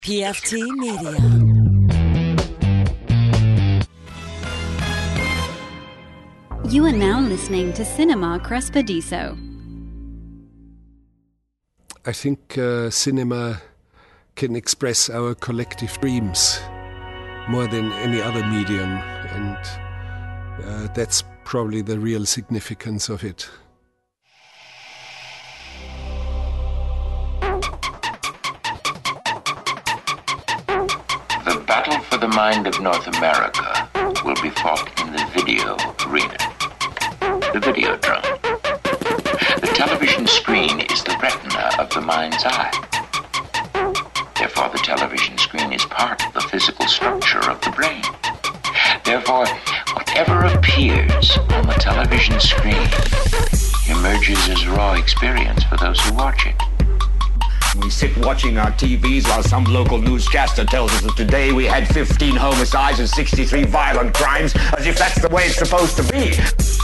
PFT Media. You are now listening to Cinema Crespediso. I think cinema can express our collective dreams more than any other medium, and that's probably the real significance of it. The battle for the mind of North America will be fought in the video arena. The Videodrome. The television screen is the retina of the mind's eye. Therefore, the television screen is part of the physical structure of the brain. Therefore, whatever appears on the television screen emerges as raw experience for those who watch it. We sit watching our TVs while some local newscaster tells us that today we had 15 homicides and 63 violent crimes, as if that's the way it's supposed to be.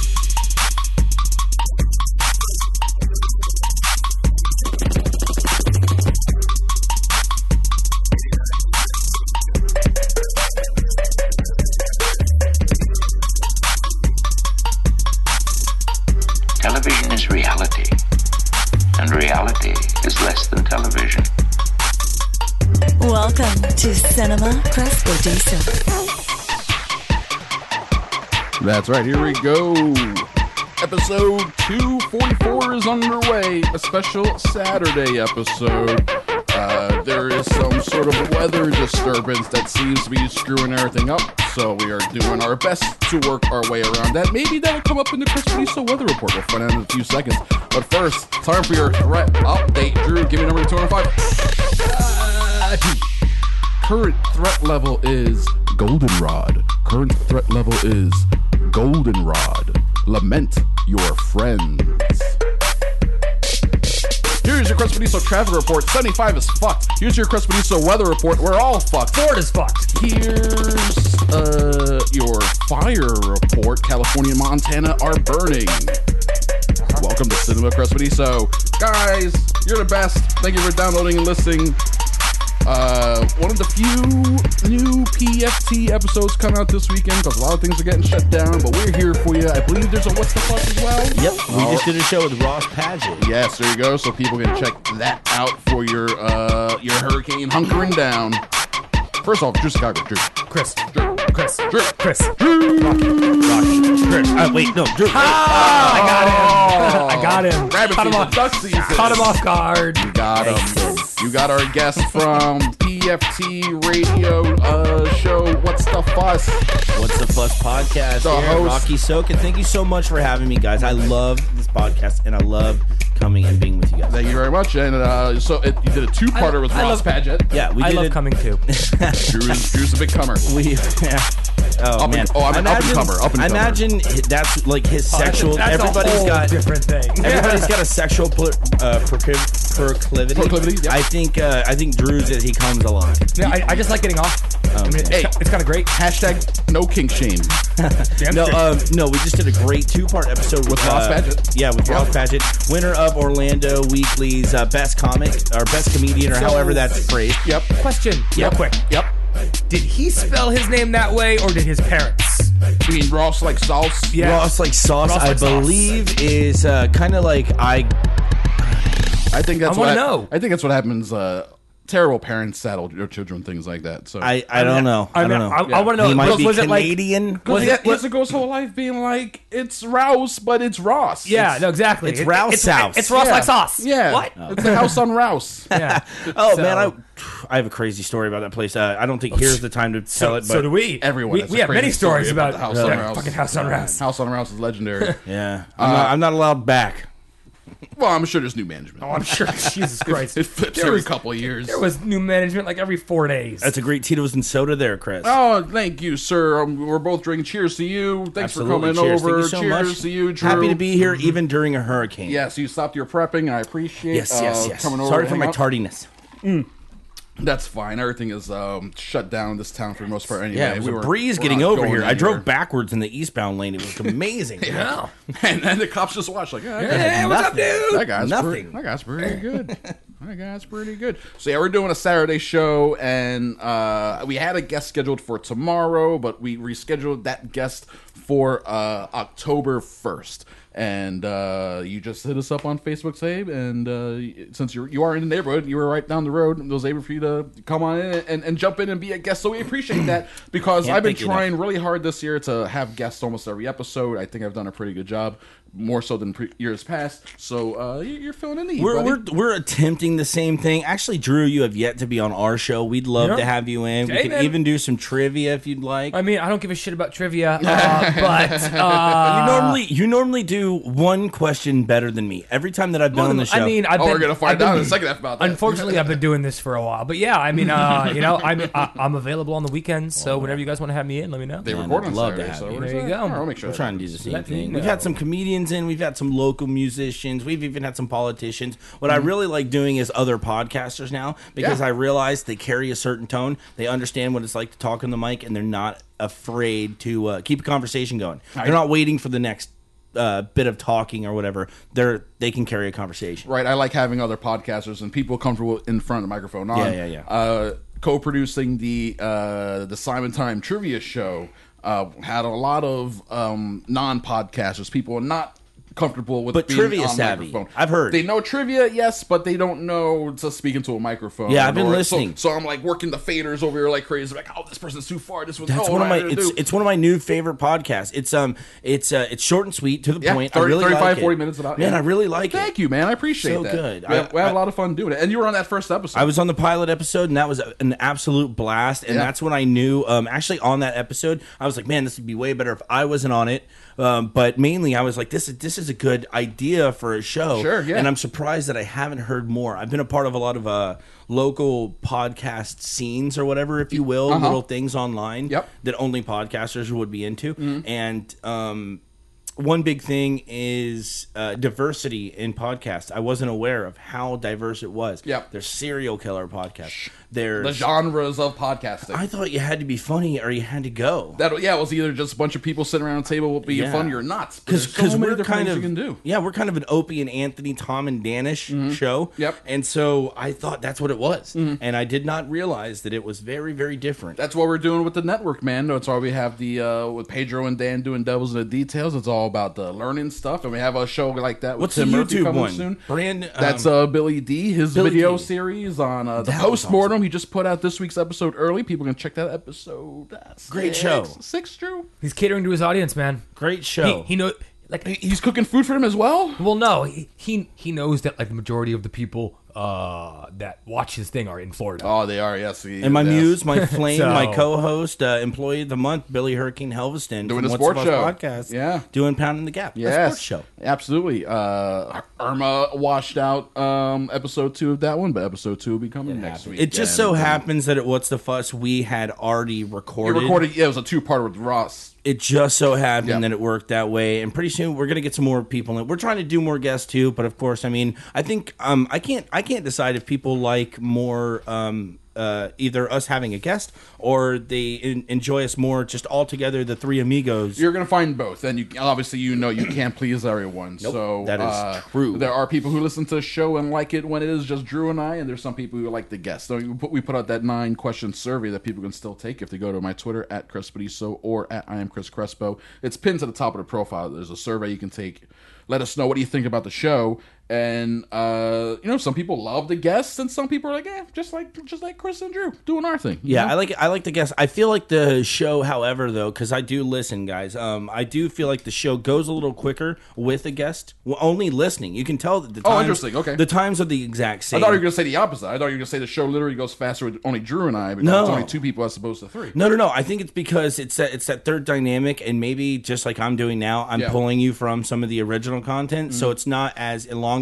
Television is reality, and reality is less than television. Welcome to Cinema Crespediso. That's right, here we go. Episode 244 is underway, a special Saturday episode. There is some sort of weather disturbance that seems to be screwing everything up, so we are doing our best to work our way around that. Maybe that'll come up in the Crespediso weather report. We'll find out in a few seconds. But first, time for your threat update. Drew, give me number 205. Current threat level is Goldenrod. Current threat level is Goldenrod. Lament your friends. Here's your Crespediso traffic report. 75 is fucked. Here's your Crespediso weather report. We're all fucked. Florida's fucked. Here's your fire report. California and Montana are burning. Welcome to Cinema Crespediso. Guys, you're the best. Thank you for downloading and listening. One of the few new PFT episodes come out this weekend because a lot of things are getting shut down, but we're here for you. I believe there's a What's the Fuck as well. Yep, we just did a show with Ross Paget. Yes, there you go. So people can check that out for your hurricane hunkering down. First off, Drew Chicago, Drew. Chris. Drew. Chris. Drew. Chris. Drew. Rocky. Chris. Wait, no, Drew. I got him. Rabbit Cut him season, off. duck season. Caught him off guard. You got him. You got our guest from PFT radio show, What's the Fuss? What's the Fuss podcast? The Here, host. Rocky Soak, and thank you so much for having me, guys. I love this podcast, and I love coming and being with you guys. Thank you very much. And you did a two-parter with Ross Paget. Yeah, we I did love it. coming too. Drew's a big comer. Oh man! I'm an up-and-comer. I imagine that's like his sexual. That's everybody's a whole got different thing. Everybody's got a sexual proclivity. Proclivity, yeah. I think Drew's he comes a lot. Yeah, I just like getting off. I mean, it's kind of great. Hashtag no kink shame. No, we just did a great two-part episode With Ross Paget. Yeah, with Ross Paget, winner of Orlando Weekly's best comic or best comedian or however that's phrased. Yep. Question, real quick. Yep. Did he spell his name that way, or did his parents? You mean Ross like sauce? Yeah. Ross like sauce, Ross I like sauce. believe, is kind of like I think that's I wanna know. I think that's what happens. Terrible parents saddle your children, things like that. So I don't know. I don't know. I want to know. He might be was it like? Canadian. Was he it? has to go his whole life being like, it's Rouse, but it's Ross. Yeah, no, exactly. it's Rouse House. It's Ross Yeah. like sauce. Yeah. What? It's the house on Rouse. Yeah. Oh So- man, I have a crazy story about that place. I don't think here's the time to tell it. But So do we. Everyone has We a have many crazy story stories about about the House on yeah, Rouse. fucking House on Rouse. House on Rouse is legendary. Yeah, I'm not allowed back. Well, I'm sure there's new management. Oh, I'm sure. Jesus Christ. It flips every couple of years. There was new management like every 4 days. That's a great Tito's and soda there, Chris. Oh, thank you, sir. We're both drinking. Cheers to you. Thanks Absolutely. for coming Cheers. over. Thank you so Cheers much. to you, Drew. Happy to be here, even during a hurricane. Yes, you stopped your prepping, and I appreciate Yes. coming over. Sorry to for hang my out. tardiness. That's fine. Everything is shut down in this town for the most part anyway. Yeah, it was a breeze getting over here. I drove backwards in the eastbound lane. It was amazing. Yeah. And then the cops just watched like, Hey, what's up, dude? that guy's Nothing. That guy's pretty good. That's pretty good. So yeah, we're doing a Saturday show, and we had a guest scheduled for tomorrow, but we rescheduled that guest for October 1st. And you just hit us up on Facebook, Zabe, and since you are in the neighborhood, you were right down the road, and it was able for you to come on in and jump in and be a guest. So we appreciate that, because I've been trying really hard this year to have guests almost every episode. I think I've done a pretty good job, more so than years past. So you're feeling the need. We're attempting the same thing. Actually, Drew, you have yet to be on our show. We'd love to have you in. We can even do some trivia if you'd like. I mean, I don't give a shit about trivia, but you normally do one question better than me every time that I've been on the show. I mean, we're gonna find out in a second about that. Unfortunately, I've been doing this for a while, but yeah, I mean, I'm available on the weekends, so whenever you guys want to have me in, let me know. They record on love Saturday, to have so you. There you go. I'll make sure. We're trying to do the same thing. know. We've had some comedians in. We've had some local musicians. We've even had some politicians. What I really like doing is other podcasters now, because I realize they carry a certain tone. They understand what it's like to talk on the mic, and they're not afraid to keep a conversation going. They're not waiting for the next bit of talking or whatever. They can carry a conversation. Right. I like having other podcasters and people comfortable in front of the microphone. Co-producing the Simon Time Trivia Show, had a lot of non-podcasters, people not comfortable with being trivia on savvy. microphone. I've heard they know trivia, yes, but they don't know to speak into a microphone. Yeah, I've been listening. So I'm like working the faders over here like crazy. Like, oh, this person's too far. This was That's one of my. It's one of my new favorite podcasts. It's short and sweet, to the point. 30, I really 35, like 40 it. minutes about. Man, I really like it. Thank you, man. I appreciate So that. good. We had a lot of fun doing it, and you were on that first episode. I was on the pilot episode, and that was an absolute blast. And that's when I knew. Actually, on that episode, I was like, man, this would be way better if I wasn't on it. But mainly, I was like, this is a good idea for a show. Sure, yeah. And I'm surprised that I haven't heard more. I've been a part of a lot of local podcast scenes or whatever, if you will, little things online that only podcasters would be into. And one big thing is diversity in podcasts. I wasn't aware of how diverse it was. There's serial killer podcasts. There's the genres of podcasting. I thought you had to be funny or you had to go. It was either just a bunch of people sitting around a table being funny or not. Because we're kind of you can do. Yeah, we're kind of an Opie and Anthony, Tom and Danish show. And so I thought that's what it was, and I did not realize that it was very, very different. That's what we're doing with the network, man. That's why we have the with Pedro and Dan doing Devils in the Details. It's all about the learning stuff, and we have a show like that with What's Tim the Murphy YouTube coming one? soon. That's Billy D, his video D. series on the That was Postmortem. awesome. He just put out this week's episode early. People can check that episode. Great show. 6, Drew. He's catering to his audience, man. Great show. He knows, like, He's cooking food for him as well. well, no, he knows that like the majority of the people that watch his thing are in Florida. Oh, they are, yes. And my muse, my flame, So- my co-host, employee of the month, Billy Hurricane Helveston, Doing from a What's sports Up show. podcast, Yeah. Pounding the Gap, a Yes, sports show. Absolutely. Irma washed out episode 2 of that one, but episode 2 will be coming next week. It just so happens that at What's the Fuss we had already You recorded. recorded, it was a 2-parter with Ross. It just so happened that it worked that way, and pretty soon we're gonna get some more people in. We're trying to do more guests too, but of course, I mean, I think I can't decide if people like more either us having a guest or they enjoy us more just all together, the three amigos. You're going to find both, and you obviously you can't please everyone. Nope, so that is true. There are people who listen to the show and like it when it is just Drew and I, and there's some people who like the guests. So we put out that 9-question survey that people can still take if they go to my Twitter at Crespediso or at I am Chris Crespo. It's pinned to the top of the profile. There's a survey you can take. Let us know what do you think about the show. And some people love the guests, and some people are like, just like Chris and Drew doing our thing. Yeah, I like the guests. I feel like the show, however, though, because I do listen, guys. I do feel like the show goes a little quicker with a guest. Well, only listening, you can tell that the times, interesting. Okay, the times are the exact same. I thought you were going to say the opposite. I thought you were going to say the show literally goes faster with only Drew and I because it's only 2 people as opposed to 3. No. I think it's because it's that third dynamic, and maybe just like I'm doing now, I'm pulling you from some of the original content, so it's not as elongated.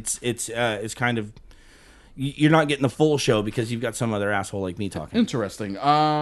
It's kind of, you're not getting the full show because you've got some other asshole like me talking. Interesting.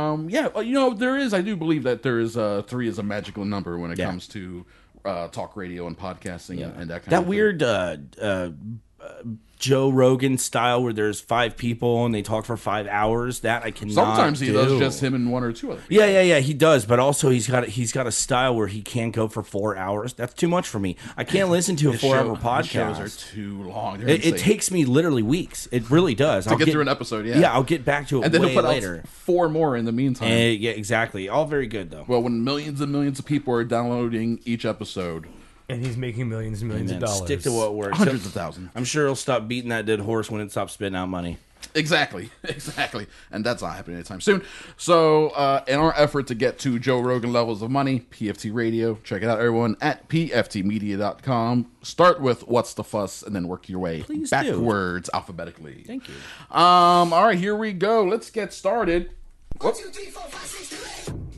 There is. I do believe that there is 3 is a magical number when it comes to talk radio and podcasting and that kind of thing. Weird Joe Rogan style where there's 5 people and they talk for 5 hours. That I cannot. Sometimes he do. does just him and 1 or 2 other people. Yeah, he does. But also he's got a style where he can't go for 4 hours. That's too much for me. I can't listen to a 4-hour podcast. Shows are too long. It takes me literally weeks. It really does. To get through an episode, yeah. Yeah, I'll get back to it and then way he'll put later. Out 4 more in the meantime. Yeah, exactly. All very good, though. Well, when millions and millions of people are downloading each episode... And he's making millions and millions of dollars. Stick to what works. Hundreds of thousands. I'm sure he'll stop beating that dead horse when it stops spitting out money. Exactly. And that's not happening anytime soon. So, in our effort to get to Joe Rogan levels of money, PFT Radio, check it out, everyone, at pftmedia.com. Start with What's the Fuss, and then work your way backwards alphabetically. Thank you. All right, here we go. Let's get started. 1, 2, 3, 4, 5, 6, 7, 8.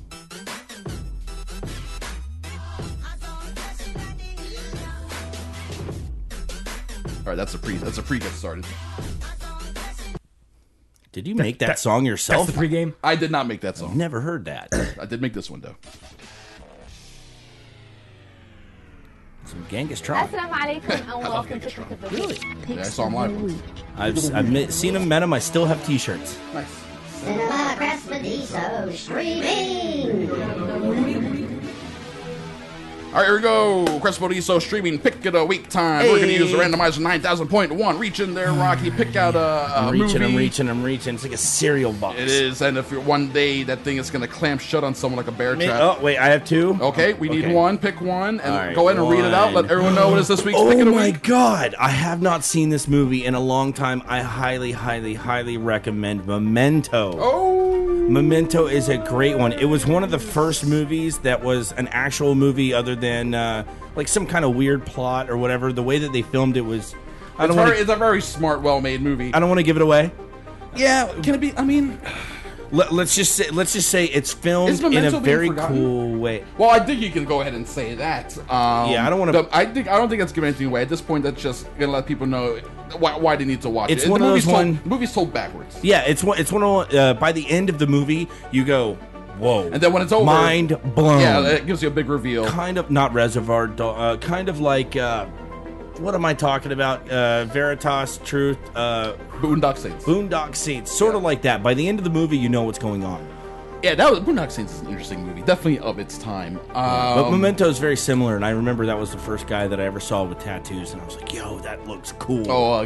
All right, that's a pre get started. Did you make that song yourself? That's the pregame? I did not make that song. Never heard that. I did make this one, though. Some Genghis Khan. Assalamu alaikum and welcome to Pick of the Week. Yeah, I saw him live. I've seen him, met him. I still have T-shirts. Nice. Cinema Crespediso streaming. All right, here we go. Crespediso streaming pick of the week time. We're going to use the randomizer 9000.1. Reach in there, Rocky. Pick out a movie. I'm reaching. It's like a cereal box. It is, and if you're one day that thing is going to clamp shut on someone like a bear trap. Oh, wait, I have 2? Okay, we need one. Pick one, and go ahead and read it out. Let everyone know what is this week's pick of the week. Oh, my God. I have not seen this movie in a long time. I highly, highly, highly recommend Memento. Oh. Memento is a great one. It was one of the first movies that was an actual movie other than like some kind of weird plot or whatever. The way that they filmed it was... It's a very smart, well-made movie. I don't want to give it away. Yeah, can it be... I mean... Let's just say it's filmed in a very cool way. Well, I think you can go ahead and say that. Yeah, I don't want to... I don't think that's giving anything away. At this point, that's just going to let people know why they need to watch it. It's one of those The movie's told backwards. Yeah, it's one of... by the end of the movie, you go... Whoa. And then when it's over... Mind blown. Yeah, it gives you a big reveal. Kind of... Not Reservoir Dogs. Kind of like... what am I talking about? Veritas, Truth... Boondock Saints. Boondock Saints. Sort of like that. By the end of the movie, you know what's going on. Yeah, Boondock Saints is an interesting movie. Definitely of its time. But Memento is very similar, and I remember that was the first guy that I ever saw with tattoos, and I was like, yo, that looks cool.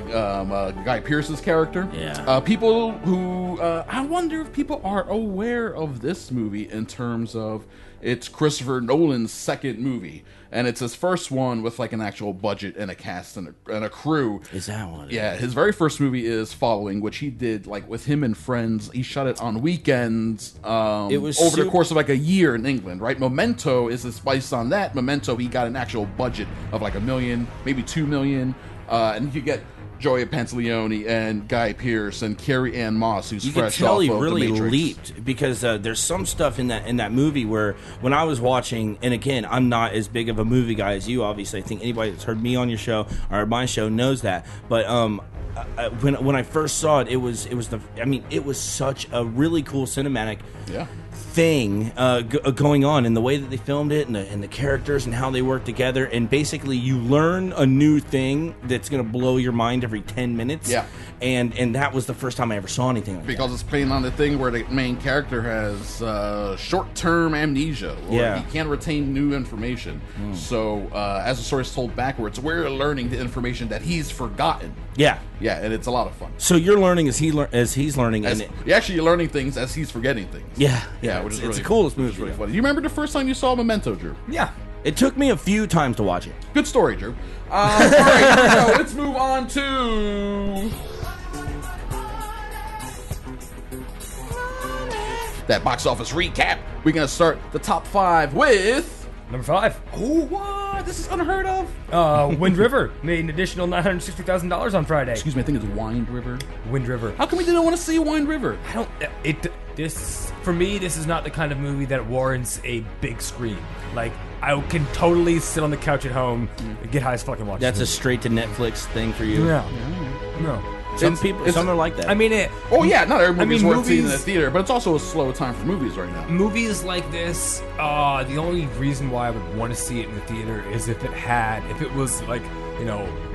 Guy Pearce's character. Yeah. People who... I wonder if people are aware of this movie in terms of it's Christopher Nolan's second movie. And it's his first one with like an actual budget and a cast and a crew. Is that one? Yeah, his very first movie is Following, which he did like with him and friends. He shot it on weekends. It was over the course of like a year in England, right? Memento is based on that. Memento, he got an actual budget of like $1 million, maybe $2 million, and you get Joey Pantoliano and Guy Pearce and Carrie Ann Moss, who's fresh off of The Matrix. You can tell he really leaped because there's some stuff in that movie where when I was watching, and again, I'm not as big of a movie guy as you. Obviously, I think anybody that's heard me on your show or my show knows that. But when I first saw it, it was such a really cool cinematic. Yeah. Thing going on, and the way that they filmed it, and the characters and how they work together, and basically you learn a new thing that's going to blow your mind every 10 minutes. Yeah, and that was the first time I ever saw anything like because that. It's playing on the thing where the main character has short-term amnesia, or he can't retain new information. So as the story is told backwards, we're learning the information that he's forgotten. Yeah, and it's a lot of fun. So you're learning as he's learning, you're actually learning things as he's forgetting things. Yeah. Which is it's the coolest movie. It's really funny. You remember the first time you saw Memento, Drew? Yeah. It took me a few times to watch it. Good story, Drew. All right, here we go. Let's move on to that box office recap. We're going to start the top 5 with... Number 5. Oh, what? This is unheard of. Wind River made an additional $960,000 on Friday. Excuse me, I think it's Wind River. Wind River. How come we didn't want to see Wind River? For me, this is not the kind of movie that warrants a big screen. Like, I can totally sit on the couch at home and get high as fucking watch. That's a straight to Netflix thing for you. No. Some are like that. I mean, not every movie's worth seeing in the theater, but it's also a slow time for movies right now. Movies like this, the only reason why I would want to see it in the theater is if it was like,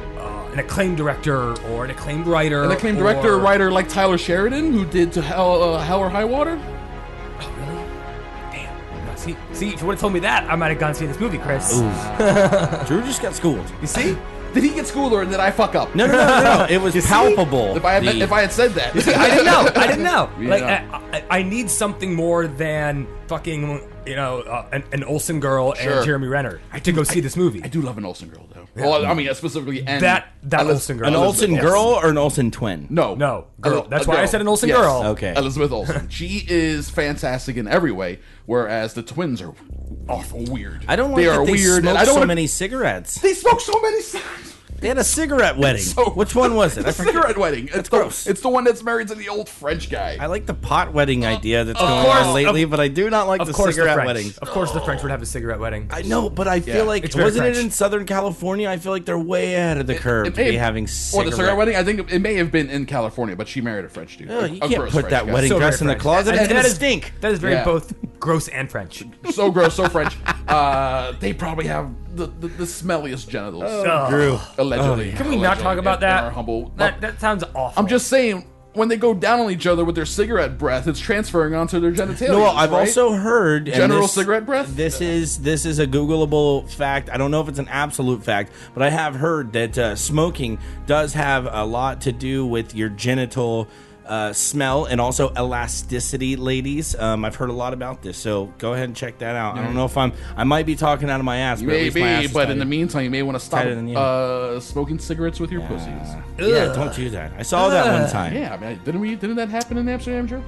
an acclaimed director or an acclaimed writer. An acclaimed director or writer like Tyler Sheridan, who did To Hell or High Water. Oh, really? Damn. No, see, if you would have told me that, I might have gone see this movie, Chris. Drew just got schooled. You see? Did he get schooled or did I fuck up? No. It was palpable. If I had said that. I didn't know. Yeah. I need something more than fucking, an Olsen girl and Jeremy Renner to go see this movie. I do love an Olsen girl, though. Yeah. Well, I mean, specifically... That Olsen girl. An Olsen girl or an Olsen twin? No, girl. That's why I said an Olsen girl. Okay. Elizabeth Olsen. She is fantastic in every way, whereas the twins are awful weird. I don't like that they smoke so many cigarettes. They smoke so many cigarettes. They had a cigarette wedding. Which one was it? A cigarette wedding. It's gross. It's the one that's married to the old French guy. I like the pot wedding idea that's going on lately, but I do not like the cigarette weddings. Of course the French would have a cigarette wedding. I know, but I feel like, wasn't it in Southern California? I feel like they're way ahead of the curve to be having cigarette. Or the cigarette wedding? I think it may have been in California, but she married a French dude. You can't put that wedding dress in the closet. It's going to stink. That is very both gross and French. So gross, so French. They probably have the smelliest genitals. Drew. Allegedly. Can we not talk about that? Humble. That sounds awful. I'm just saying, when they go down on each other with their cigarette breath, it's transferring onto their genitalia. No, I've also heard general cigarette breath. This is a Googleable fact. I don't know if it's an absolute fact, but I have heard that smoking does have a lot to do with your genital smell and also elasticity, ladies. I've heard a lot about this, so go ahead and check that out. I don't know if I might be talking out of my ass. Maybe, but in the meantime, you may want to stop smoking cigarettes with your pussies. Yeah, don't do that. I saw that one time. Yeah, I mean, didn't that happen in Amsterdam, Joe?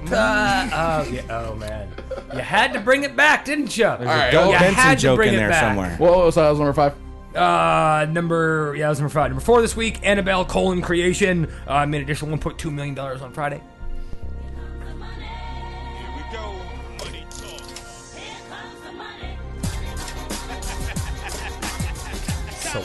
Oh man, you had to bring it back, didn't you? There's a Doug Benson joke in there somewhere. Well, so that was number 5. That was number 5. Number 4 this week, Annabelle: Creation made an additional $1.2 million on Friday. So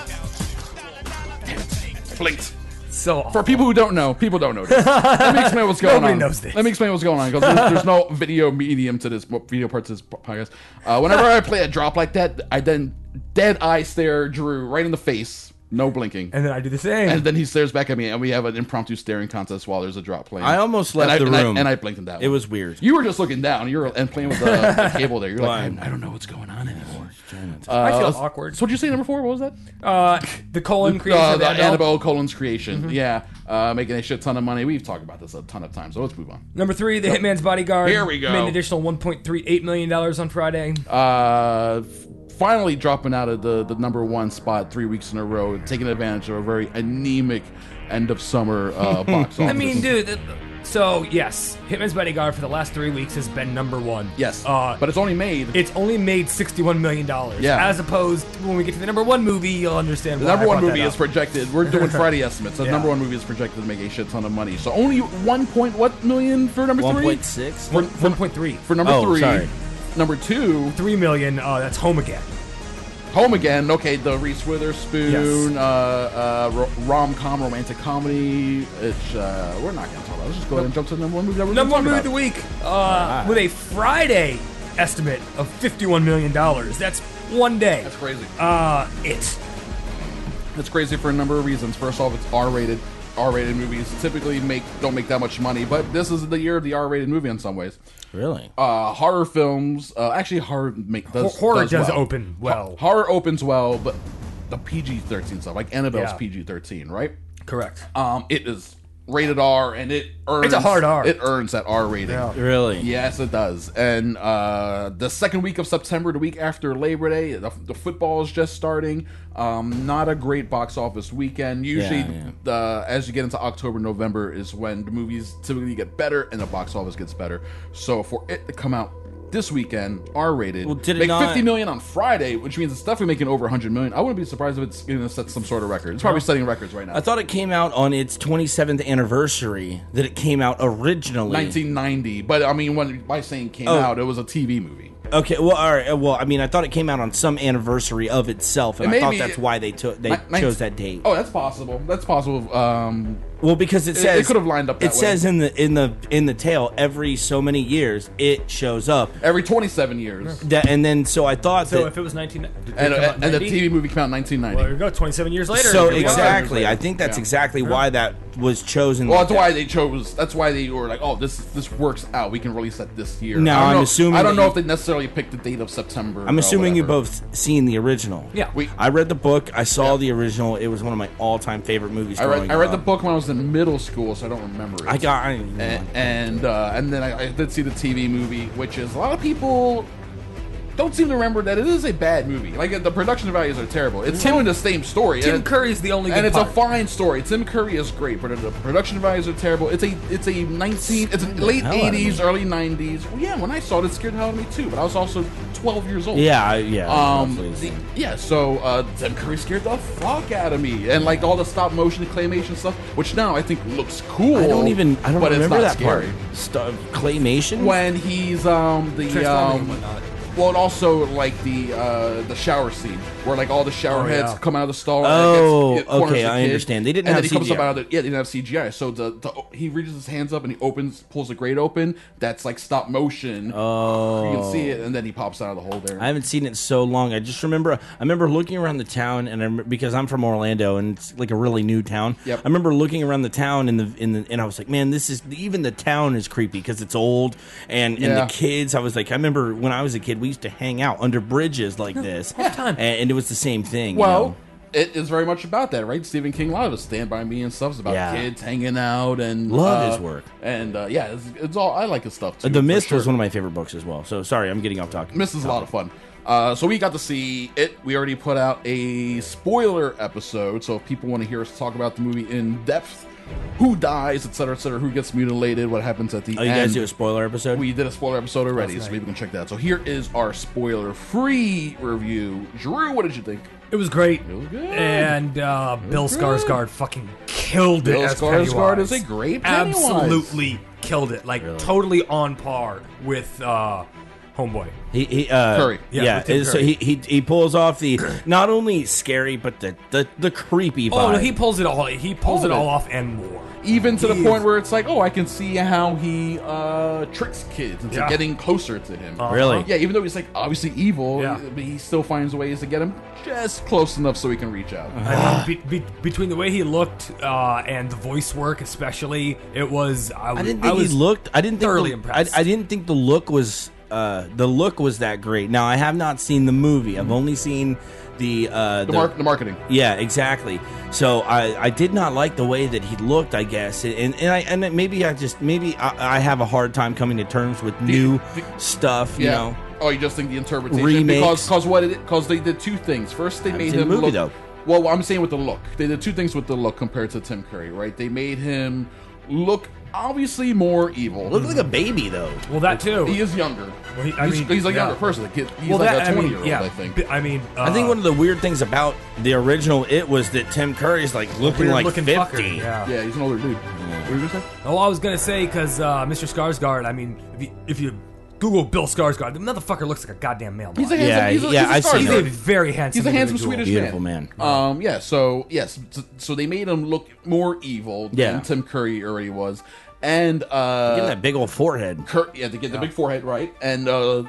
awful. Blinked. So awful. For people who don't know, this. Let me explain what's going on. Nobody knows this. Let me explain what's going on, because there's no video medium to this, video part to this podcast. Whenever I play a drop like that, I then dead eye stare Drew right in the face, no blinking. And then I do the same. And then he stares back at me, and we have an impromptu staring contest while there's a drop playing. I almost left the room. And I blinked in that one. It was weird. You were just looking down and playing with the cable there. You're like, I don't know what's going on anymore. I feel awkward. So what'd you say, number 4? What was that? The colon creation. The Annabelle Colin's creation. Mm-hmm. Yeah. Making a shit ton of money. We've talked about this a ton of times, so let's move on. Number 3, The Hitman's Bodyguard. Here we go. Made an additional $1.38 million on Friday. Finally dropping out of the number 1 spot 3 weeks in a row, taking advantage of a very anemic end of summer box office. I mean, dude. So yes, Hitman's Bodyguard for the last 3 weeks has been number 1. Yes, but it's only made $61 million. Yeah. As opposed to when we get to the number 1 movie, you'll understand. The number 1 movie is projected. We're doing Friday estimates. The number 1 movie is projected to make a shit ton of money. So only 1 million for number 3. 1.6. 1.3 for number 3. Sorry. Number 2, $3 million. That's Home Again. Home Again, okay, the Reese Witherspoon rom-com, romantic comedy. It's we're not going to talk about it. Let's just go ahead and jump to the number 1 movie that we're number 1 movie about. of the week with a Friday estimate of $51 million. That's one day. That's crazy. That's crazy for a number of reasons. First off, it's R-rated. R-rated movies typically don't make that much money, but this is the year of the R-rated movie in some ways. Really? Horror films, actually horror does open well. Horror opens well, but the PG-13 stuff, like Annabelle's PG-13, right? Correct. It is rated R, and it earns. It's a hard R. It earns that R rating. Yeah. Really? Yes, it does. And the second week of September, the week after Labor Day, the football is just starting. Not a great box office weekend. Usually, as you get into October, November is when the movies typically get better and the box office gets better. So for it to come out this weekend, R-rated, make $50 million on Friday, which means it's definitely making over $100 million. I wouldn't be surprised if it's going to set some sort of record. It's probably setting records right now. I thought it came out on its 27th anniversary. That it came out originally 1990. But I mean, by saying came out, it was a TV movie. Okay, well, all right. Well, I mean, I thought it came out on some anniversary of itself, and I thought that's why they chose that date. Oh, that's possible. That's possible. Well, because it says it could have lined up. It says in the tale every so many years it shows up every 27 years. And then so I thought so that if it was 19 and the TV movie came out in 1990. Well, there you go. 27 years later. So exactly, I think that's exactly why that was chosen. Well, that's why they chose. That's why they were like, oh, this works out. We can release that this year. Now I'm assuming I don't know if they necessarily picked the date of September. I'm assuming you both seen the original. Yeah, I read the book. I saw the original. It was one of my all-time favorite movies. I read the book when I was in middle school, so I don't remember it. And then I did see the TV movie, which is a lot of people don't seem to remember that it is a bad movie. Like, the production values are terrible. It's telling the same story. Tim Curry's the only good and it's part. a fine story. Tim Curry is great, but the production values are terrible. It's a late 80s, early 90s. Well, yeah, when I saw it, it scared the hell out of me too. But I was also 12 years old. So Tim Curry scared the fuck out of me, and like all the stop motion claymation stuff, which now I think looks cool. I don't but remember that scary. part. Claymation when he's well, and also like the shower scene where like all the shower heads come out of the stall. Oh, okay, I understand. They didn't have and then he CGI. comes up out of they didn't have CGI. So he reaches his hands up and he pulls the grate open. That's like stop motion. Oh, you can see it, and then he pops out of the hole there. I haven't seen it so long. I just remember. I remember looking around the town, and because I'm from Orlando, and it's like a really new town. Yep. I remember looking around the town, and I was like, man, this is even the town is creepy because it's old, and the kids. I was like, I remember when I was a kid, we used to hang out under bridges like this, and it was the same thing. Well, it is very much about that, right? Stephen King, a lot of his Stand By Me and stuff is about kids hanging out and love his work. And it's all I like his stuff too. The Mist was one of my favorite books as well. So sorry, I'm getting off talking. Mist is a lot of fun. So we got to see it. We already put out a spoiler episode, so if people want to hear us talk about the movie in depth, who dies, etc., who gets mutilated, what happens at the end. Oh, you guys do a spoiler episode? We did a spoiler episode already, so people can check that out. So here is our spoiler-free review. Drew, what did you think? It was great. It was good. And Bill Skarsgård fucking killed it. Bill as Skarsgård Pennywise. is a great Pennywise. Absolutely killed it. Like, totally on par with Homeboy. Curry. Yeah. So he pulls off the not only scary but the creepy vibe. Oh, no, he pulls it all. He pulls it all off and more. Even to the point where it's like, oh, I can see how he tricks kids into getting closer to him. Really? Yeah, even though he's like obviously evil, but he still finds ways to get him just close enough so he can reach out. I mean, between the way he looked and the voice work, especially, it was. I didn't think he looked. I didn't think thoroughly impressed. I didn't think the look was that great. Now I have not seen the movie. I've only seen the marketing. Yeah, exactly. So I did not like the way that he looked, I guess, and maybe I have a hard time coming to terms with new stuff. You know. Oh, you just think the interpretation remakes because they did two things. First, they made him movie look. Though. Well, I'm saying with the look, they did two things with the look compared to Tim Curry. Right? They made him look obviously more evil. Looks like a baby though. Well, that too. He is younger. Well, he's a younger person. He's like a 20-year-old, I think. I mean, I think one of the weird things about the original was that Tim Curry's like looking like 50. Fucker. Yeah, he's an older dude. What were you gonna say? Oh, I was gonna say because Mr. Skarsgård. I mean, if you Google Bill Skarsgård, the motherfucker looks like a goddamn male. He's a handsome. He's a very handsome. He's a handsome individual. Swedish beautiful man. So they made him look more evil than Tim Curry already was. And getting that big old forehead. To get the big forehead, right? And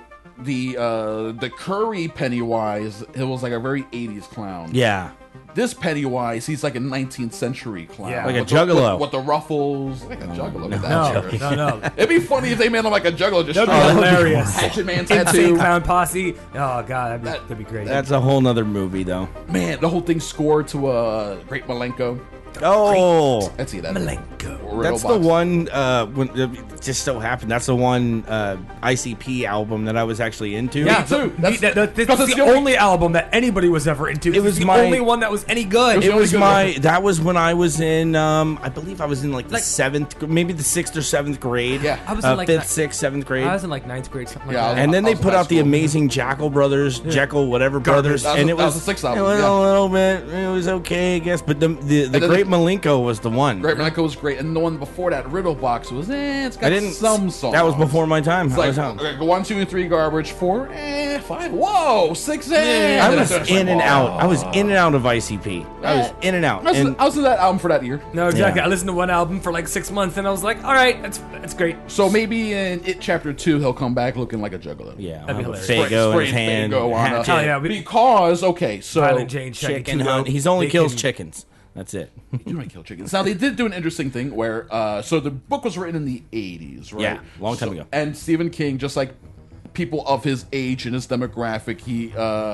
the Curry Pennywise, it was like a very 80s clown. Yeah. This Pennywise, he's like a 19th century clown. Yeah. Like a juggalo. With the ruffles. Like a juggalo. No. It'd be funny if they made him like a juggalo. Just that'd be hilarious. Hatchet Man tattoo. Insane Clown Posse. Oh, God, that'd be great. That's a whole nother movie, though. Man, the whole thing scored to Great Malenko. Oh, let's see that. Malenko. That's the one. When it just so happened, that's the one ICP album that I was actually into. Yeah, me too. That's the only album that anybody was ever into. It was the only one that was any good. It was my. That was when I was in. I believe I was in like the seventh, maybe the 6th or 7th grade. Yeah, I was in like 5th, 6th, 7th grade. I was in like 9th grade, something like that. And then they put out the amazing Jackal Brothers, Jekyll, whatever brothers, and it was the 6th album. It was a little bit. It was okay, I guess, but the Great Malenko was the one. Great Malenko was great. great. And the one before that, Riddle Box, was it's got some songs. That was before my time. It's like 1, 2, and 3 garbage. 4, 5. Whoa, 6. I was in and out. I was in and out of ICP. I was in and out. I was in that album for that year. No, exactly. I listened to one album for like 6 months, and I was like, all right, that's great. So maybe in It Chapter 2, he'll come back looking like a juggalo. Yeah, that'd be hilarious. Fago in his hand. Because, okay, so... Violent Jane chicken hunt. He's only kills chickens. That's it. You do want to kill chickens. Now, they did do an interesting thing where... so the book was written in the 80s, right? Yeah, long time ago. And Stephen King, just like people of his age and his demographic, he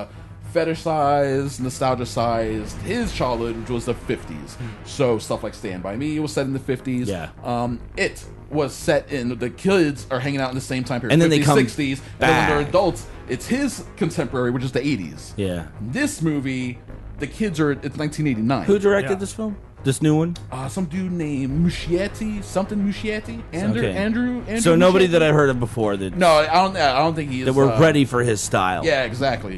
fetishized, nostalgicized his childhood, which was the 50s. So stuff like Stand By Me was set in the 50s. Yeah. It was set in... The kids are hanging out in the same time period. And then 50s, they come 60s. And then when they're adults, it's his contemporary, which is the 80s. Yeah. This movie... The kids are... It's 1989. Who directed this film? This new one? Some dude named Muschietti. Something Muschietti? Andrew So nobody Muschietti? that I heard of before that... No, I don't think he is... That were ready for his style. Yeah, exactly.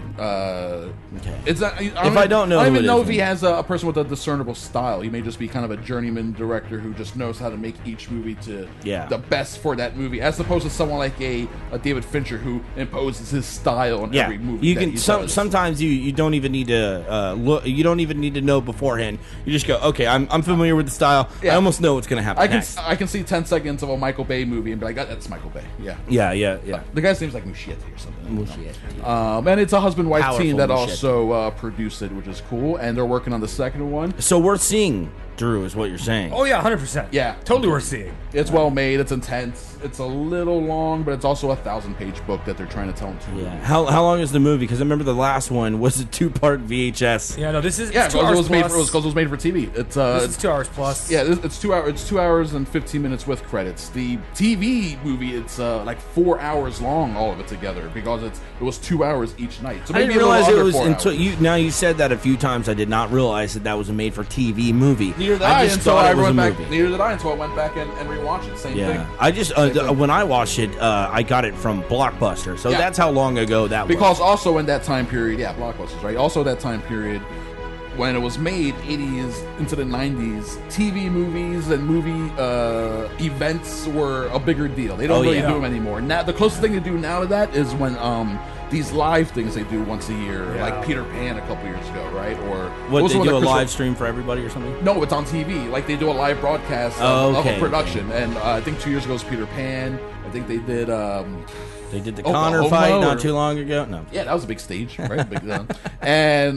Okay. It's not, I don't know I don't who even it know is, if he has a person with a discernible style. He may just be kind of a journeyman director who just knows how to make each movie to the best for that movie, as opposed to someone like a David Fincher who imposes his style on every movie. You can sometimes you don't even need to look. You don't even need to know beforehand. You just go, okay, I'm familiar with the style. I almost know what's going to happen. I can see 10 seconds of a Michael Bay movie and be like, that's Michael Bay. Yeah. The guy's name's like Muschietti or something. And it's a husband-wife team that also produced it, which is cool. And they're working on the second one. So worth seeing, Drew, is what you're saying. Oh yeah, 100%. Yeah, totally worth seeing. It's well made. It's intense. It's a little long, but it's also a 1,000-page book that they're trying to tell in 2 movies. How long is the movie? Because I remember the last one was a 2-part VHS. Yeah, no, this is because 2 hours it was made for TV. It's this is 2 hours plus. Yeah, it's 2 hours. It's 2 hours and 15 minutes with credits. The TV movie, it's like 4 hours long, all of it together, because it was 2 hours each night. So I didn't realize it was until you. Now you said that a few times. I did not realize that was a made-for-TV movie. Neither did I until I went back. Neither did I until I went back and rewatched it. Same thing. I just when I watched it, I got it from Blockbuster. So that's how long ago that was. Because also in that time period, Blockbusters, right? Also that time period when it was made, 80s into the 90s, TV movies and movie events were a bigger deal. They don't really do them anymore. Now the closest thing to do now to that is when these live things they do once a year, like Peter Pan a couple years ago, right? Or what, they do a live stream for everybody or something? No, it's on TV. Like they do a live broadcast of a production. And I think 2 years ago was Peter Pan. I think they did. They did the Connor fight not too long ago. No, yeah, that was a big stage, right? Big, and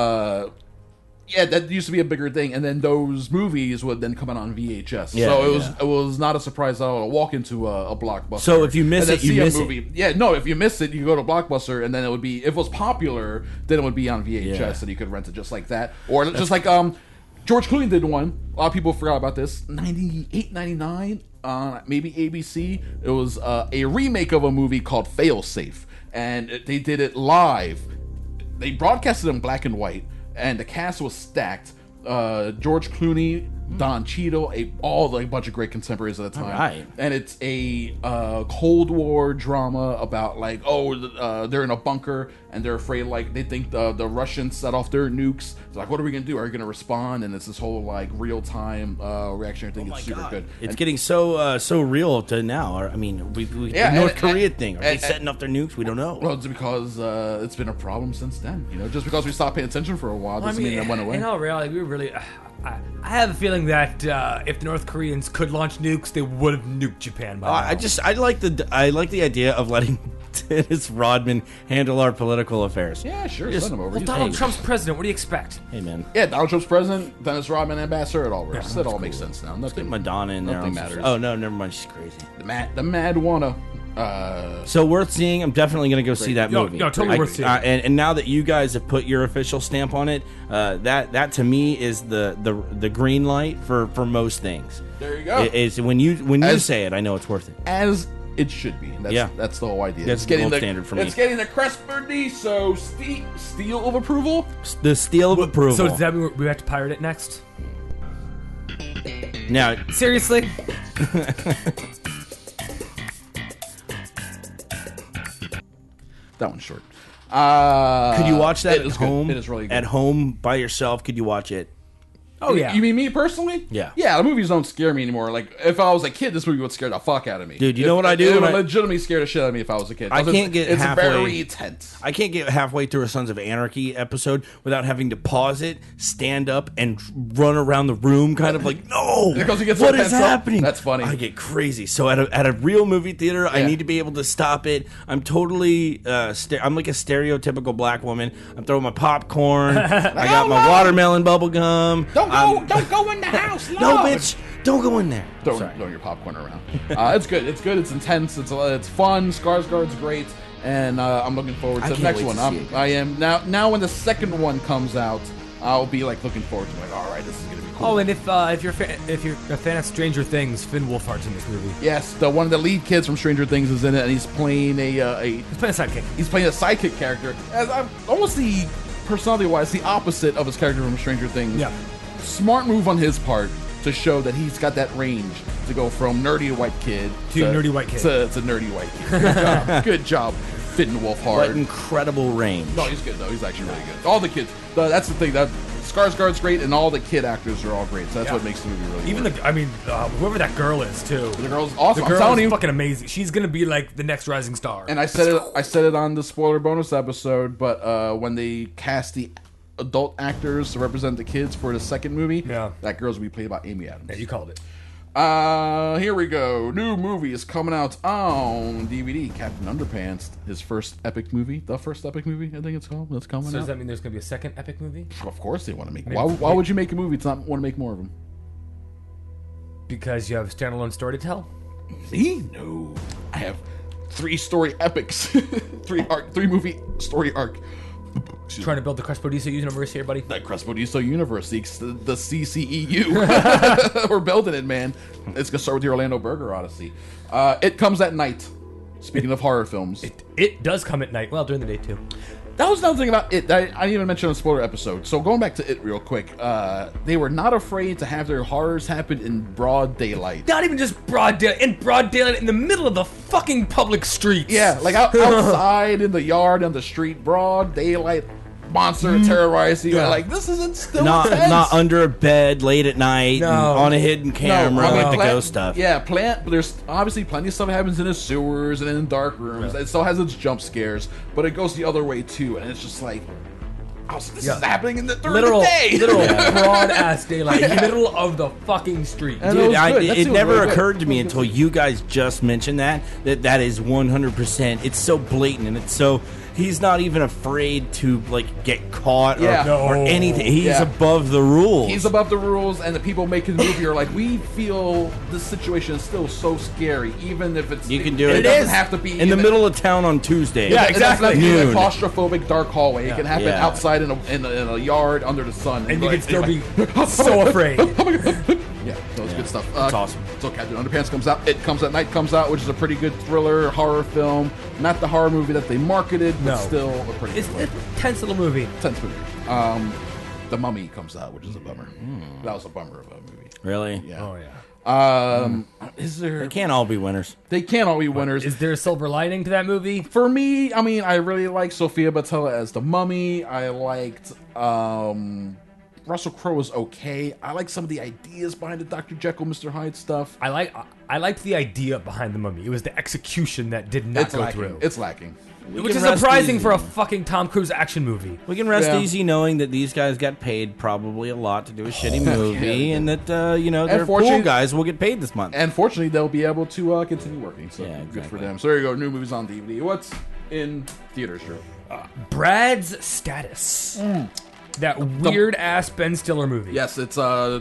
yeah, that used to be a bigger thing, and then those movies would then come out on VHS. So it was not a surprise at all to walk into a Blockbuster. So if you miss it, you miss it. Yeah, no, if you miss it, you go to Blockbuster, and then it would be, if it was popular, then it would be on VHS, and you could rent it just like that, or just like George Clooney did one. A lot of people forgot about this. 98, 99, maybe ABC. It was a remake of a movie called Failsafe, and they did it live. They broadcasted in black and white. And the cast was stacked. George Clooney, Don Cheadle, a bunch of great contemporaries at the time. Right. And it's a Cold War drama about they're in a bunker and they're afraid, like they think the Russians set off their nukes. It's like, what are we gonna do? Are we gonna respond? And it's this whole like real time reaction. I think it's super good. It's getting so real to now. I mean, the North Korea thing. Are they setting off their nukes? We don't know. Well, it's because it's been a problem since then. You know, just because we stopped paying attention for a while doesn't mean it went away. In all reality, we really. I have a feeling that if the North Koreans could launch nukes, they would have nuked Japan by now. I like the idea of letting Dennis Rodman handle our political affairs. Yeah, sure. Send him over. Well, Donald Trump's president. What do you expect? Hey, man. Yeah, Donald Trump's president, Dennis Rodman ambassador. It all works. It all makes sense now. Let's get Madonna in there. Nothing matters. Oh no, never mind. She's crazy. The mad wanna. So worth seeing. I'm definitely going to go see that movie. No, totally worth seeing. And now that you guys have put your official stamp on it, that to me is the green light for most things. There you go. It's when you say it, I know it's worth it. As it should be. That's the whole idea. That's the standard for me. It's getting the Crespediso seal of approval. The seal of approval. So does that mean we have to pirate it next? Now, seriously. That one's short. Could you watch that at home? It is really good. At home by yourself, could you watch it? Oh, yeah. You mean me personally? Yeah. Yeah, the movies don't scare me anymore. Like, if I was a kid, this movie would scare the fuck out of me. Dude, you know what I do? It would when I- legitimately scare the shit out of me if I was a kid. I can't get It's halfway. very tense. I can't get halfway through a Sons of Anarchy episode without having to pause it, stand up, and run around the room, kind of like, no, Because he gets so what is pissed off. happening? That's funny. I get crazy. So at a real movie theater, I Yeah. need to be able to stop it. I'm totally, I'm like a stereotypical black woman. I'm throwing my popcorn. I got my watermelon bubble gum. Don't go in the house. No, bitch, don't go in there. Throw your popcorn around. It's good. It's good. It's intense. It's fun. Skarsgård's great, and I'm looking forward to the can't next wait one. to see it. I am now. When the second one comes out, I'll be like looking forward to it. Like, all right, this is gonna be cool. Oh, and if you're a fan of Stranger Things, Finn Wolfhard's in this movie. Yes, one of the lead kids from Stranger Things is in it, and he's playing He's playing a sidekick. He's playing a sidekick character. As I'm almost the personality-wise, the opposite of his character from Stranger Things. Yeah. Smart move on his part to show that he's got that range to go from nerdy white kid To nerdy white kid. to nerdy white kid. Good job. Good job, Finn What Wolfhard. incredible range. No, he's good though. He's actually really good. All the kids. That's the thing. That Skarsgård's great, and all the kid actors are all great. So that's Yeah. what makes the movie really. Even work. whoever that girl is too. The girl's awesome. The I'm girl telling is you. fucking amazing. She's gonna be like the next rising star. And I said it on the spoiler bonus episode, but when they cast the adult actors to represent the kids for the second movie, that girl's will be played by Amy Adams. Yeah, you called it. Here we go. New movie is coming out on DVD. Captain Underpants, his first epic movie, the first epic movie, I think it's called. That's coming So out. does that mean there's gonna be a second epic movie? Of course they want to make. I mean, Why would you make a movie to not want to make more of them? Because you have a standalone story to tell. Me? No. I have 3 story epics, 3 movie story arc. Trying to build the Crespodiso universe here, buddy. The Crespodiso universe, the CCEU. We're building it, man. It's gonna start with the Orlando Burger Odyssey. It comes at night. Speaking of horror films, It does come at night. Well, during the day too. that was another thing about it. I didn't even mention on the spoiler episode. So going back to it real quick, they were not afraid to have their horrors happen in broad daylight. Not even just broad daylight. In broad daylight, in the middle of the fucking public streets. Yeah, like outside in the yard, on the street, broad daylight. Monster terrorize you. Yeah. Like, this isn't still Not intense. under a bed late at night No. on a hidden camera I mean, like the ghost stuff. Yeah, there's obviously plenty of stuff that happens in the sewers and in dark rooms. It still has its jump scares, but it goes the other way too, and it's just like, oh, so this is happening during Literal the day. broad ass daylight, middle of the fucking street. And Dude, it was good. That it scene was never really good. occurred to me until you guys just mentioned that is 100%. It's so blatant, and it's so he's not even afraid to like get caught or anything. He's above the rules. He's above the rules, and the people making the movie are like, we feel this situation is still so scary, even if it's You can do it. It doesn't have to be in the middle of town on Tuesday. Yeah, It doesn't have to exactly. be in a Noon. claustrophobic dark hallway. It can happen Yeah. outside in a yard under the sun, And you like- can still be like- so afraid. Yeah, that was good stuff. That's awesome. So Captain Underpants comes out. It Comes at Night comes out, which is a pretty good thriller horror film. Not the horror movie that they marketed, but No. still a pretty It's good a tense little movie. tense movie. The Mummy comes out, which is a bummer. That was a bummer of a movie. Really? Yeah. Oh yeah. Is there? They can't all be winners. They can't all be winners. Is there a silver lining to that movie? For me, I mean, I really like Sophia Boutella as the Mummy. I liked Russell Crowe was okay. I like some of the ideas behind the Dr. Jekyll, Mr. Hyde stuff. I liked the idea behind the Mummy. It was the execution that did not go lacking. through. It's lacking. Which is can rest surprising easy. for a fucking Tom Cruise action movie. We can rest Yeah. easy knowing that these guys got paid probably a lot to do a shitty movie, and that they're cool fortunately- guys will get paid this month. And fortunately, they'll be able to continue working. So Yeah, good for exactly. them. So there you go. New movies on DVD. What's in theaters, Drew? Brad's Status. That weird ass Ben Stiller movie. Yes, it's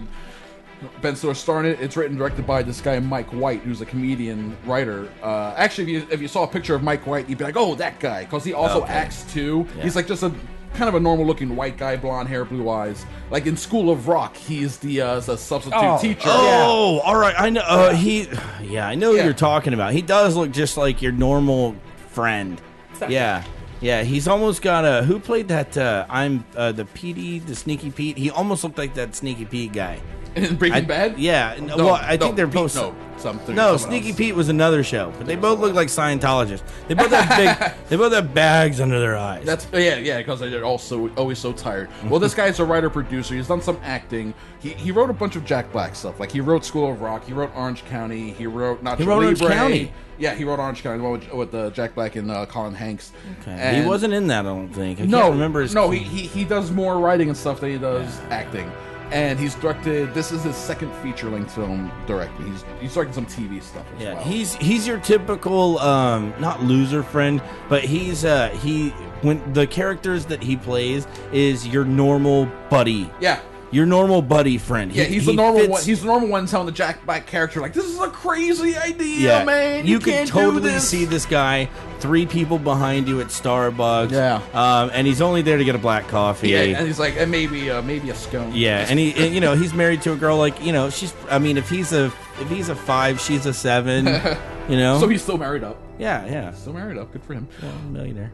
Ben Stiller starring it. It's written and directed by this guy Mike White, who's a comedian writer. Actually, if you saw a picture of Mike White, you'd be like, "Oh, that guy," because he also acts too. Yeah. He's like just a kind of a normal-looking white guy, blonde hair, blue eyes. Like in School of Rock, he's the substitute teacher. Oh, all right. I know. I know who Yeah. you're talking about. He does look just like your normal friend. Yeah. Yeah, he's almost got a... Who played that? I'm the PD, the Sneaky Pete. He almost looked like that Sneaky Pete guy. In Breaking Bad? Yeah. I think they're both. No, Sneaky Pete was another show, but they both look like Scientologists. They both have they both have bags under their eyes. Because they're also always so tired. Well, this guy's a writer producer. He's done some acting. He wrote a bunch of Jack Black stuff. Like he wrote School of Rock. He wrote Orange County. He wrote Orange County. Yeah, he wrote Orange County, the one with Jack Black and Colin Hanks. Okay. And He wasn't in that, I don't think. I can't remember his. No, he does more writing and stuff than he does acting. And he's directed. This is his second feature-length film directing. He's directed some TV stuff as well. He's your typical not loser friend, but when the characters that he plays is your normal buddy. Yeah. Your normal buddy friend. Yeah, he's the normal one. He's the normal one telling the Jack Black character, like, this is a crazy idea, man. You can can't totally do this. see this guy, 3 people behind you at Starbucks. Yeah. And he's only there to get a black coffee. Yeah, and he's like, and maybe a scone. Yeah, and he's married to a girl like, she's. I mean, if he's a 5, she's a 7. So he's still married up. Yeah. Still married up. Good for him. Yeah, millionaire.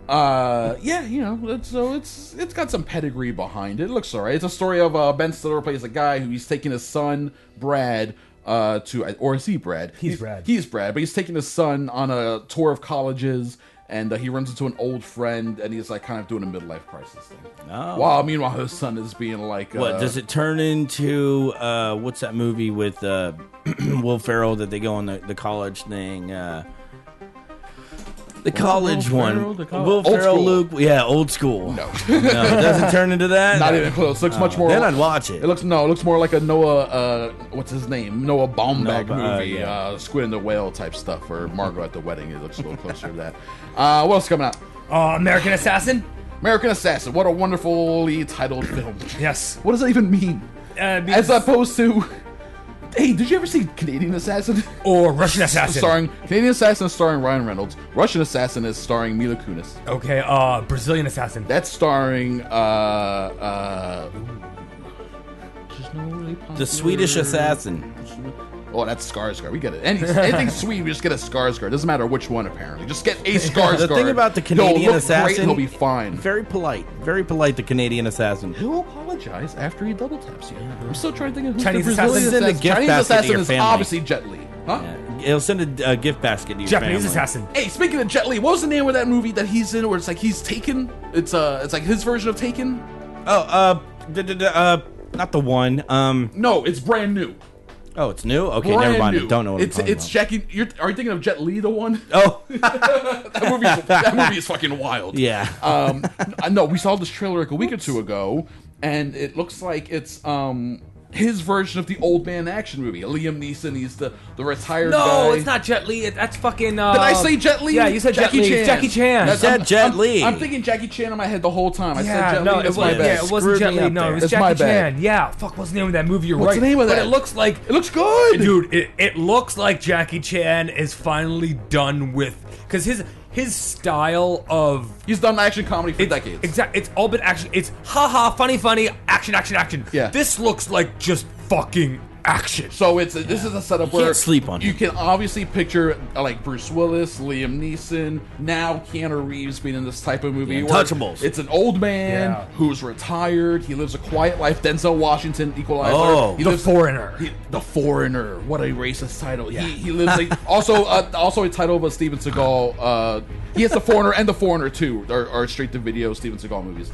It's got some pedigree behind it. It looks alright. It's a story of Ben Stiller plays a guy who he's taking his son Brad or is he Brad? He's Brad. He's Brad, but he's taking his son on a tour of colleges. And he runs into an old friend, and he's like kind of doing a midlife crisis thing. Oh. While meanwhile, his son is being like, what does it turn into? What's that movie with Will Ferrell that they go on the college thing? The college one. Will Ferrell, Luke. Yeah, Old School. No, it doesn't turn into that. Not even close. Looks much more. Then I'd watch it. It looks more like a Noah. What's his name? Noah Baumbach movie. Squid and the Whale type stuff, or Margot at the Wedding. It looks a little closer to that. What else is coming out? American Assassin. American Assassin. What a wonderfully titled film. Yes. What does that even mean? As opposed to. Hey, did you ever see Canadian Assassin? Or Russian Assassin? Canadian Assassin is starring Ryan Reynolds. Russian Assassin is starring Mila Kunis. Okay, Brazilian Assassin. That's starring the Swedish Assassin. Oh, that's Skarsgård. We get it. Anything sweet, we just get a Skarsgård. Doesn't matter which one, apparently. Just get a Skarsgård. The thing about the Canadian Assassin, great, he'll be fine. Very polite, the Canadian Assassin. He'll apologize after he double taps you. I'm still trying to think of who's Chinese the Brazilian Assassin. Assassin. Chinese Assassin is obviously Jet Li. Huh? Yeah. He'll send a gift basket to your Japanese family. Assassin. Hey, speaking of Jet Li, what was the name of that movie that he's in, where it's like he's Taken? It's like his version of Taken. Not the one. No, it's brand new. Oh, it's new? Okay, never mind. I don't know what I'm talking about. Jackie. Are you thinking of Jet Li, the one? Oh. that movie is fucking wild. Yeah. No, we saw this trailer like a week or two ago, and it looks like it's his version of the old man action movie. Liam Neeson, he's the retired guy. No, it's not Jet Li. That's fucking. Did I say Jet Li? Yeah, you said Jet Li. Chan. Jackie Chan. You said Jet Li. I'm thinking Jackie Chan in my head the whole time. I said Yeah, Jet no, Li. That's my bad. yeah, it wasn't Jet Li. No, it was That's my Jackie bad. Chan. Yeah, fuck, what's the name of that movie? You're What's right. the name of that? But it looks like It looks good, dude. It looks like Jackie Chan is finally done with, because his style of he's done action comedy for decades. Exactly, it's all been action. It's funny, action. Yeah, this looks like just fucking action. So this is a setup where can't sleep on you him. can obviously picture like Bruce Willis, Liam Neeson, now Keanu Reeves being in this type of movie. Yeah, where Untouchables. It's an old man who's retired. He lives a quiet life. Denzel Washington, Equalizer. Oh, he The lives, Foreigner. The Foreigner. What a racist title. Yeah. He lives like also a title of a Steven Seagal. He has The Foreigner and The Foreigner too, are straight to video Steven Seagal movies.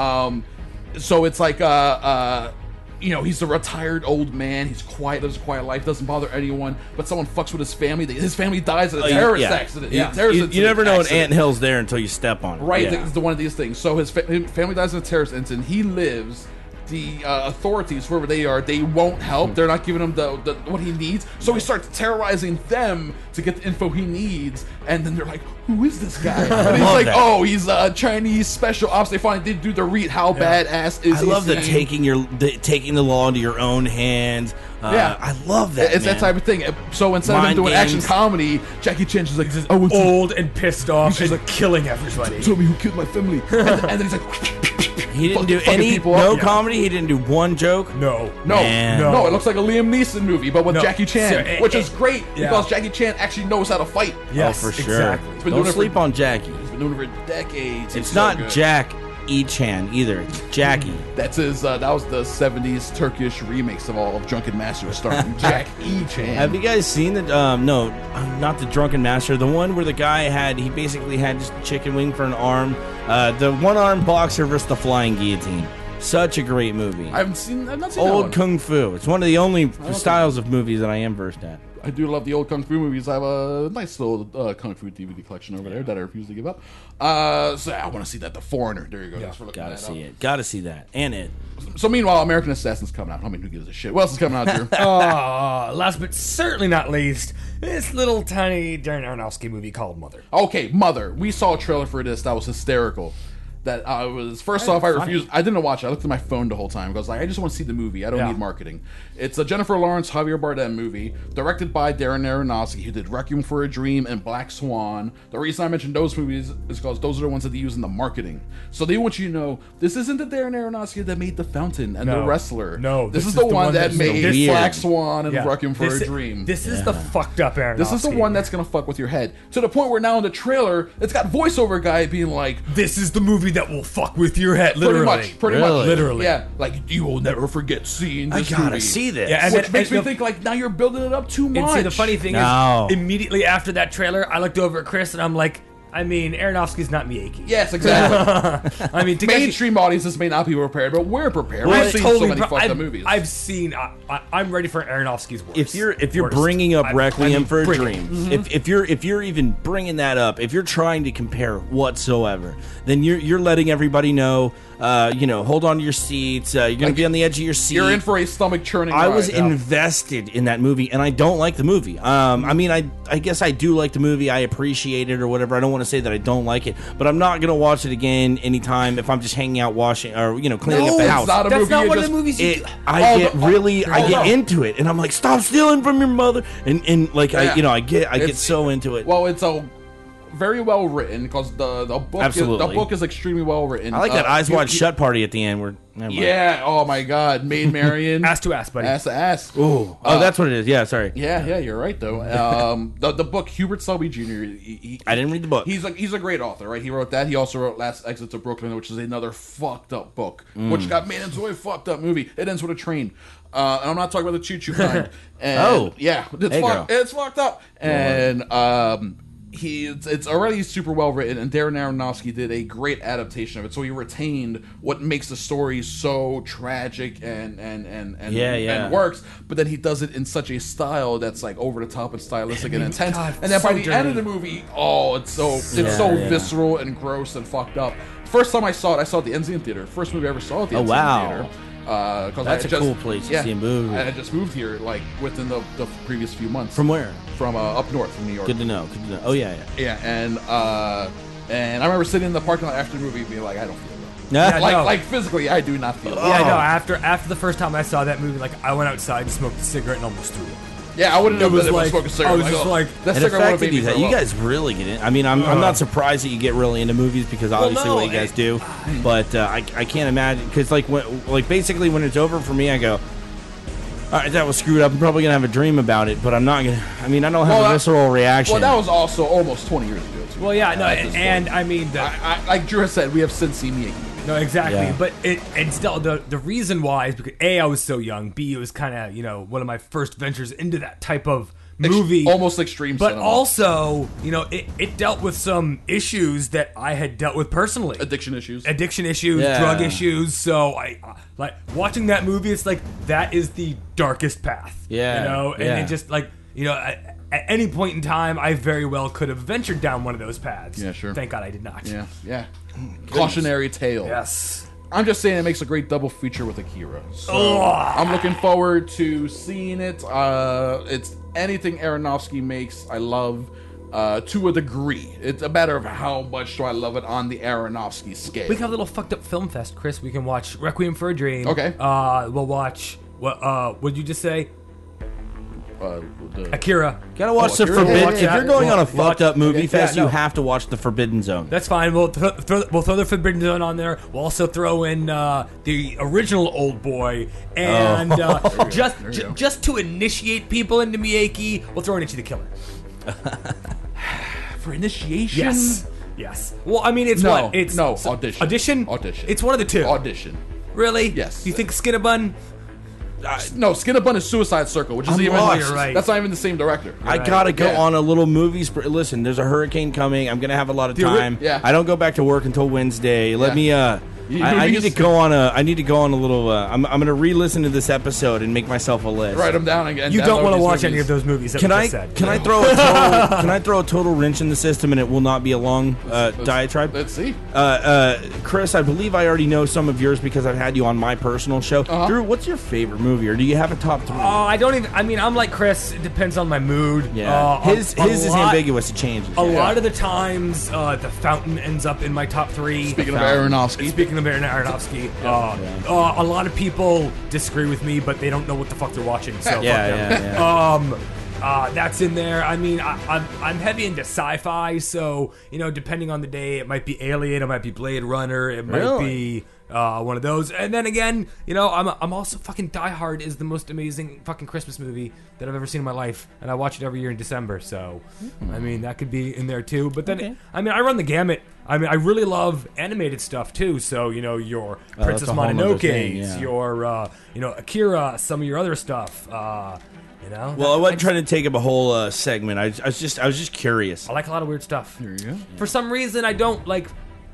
So it's like he's a retired old man. He's quiet, lives a quiet life, doesn't bother anyone. But someone fucks with his family. His family dies in a terrorist accident. Yeah. You never know an anthill's there until you step on it. Right, Yeah. it's one of these things. So his family dies in a terrorist incident. He lives. The authorities, whoever they are, they won't help. They're not giving him the what he needs. So he starts terrorizing them to get the info he needs. And then they're like, "Who is this guy?" And he's like, "Oh, he's a Chinese special ops." They finally did do the read. How badass is I love he? taking the law into your own hands. I love that. It's that type of thing. So instead of him doing action comedy, Jackie Chan is like, "Oh, it's old and pissed off and killing everybody." Tell me who killed my family. and then he's like, he didn't do any comedy. He didn't do one joke. No. It looks like a Liam Neeson movie, but with Jackie Chan, which is great yeah. because Jackie Chan actually knows how to fight. Yes, for sure. Exactly. He's been Don't doing sleep on Jackie. He's been doing it for decades. It's not so good. Jack E. Chan either. It's Jackie. That's his. That was the '70s Turkish remakes of all of Drunken Master, starring Jack E. Chan. Have you guys seen the? No, not the Drunken Master. The one where the guy he basically had just a chicken wing for an arm. The one-armed boxer versus the flying guillotine. Such a great movie. I've not seen that Old one. Kung Fu. It's one of the only styles of movies that I am versed at. I do love the old Kung Fu movies. I have a nice little Kung Fu DVD collection over there that I refuse to give up. So I want to see that. The Foreigner. There you go. Thanks for looking Gotta that see up. it. Gotta see that. And it. So meanwhile, American Assassin's coming out. I mean, who gives a shit? What else is coming out, Drew? Last but certainly not least, this little tiny Darren Aronofsky movie called Mother. Okay, Mother. We saw a trailer for this. That was hysterical. That I was first off, I refused. I didn't watch it. I looked at my phone the whole time because I just want to see the movie. I don't need marketing. It's a Jennifer Lawrence, Javier Bardem movie, directed by Darren Aronofsky, who did Requiem for a Dream and Black Swan. The reason I mentioned those movies is because those are the ones that they use in the marketing. So they want you to know this isn't the Darren Aronofsky that made The Fountain and The Wrestler. No, this is the one that made Black Swan and Requiem for a Dream. This is the fucked up Aronofsky. This is the one that's gonna fuck with your head to the point where now in the trailer it's got voiceover guy being like, "This is the movie that will fuck with your head." Literally, pretty much, literally. Yeah, like you will never forget seeing this I gotta movie. see this. Yeah, and Which then- makes me and think like now you're building it up too much. And see, the funny thing No. is, immediately after that trailer, I looked over at Chris and I'm like, I mean, Aronofsky's not Miyake. Yes, exactly. I mean, mainstream audiences may not be prepared, but we're prepared. Well, We've seen so many fucked up movies. I've seen. I'm ready for Aronofsky's work. If you're bringing up Requiem for a Dream, if you're even bringing that up, if you're trying to compare whatsoever, then you're letting everybody know. Hold on to your seats. You're gonna be on the edge of your seat. You're in for a stomach churning. I was invested in that movie, and I don't like the movie. I mean, I guess I do like the movie. I appreciate it or whatever. I don't want to say that I don't like it, but I'm not gonna watch it again anytime if I'm just hanging out, washing or cleaning up the house. That's not one of the movies. I get into it, and I'm like, stop stealing from your mother, and like I get so into it. Well, it's a very well written because the book is extremely well written. I like that Eyes Wide Shut party at the end where oh my god, Maid Marian. Ass to ass, buddy. Ass to ass. Ooh. That's what it is. Yeah, sorry. Yeah, you're right though. The book, Hubert Selby Jr. I didn't read the book. He's a great author, right? He wrote that. He also wrote Last Exit to Brooklyn, which is another fucked up book, which got made into a fucked up movie. It ends with a train. And I'm not talking about the choo-choo kind. And, yeah, it's fucked up. And it's already super well written, and Darren Aronofsky did a great adaptation of it. So he retained what makes the story so tragic and works, but then he does it in such a style that's like over the top and stylistic and intense. God, and then so by the dirty. end of the movie, it's so visceral and gross and fucked up. First time I saw it at the Enzian Theater. First movie I ever saw at the Enzian Theater. That's a cool place to see a movie. I just moved here like within the previous few months. From where? From up north, from New York. Good to know. Oh yeah. And I remember sitting in the parking lot after the movie, being like, I don't feel good. Yeah, like physically, I do not feel. Yeah, no. After the first time I saw that movie, like I went outside and smoked a cigarette and almost threw it. Yeah, I wouldn't have been able to smoke a cigarette. I was just like, that it cigarette affected you. You guys really get in. I mean, I'm not surprised that you get really into movies because obviously what you guys do. But I can't imagine because basically when it's over for me, I go, all right, that was screwed up. I'm probably gonna have a dream about it, but I'm not gonna. I mean, I don't have a visceral reaction. Well, that was also almost 20 years ago too. Well, yeah, no, and I mean, like Drew has said, we have since seen Miyagi. No, exactly. But and still, the reason why is because A, I was so young. B, it was kind of one of my first ventures into that type of movie, almost extreme. But cinema. also, it dealt with some issues that I had dealt with personally. Addiction issues, drug issues. So I like watching that movie. It's like that is the darkest path. And it just like at any point in time, I very well could have ventured down one of those paths. Yeah, sure. Thank God I did not. Yeah. Cautionary tale. Yes. I'm just saying it makes a great double feature with Akira. So I'm looking forward to seeing it. It's anything Aronofsky makes, I love to a degree. It's a matter of how much do I love it on the Aronofsky scale. We can have a little fucked up film fest, Chris. We can watch Requiem for a Dream. Okay. We'll watch what did you just say? Akira. Gotta watch the Forbidden. If you're going on a fucked up movie fest, you have to watch the Forbidden Zone. That's fine. We'll throw the Forbidden Zone on there. We'll also throw in the original Old Boy, and just to initiate people into Miyake, we'll throw in Ichi the Killer. For initiation. Yes. Yes. Well, I mean, it's No, what? It's no, Audition. Audition? Audition. It's one of the two. Audition. Really? Yes. You think Skin a Bun? No, Skin a Bun is Suicide Circle, which is I'm even lost. You're right. That's not even the same director. I gotta go Yeah. on a little movie. Listen, there's a hurricane coming. I'm gonna have a lot of time. Yeah. I don't go back to work until Wednesday. Let Yeah. me. I need to go on a. I need to go on a little. I'm gonna re-listen to this episode and make myself a list. Write them down again. You don't want to watch any of those movies that Can we I? just said. Can I throw a total? Can I throw a total wrench in the system and it will not be a long diatribe? Let's see. Chris, I believe I already know some of yours because I've had you on my personal show. Drew, what's your favorite movie, or do you have a top 3? I don't even. I mean, I'm like Chris. It depends on my mood. Yeah, his is ambiguous. It changes. A lot of the times, The Fountain ends up in my top 3. Speaking of Aronofsky. Speaking of Aronofsky, a lot of people disagree with me, but they don't know what the fuck they're watching. So fuck them. That's in there. I mean, I'm heavy into sci-fi, so depending on the day, it might be Alien, it might be Blade Runner, it might be one of those. And then again, I'm also fucking Die Hard is the most amazing fucking Christmas movie that I've ever seen in my life, and I watch it every year in December. So, I mean, that could be in there too. But then, I mean, I run the gamut. I mean, I really love animated stuff too. So, your Princess Mononoke's, your Akira, some of your other stuff. Well, I wasn't trying to take up a whole segment. I was just curious. I like a lot of weird stuff. There you go. For some reason, I don't like.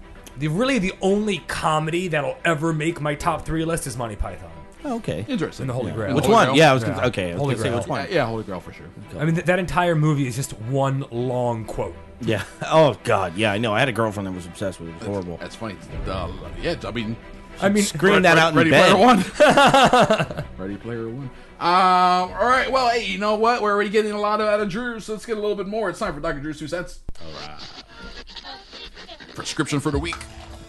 The only comedy that'll ever make my top 3 list is Monty Python. Oh, okay. Interesting. And the Holy Grail. Which Holy one? Grail? Yeah, I was gonna, okay. I was Holy gonna say Grail. which one. Yeah, Holy Grail for sure. I mean, that entire movie is just one long quote. Yeah. Oh God. Yeah, I know. I had a girlfriend that was obsessed with it. It was horrible. That's funny. Yeah, I mean, scream that out in Ready bed. Player One. Ready Player One. All right. Well, hey, you know what? We're already getting a lot out of Drew, so let's get a little bit more. It's time for Dr. Drew's 2 cents. All right. Prescription for the week.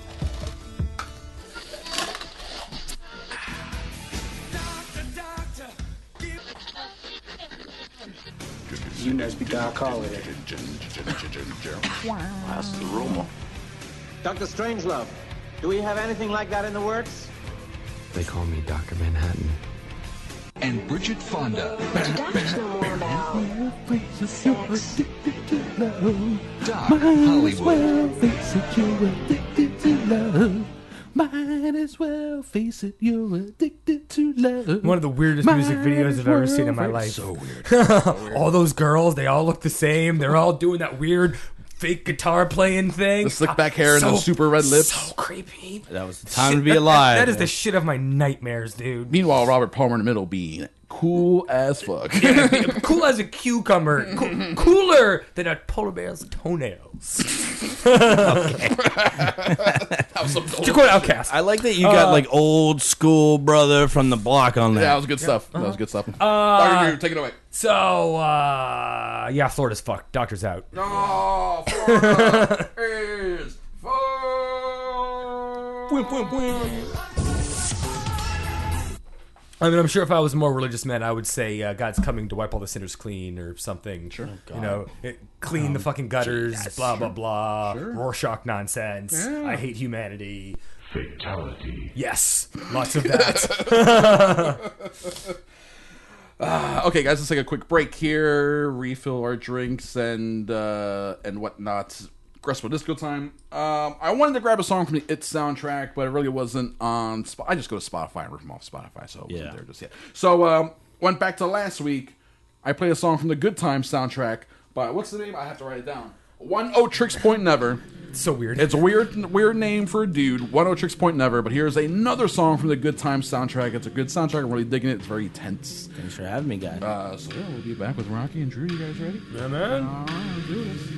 You must be Doc Holliday. That's the rumor. Dr. Strangelove, do we have anything like that in the works? They call me Dr. Manhattan. And Bridget Fonda. Doc Hollywood. Might as well face it, you're addicted to love. One of the weirdest music videos I've ever seen in my life. So weird. All those girls, they all look the same. They're all doing that weird fake guitar playing thing. The slick back hair and the super red lips. So creepy. That was the time to be alive. That is the shit of my nightmares, dude. Meanwhile, Robert Palmer in the middle being cool as fuck. Cool as a cucumber. Cooler than a polar bear's toenails. Okay. To quote Outcast. I like that you got like old school brother from the block on that. Yeah, that was good stuff. That was good stuff. Dr. Drew, take it away. So, yeah, Florida's fucked. Doctor's out. No, Florida is fucked. I mean, I'm sure if I was a more religious man, I would say God's coming to wipe all the sinners clean or something. Sure. Clean the fucking gutters, blah, blah, blah. Sure. Rorschach nonsense. Yeah. I hate humanity. Fatality. Yes. Lots of that. Okay, guys, let's take a quick break here, refill our drinks and whatnot. Crespel Disco time. I wanted to grab a song from the It soundtrack, but it really wasn't on. I just go to Spotify and rip them off Spotify, so it wasn't there just yet. So went back to last week. I played a song from the Good Times soundtrack. But what's the name? I have to write it down. 10 Point Never. It's so weird. It's a weird name for a dude. 10 Point Never. But here's another song from the Good Times soundtrack. It's a good soundtrack. I'm really digging it. It's very tense. Thanks for having me, guys. So yeah, we'll be back with Rocky and Drew. You guys ready? Yeah, man. All right, let's do this.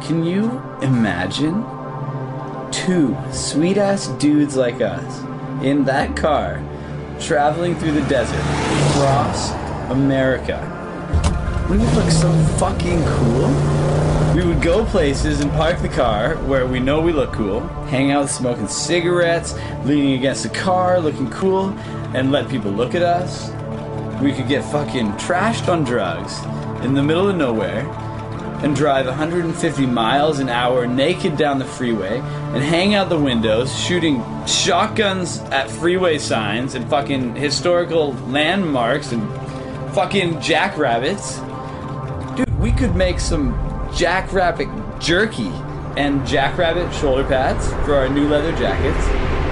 Can you imagine 2 sweet-ass dudes like us in that car traveling through the desert across America? We would look so fucking cool. We would go places and park the car where we know we look cool, hang out smoking cigarettes, leaning against the car, looking cool, and let people look at us. We could get fucking trashed on drugs in the middle of nowhere and drive 150 miles an hour naked down the freeway and hang out the windows shooting shotguns at freeway signs and fucking historical landmarks and fucking jackrabbits. Dude, we could make some jackrabbit jerky and jackrabbit shoulder pads for our new leather jackets.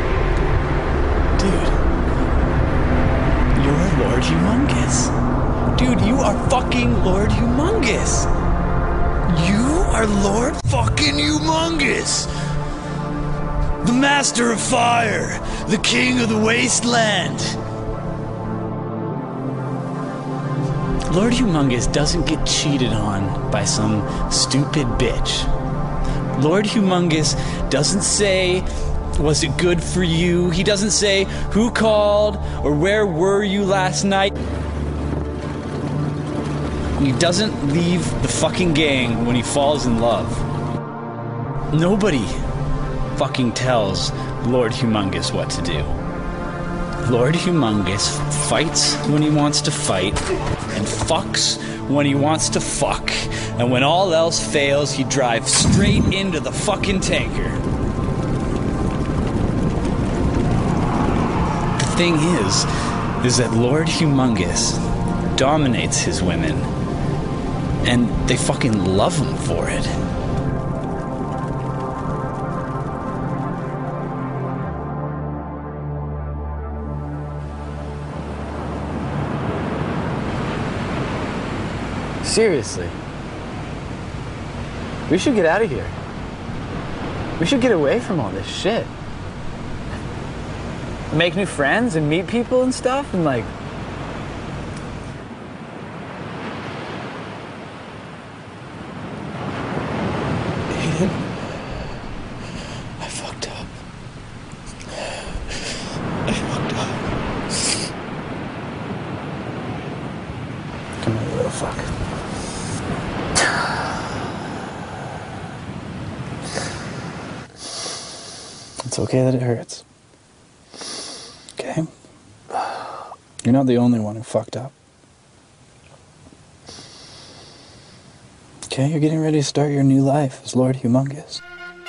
Dude, you're Lord Humongous. Dude, you are fucking Lord Humongous. You are Lord fucking Humongous. The Master of Fire. The King of the Wasteland. Lord Humongous doesn't get cheated on by some stupid bitch. Lord Humongous doesn't say, was it good for you? He doesn't say, who called or where were you last night? He doesn't leave the fucking gang when he falls in love. Nobody fucking tells Lord Humongous what to do. Lord Humongous fights when he wants to fight and fucks when he wants to fuck. And when all else fails, he drives straight into the fucking tanker. The thing is that Lord Humongous dominates his women. And they fucking love him for it. Seriously. We should get out of here. We should get away from all this shit. Make new friends and meet people and stuff and like... I fucked up. I fucked up. Come here, you little fuck. It's okay that it hurts. Okay? You're not the only one who fucked up. Okay, you're getting ready to start your new life as Lord Humongous.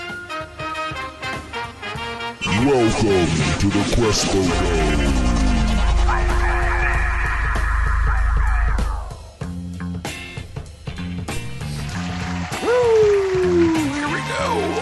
Welcome to the Crespo Dome. Here we go.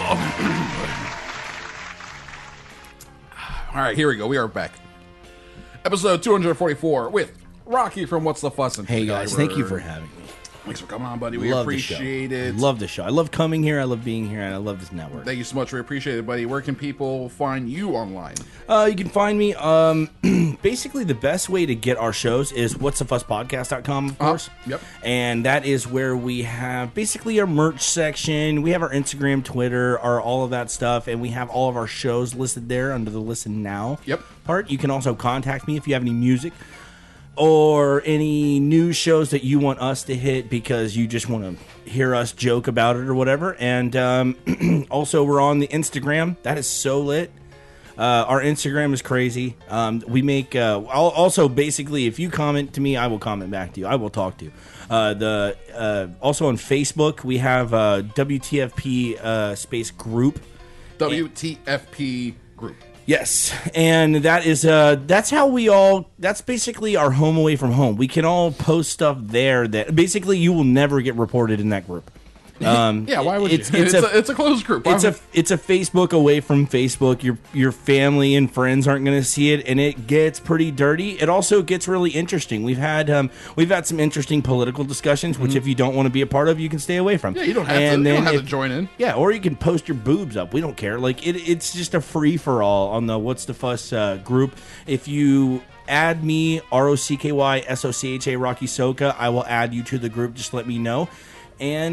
All right, here we go. We are back. Episode 244 with Rocky from What's the Fuss? And hey guys, thank you for having me. Thanks for coming on, buddy. We appreciate it. Love the show. I love coming here. I love being here, and I love this network. Thank you so much. We appreciate it, buddy. Where can people find you online? You can find me. Basically, the best way to get our shows is whatsthefusspodcast.com, of course. Yep. And that is where we have basically our merch section. We have our Instagram, Twitter, all of that stuff, and we have all of our shows listed there under the Listen Now part. You can also contact me if you have any music or any news shows that you want us to hit because you just want to hear us joke about it or whatever. And also, we're on the Instagram. That is so lit. Our Instagram is crazy. We make also basically, if you comment to me, I will comment back to you. I will talk to you. Also on Facebook, we have WTFP space group. WTFP group. Yes, and that is that's how we all. That's basically our home away from home. We can all post stuff there that basically you will never get reported in that group. Yeah, why would you? It's a closed group. It's a Facebook away from Facebook. Your family and friends aren't going to see it, and it gets pretty dirty. It also gets really interesting. We've had some interesting political discussions, which if you don't want to be a part of, you can stay away from. Yeah, you don't have to join in. Yeah, or you can post your boobs up. We don't care. Like it's just a free for all on the What's the Fuss group. If you add me, ROCKYSOCHA Rocky Soka, I will add you to the group. Just let me know. And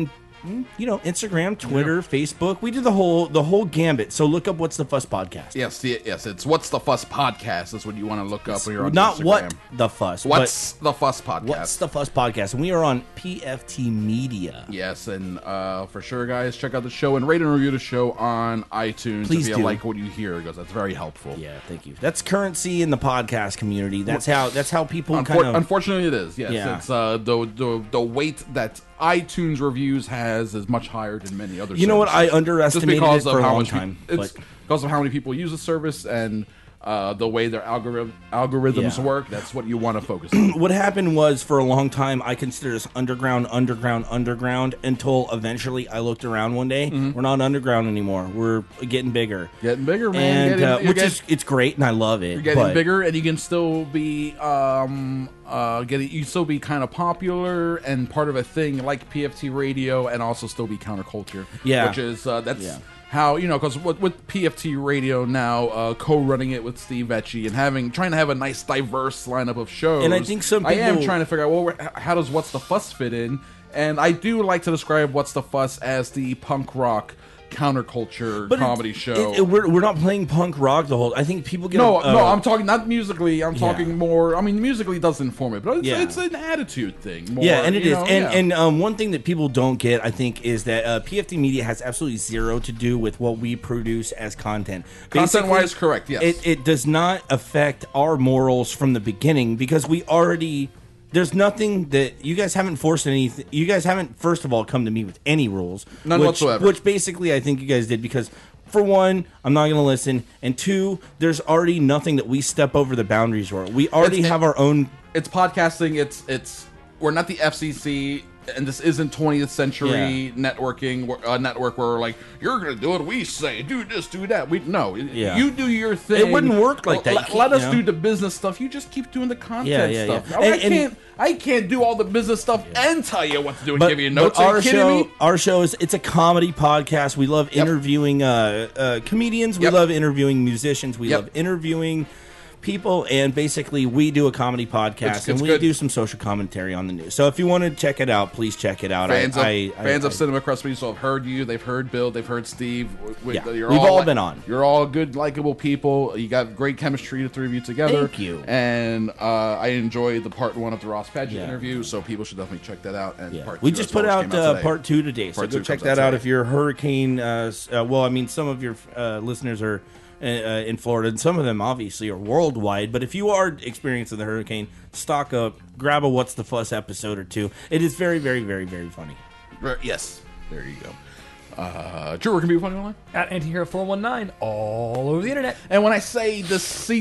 Instagram, Twitter, Facebook. We do the whole gambit. So look up What's the Fuss Podcast. Yes, it's What's the Fuss Podcast is what you want to look up when you're on not Instagram. What the Fuss. What's the Fuss Podcast? What's the Fuss Podcast? And we are on PFT Media. Yes, and for sure, guys, check out the show and rate and review the show on iTunes Please if you do. like what you hear, because that's very helpful. Yeah, thank you. That's currency in the podcast community. That's how people Unfortunately, it is. Yes, Yeah. it's the weight that iTunes reviews has is much higher than many other. You know what? I services. underestimated Just because it of for a how long much time, It's but- because of how many people use the service and the way their algorithms Yeah. work. That's what you want to focus on. What happened was, for a long time, I considered us underground until eventually I looked around one day. We're not underground anymore. We're getting bigger. Getting bigger, man. And it's great, and I love it. You're getting but bigger, and you can still be you still be kind of popular and part of a thing like PFT Radio, and also still be counterculture. Yeah. Which is that's how, because with PFT Radio now, co-running it with Steve Vecchi and trying to have a nice diverse lineup of shows. And I think some I am people- trying to figure out, well, how does What's the Fuss fit in? And I do like to describe What's the Fuss as the punk rock counterculture comedy show. We're not playing punk rock the whole. I think people get No, I'm talking not musically. I'm Yeah. talking more. I mean, musically does inform it, but Yeah. it's an attitude thing. More, Yeah, and it you is. know, And one thing that people don't get, I think, is that PFT Media has absolutely zero to do with what we produce as content. Content-wise, Basically, correct, yes. It does not affect our morals from the beginning, because we already. There's nothing that you guys haven't forced anything. You guys haven't, first of all, come to me with any rules. None whatsoever. Which basically I think you guys did, because for one, I'm not going to listen, and two, there's already nothing that we step over the boundaries for. We already have our own. It's podcasting. It's we're not the FCC, and this isn't 20th century networking network where we're like, you're gonna do what we say, do this, do that. You do your thing. It wouldn't work like that. You Let can't, us you know? do the business stuff. You just keep doing the content Yeah, stuff. yeah. Now, I can't do all the business stuff and tell you what to do and give you notes. Are Our you kidding show, me? our show it's a comedy podcast. We love interviewing comedians. We love interviewing musicians. We love interviewing people, and basically we do a comedy podcast, and we good. do some social commentary on the news. So if you want to check it out, please check it out. Fans of Cinema Crust Diesel have heard you. They've heard Bill. They've heard Steve. We've all been on. You're all good, likable people. You got great chemistry, the three of you together. Thank you. And I enjoyed the part one of the Ross Paget interview, so people should definitely check that out. And part We two just as well, put which out came today. part 2 today, so Part go two check comes that out today. if you're a hurricane. Some of your listeners are in Florida, and some of them obviously are worldwide. But if you are experiencing the hurricane, stock up, grab a What's the Fuss episode or two. It is very, very, very, very funny. Yes, there you go. Drew, where can people find you online? At Antihero419, all over the internet. And when I say the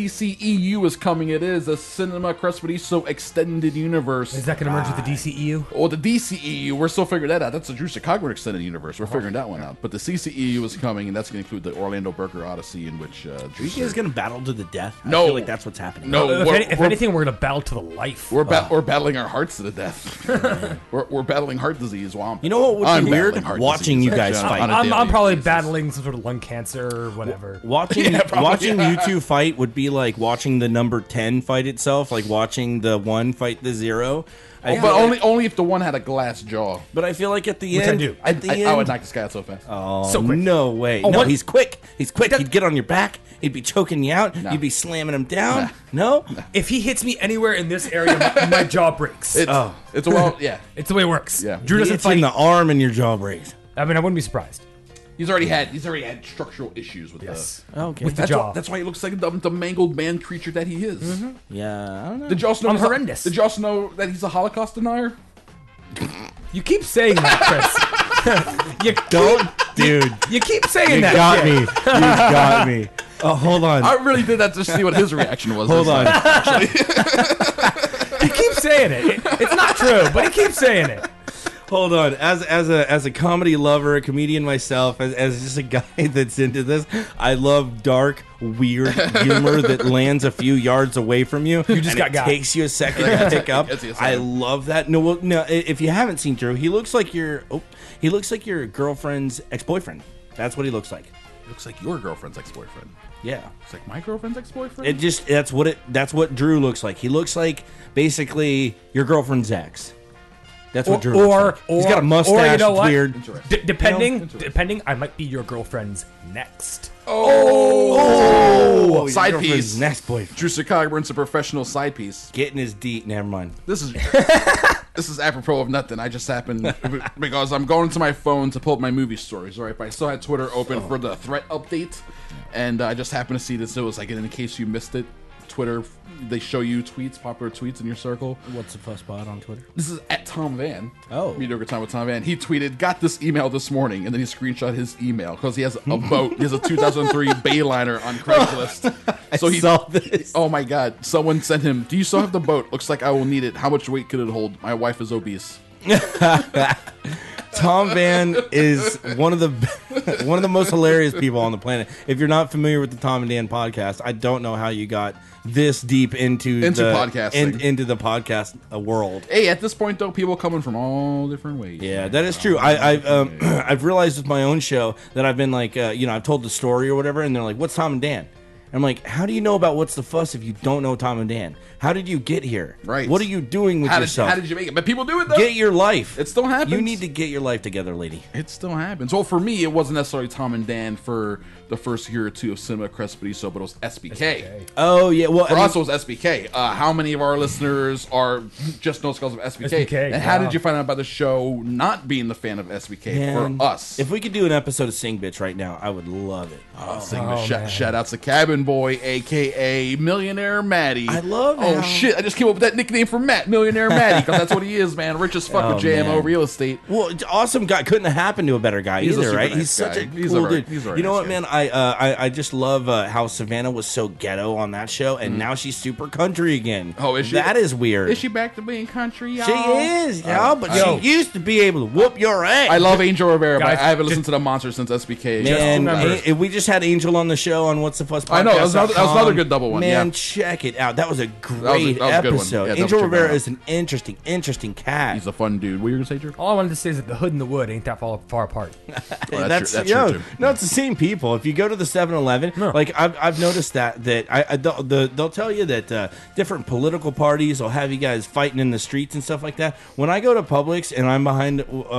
CCEU is coming, it is the Cinema Crespediso Extended Universe. Is that going to merge with the DCEU? Well, the DCEU, we're still figuring that out. That's the Drew Chicago Extended Universe. We're figuring that one out. But the CCEU is coming, and that's going to include the Orlando Burger Odyssey, in which Are you guys going to battle to the death? I No. feel like that's what's happening. No, If anything, we're going to battle to the life. we're battling our hearts to the death. we're battling heart disease. While You know what would I'm be weird? battling heart Watching disease, you guys actually, fight. on a I'm daily probably basis. battling some sort of lung cancer or whatever. Watching you two fight would be like watching the number 10 fight itself, like watching the 1 fight the 0. But only if the one had a glass jaw. But I feel like at the Which end, I do. At the end, I would knock this guy out so fast. Oh, So quick. no way! Oh, no, what? he's quick. He's quick. He'd get on your back. He'd be choking you out. No. You'd be slamming him down. No. If he hits me anywhere in this area, my jaw breaks. It's a well, yeah. It's the way it works. Yeah. Drew He doesn't hits you in fight. the arm and your jaw breaks. I mean, I wouldn't be surprised. He's already had structural issues with Yes. Okay. With the That's jaw. why, that's why he looks like the mangled man creature that he is. Yeah. I don't know. Did you also know I'm he's horrendous. Did you also know that he's a Holocaust denier? You keep saying that, Chris. Dude. You keep saying You that. got shit. me. You got me. Oh, hold on. I really did that to see what his reaction was. Hold on. He keeps saying it. It's not true, but he keeps saying it. Hold on. As a comedy lover, a comedian myself, as just a guy that's into this, I love dark, weird humor that lands a few yards away from you. You just and got takes you a second to pick up. Yes, yes, I yes. love that. No, if you haven't seen Drew, he looks like your girlfriend's ex-boyfriend. That's what he looks like. Looks like your girlfriend's ex-boyfriend. Yeah. It's like my girlfriend's ex-boyfriend. That's what Drew looks like. He looks like basically your girlfriend's ex. That's what Drew looks like. He's got a mustache. Or you know what? Weird. Depending, I might be your girlfriend's next. Oh, side Your piece. next boyfriend. Drew Cogburns, a professional side piece. Getting his deep. Never mind. This is apropos of nothing. I just happened because I'm going to my phone to pull up my movie stories. Right, but I still had Twitter open for the threat update, and I just happened to see this. It was like, in case you missed it, Twitter, they show you tweets, popular tweets in your circle. What's the fuss pod on Twitter? This is at Tom Van. Oh. Mediocre Time with Tom Van. He tweeted, got this email this morning, and then he screenshot his email because he has a boat. He has a 2003 Bayliner on Craigslist. So he saw this. Oh my God. Someone sent him, do you still have the boat? Looks like I will need it. How much weight could it hold? My wife is obese. Tom Van is one of the most hilarious people on the planet. If you're not familiar with the Tom and Dan podcast, I don't know how you got this deep into podcasting, into the podcast world. Hey, at this point though, people coming from all different ways. Yeah, that is true. I've realized with my own show that I've been like, I've told the story or whatever, and they're like, "What's Tom and Dan?" I'm like, how do you know about What's the Fuss if you don't know Tom and Dan? How did you get here? Right. What are you doing with yourself? How did you make it? But people do it, though. Get your life. It still happens. You need to get your life together, lady. It still happens. Well, for me, it wasn't necessarily Tom and Dan for the first year or two of Cinema Crespediso, but it was SBK. Oh, yeah. Well, for us, it was SBK. How many of our listeners are just no skulls of SBK? And how did you find out about the show not being the fan of SBK for us? If we could do an episode of Sing Bitch right now, I would love it. Sing Bitch. Shout out to Cabin Boy, a.k.a. Millionaire Matty. I love it. Oh, shit. I just came up with that nickname for Matt, Millionaire Matty, because that's what he is, man. Rich as fuck with JMO Real Estate. Well, awesome guy. Couldn't have happened to a better guy either, right? Nice he's such a He's cool a very, dude. he's a very You know nice what, guy. man? I just love how Savannah was so ghetto on that show, and now she's super country again. Oh, is she? That is weird. Is she back to being country, y'all? She is, y'all, but she used to be able to whoop your ass. I love Angel Rivera, but Guys, I haven't listened to the Monster since SBK. Man, we just had Angel on the show on What's the Fuss podcast. I know, that was another good double one. Man, yeah. check it out. That was a great that was a good one. episode. Yeah, Angel check that Rivera out. is an interesting cat. He's a fun dude. What were you going to say, Drew? All I wanted to say is that the hood and the wood ain't that far apart. Well, that's true too. No, it's the same people. If you go to the 7-Eleven, like I've noticed that they'll tell you that different political parties will have you guys fighting in the streets and stuff like that. When I go to Publix and I'm behind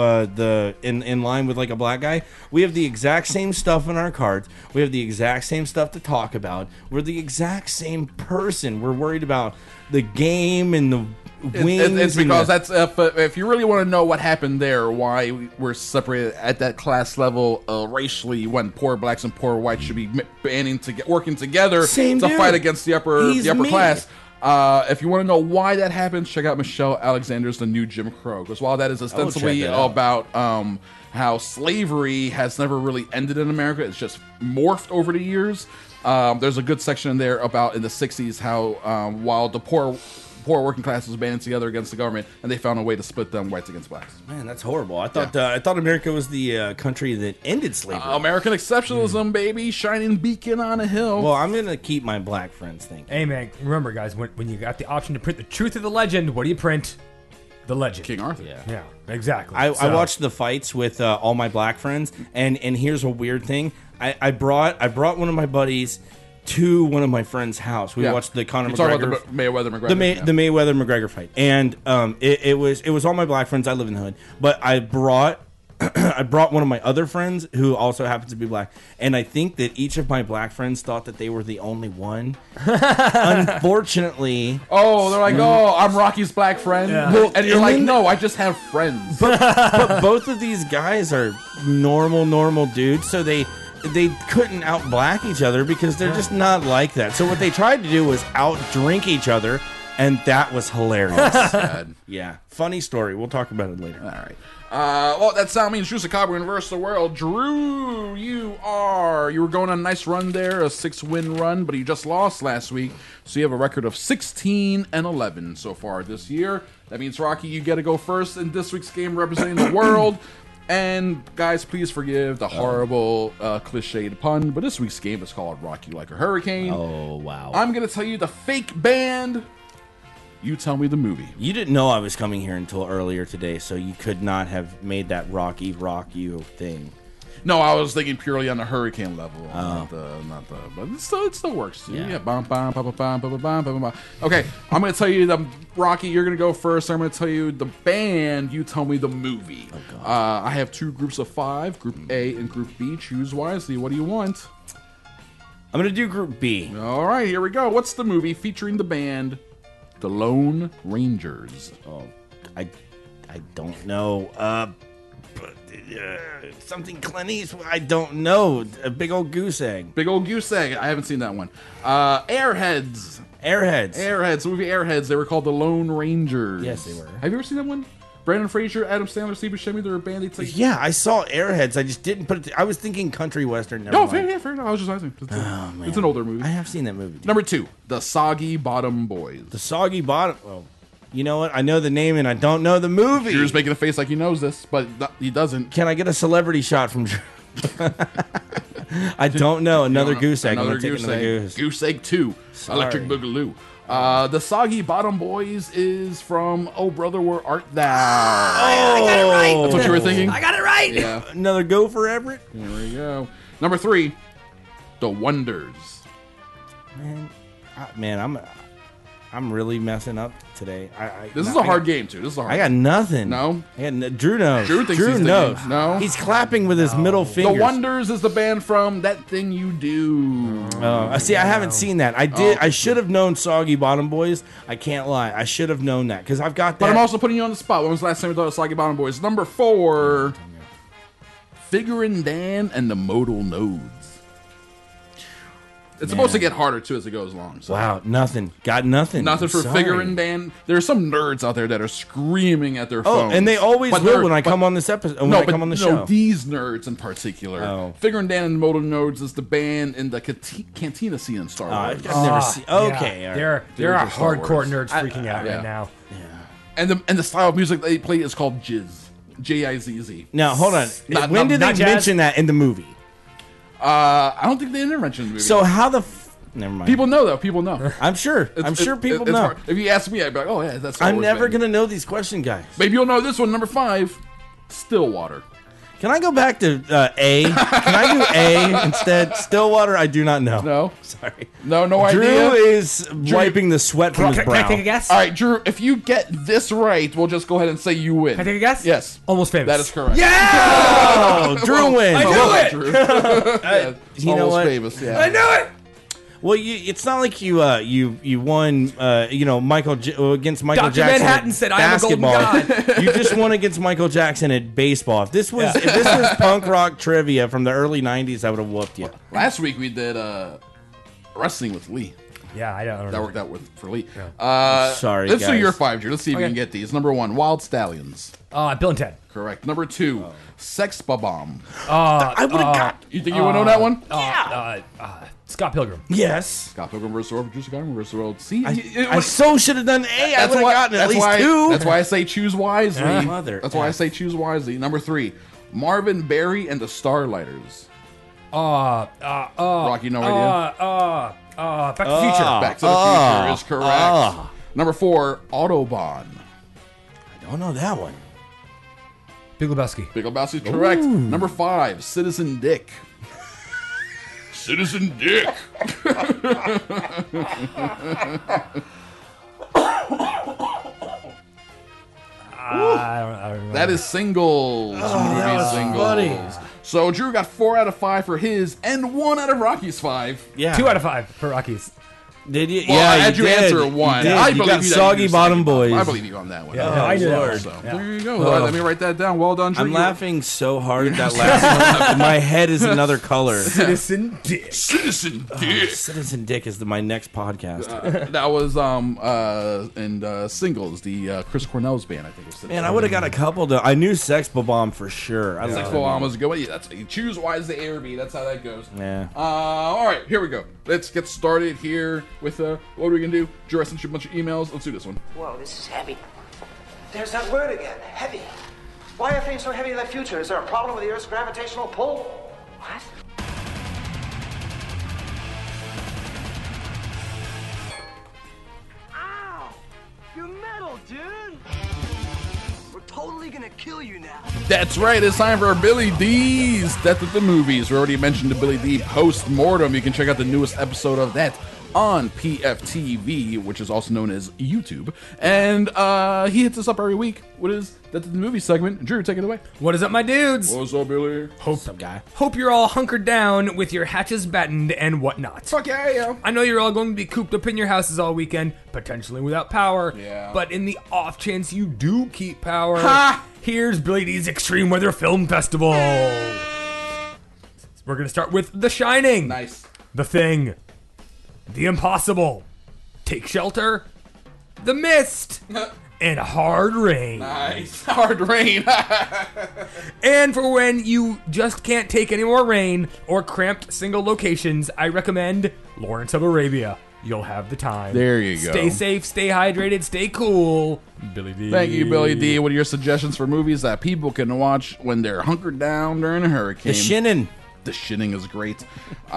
in line with like a black guy, we have the exact same stuff in our carts. We have the exact same stuff to talk about. We're the exact same person. We're worried about the game and the wings. It's because that's if you really want to know what happened there, why we're separated at that class level racially, when poor blacks and poor whites should be working together to fight against the upper class. If you want to know why that happens, check out Michelle Alexander's The New Jim Crow. Because while that is ostensibly about how slavery has never really ended in America, it's just morphed over the years. There's a good section in there about in the 60s how while the poor working class was banding together against the government, and they found a way to split them whites against blacks. Man, that's horrible. I thought America was the country that ended slavery. American exceptionalism, baby, shining beacon on a hill. Well, I'm gonna keep my black friends thinking. Hey, man, remember, guys, when you got the option to print the truth of the legend, what do you print? The legend. King Arthur. Yeah, exactly. I watched the fights with all my black friends, and here's a weird thing. I brought one of my buddies to one of my friend's house. We watched the Conor McGregor, about the Mayweather-McGregor, the Mayweather-McGregor fight, and it was all my black friends. I live in the hood, but I brought one of my other friends who also happens to be black, and I think that each of my black friends thought that they were the only one. Unfortunately, they're like, I'm Rocky's black friend, and you're like, no, I just have friends. But both of these guys are normal dudes, so they couldn't out-black each other because they're just not like that. So what they tried to do was out-drink each other, and that was hilarious. Yeah, funny story. We'll talk about it later. All right. Well, that sound means Drew Cogburn versus the world. Drew, you were going on a nice run there, a 6-win run, but you just lost last week, so you have a record of 16-11 so far this year. That means, Rocky, you get to go first in this week's game representing the world. And guys, please forgive the horrible cliched pun, but this week's game is called Rock You Like a Hurricane. Oh, wow. I'm going to tell you the fake band. You tell me the movie. You didn't know I was coming here until earlier today, so you could not have made that Rocky Rock You thing. No, I was thinking purely on the hurricane level, not the. But it still works. Too. Yeah. Bum, bum, bum, bum, bum, bum, bum, bum. Okay, I'm gonna tell you Rocky. You're gonna go first. I'm gonna tell you the band. You tell me the movie. I have 2 groups of 5, Group A and Group B. Choose wisely. What do you want? I'm gonna do Group B. All right, here we go. What's the movie featuring the band, The Lone Rangers? Oh, I don't know. Something Clint Eastwood. I don't know. A big old goose egg. Big old goose egg. I haven't seen that one. Airheads. Airheads. The movie Airheads. They were called the Lone Rangers. Yes, they were. Have you ever seen that one? Brandon Fraser, Adam Sandler, Steve Buscemi. They're a band. Yeah, I saw Airheads. I just didn't put it. I was thinking country western. Fair enough. I was just asking. It's an older movie. I have seen that movie. Number 2, The Soggy Bottom Boys. The Soggy Bottom. Well, you know what? I know the name and I don't know the movie. Drew's making a face like he knows this, but he doesn't. Can I get a celebrity shot from Drew? I don't know. Another goose egg. Another goose egg. Goose Egg 2. Sorry. Electric Boogaloo. The Soggy Bottom Boys is from Oh Brother Where Art Thou? I got it right. That's what you were thinking? I got it right. Yeah. Another go for Everett. There we go. Number 3, The Wonders. Man, I'm really messing up today. This is a hard game too. I got nothing. No? Drew knows. Drew thinks he's knows. No? He's clapping with his middle finger. The Wonders is the band from That Thing You Do. See, I haven't seen that. I should have known Soggy Bottom Boys. I can't lie. I should have known that because I've got that. But I'm also putting you on the spot. When was the last time you thought of Soggy Bottom Boys? Number 4, Figurin' Dan and the Modal Nodes. It's supposed to get harder too as it goes along. So. Wow, nothing. Got nothing. Nothing for Figurin' Dan. There's some nerds out there that are screaming at their phones. And they always will when I come on this episode. When I come on the show. No, these nerds in particular. Figurin' Dan and the Modal Nodes is the band in the cantina scene in Star Wars. I've never seen. Okay, yeah. There are hardcore nerds freaking out right now. Yeah. And the style of music they play is called Jizz. J-I-Z-Z. Now hold on. When did they mention that in the movie? I don't think they ever mentioned the movie. So how the never mind. People know though. People know. I'm sure. People know. Hard. If you ask me, I'd be like, "Oh yeah, that's." I'm never gonna know these questions, guys. Maybe you'll know this one. Number 5, Stillwater. Can I go back to A? Can I do A instead? Stillwater, I do not know. No, sorry. No idea. Drew is wiping the sweat from his brow. Can I take a guess? All right, Drew. If you get this right, we'll just go ahead and say you win. Can I take a guess? Yes. Almost Famous. That is correct. Yeah! Drew wins. I knew it. Drew. You know what? Famous. Yeah. I knew it. Well, it's not like you won Michael against Michael Dr. Jackson. Manhattan said, "I am a golden god." You just won against Michael Jackson at baseball. If this was punk rock trivia from the early '90s, I would have whooped you. Last week we did wrestling with Lee. Yeah, I don't know. That worked out for Lee. Yeah. Sorry, let's guys. do your 5, Drew. Let's see if you can get these. Number 1, Wild Stallions. Bill and Ted. Correct. Number 2, Sex Bomb. I would have got. You think you would know that one? Scott Pilgrim. Yes. Scott Pilgrim versus the World. Producer Scott Pilgrim versus the World. See, I so should have done A. I would have gotten at least 2. That's why I say choose wisely. That's why I say choose wisely. Number 3, Marvin Berry and the Starlighters. Rocky, no idea. Back to the Future. Back to the Future is correct. Number 4, Autobahn. I don't know that one. Big Lebowski. Big Lebowski is correct. Number 5, Citizen Dick. Citizen Dick. I don't remember. That is Singles. Singles. Funny. So Drew got 4 out of 5 for his, and 1 out of Rocky's 5. Yeah. 2 out of 5 for Rockies. Did you? Well, Yeah, I had you your did. answer 1. You did. I You believe got you. Soggy Bottom Boys. I believe you on that one. Yeah, I knew that. So, there you go. Let me write that down. Well done, Drew. I'm laughing so hard at that last one. My head is another color. Citizen Dick. Citizen Dick. Citizen Dick is my next podcast. That was in Singles, the Chris Cornell's band. I think was. Man, I would have got a couple. I knew Sex Bomb for sure. Sex Bomb was a good one. Yeah, that's you choose wisely, A or B. That's how that goes. Yeah. All right, here we go. Let's get started here with what are we gonna do? Drew, I sent you a bunch of emails. Let's do this one. Whoa, this is heavy. There's that word again, heavy. Why are things so heavy in the future? Is there a problem with the Earth's gravitational pull? What? Ow! You're metal, dude! We're told totally gonna kill you now. That's right, it's time for Billy D's Death at the Movies. We already mentioned the Billy D Post-Mortem. You can check out the newest episode of that on PFTV, which is also known as YouTube. And he hits us up every week with his Death at the Movies segment. Drew, take it away. What is up, my dudes? What's up, Billy? What's up, guy? Hope you're all hunkered down with your hatches battened and whatnot. Fuck yeah. I know you're all going to be cooped up in your houses all weekend, potentially without power. Yeah. But in the off chance you do keep power, Ha! Here's Billy D's Extreme Weather Film Festival. We're going to start with The Shining. Nice. The Thing. The Impossible. Take Shelter. The Mist. And Hard Rain. Nice. Hard Rain. And for when you just can't take any more rain or cramped single locations, I recommend Lawrence of Arabia. You'll have the time. There you go. Stay safe, stay hydrated, stay cool. Billy D. Thank you, Billy D. What are your suggestions for movies that people can watch when they're hunkered down during a hurricane? The Shinning. The Shinning is great.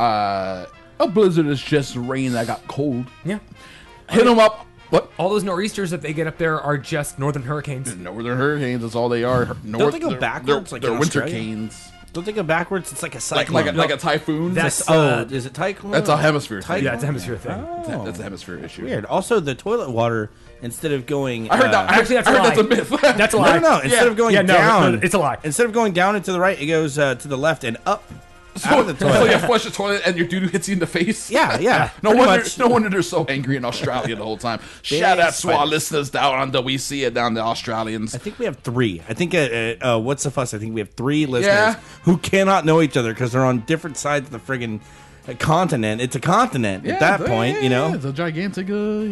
A blizzard is just rain that got cold. Yeah. Hit them up. What? All those nor'easters that they get up there are just northern hurricanes. Northern hurricanes, that's all they are. Don't they go backwards? They're winter canes. Don't they go backwards? It's like a cyclone. Like a typhoon? Is it typhoon? That's a hemisphere thing. Yeah, it's a hemisphere thing. Oh. That's a hemisphere issue. Weird. Also, the toilet water, instead of going... I heard that. Actually, that's a lie. That's a myth. That's a lie. No. Instead of going down... No, it's a lie. Instead of going down and to the right, it goes to the left and up. Out of the toilet. So you flush the toilet and your dude hits you in the face? Yeah. No wonder they're so angry in Australia the whole time. Shout out to our listeners down under. We see it down the Australians. I think we have 3. I think What's the Fuss? I think we have 3 listeners who cannot know each other because they're on different sides of the friggin' continent. It's a continent at that point, you know. It's a gigantic.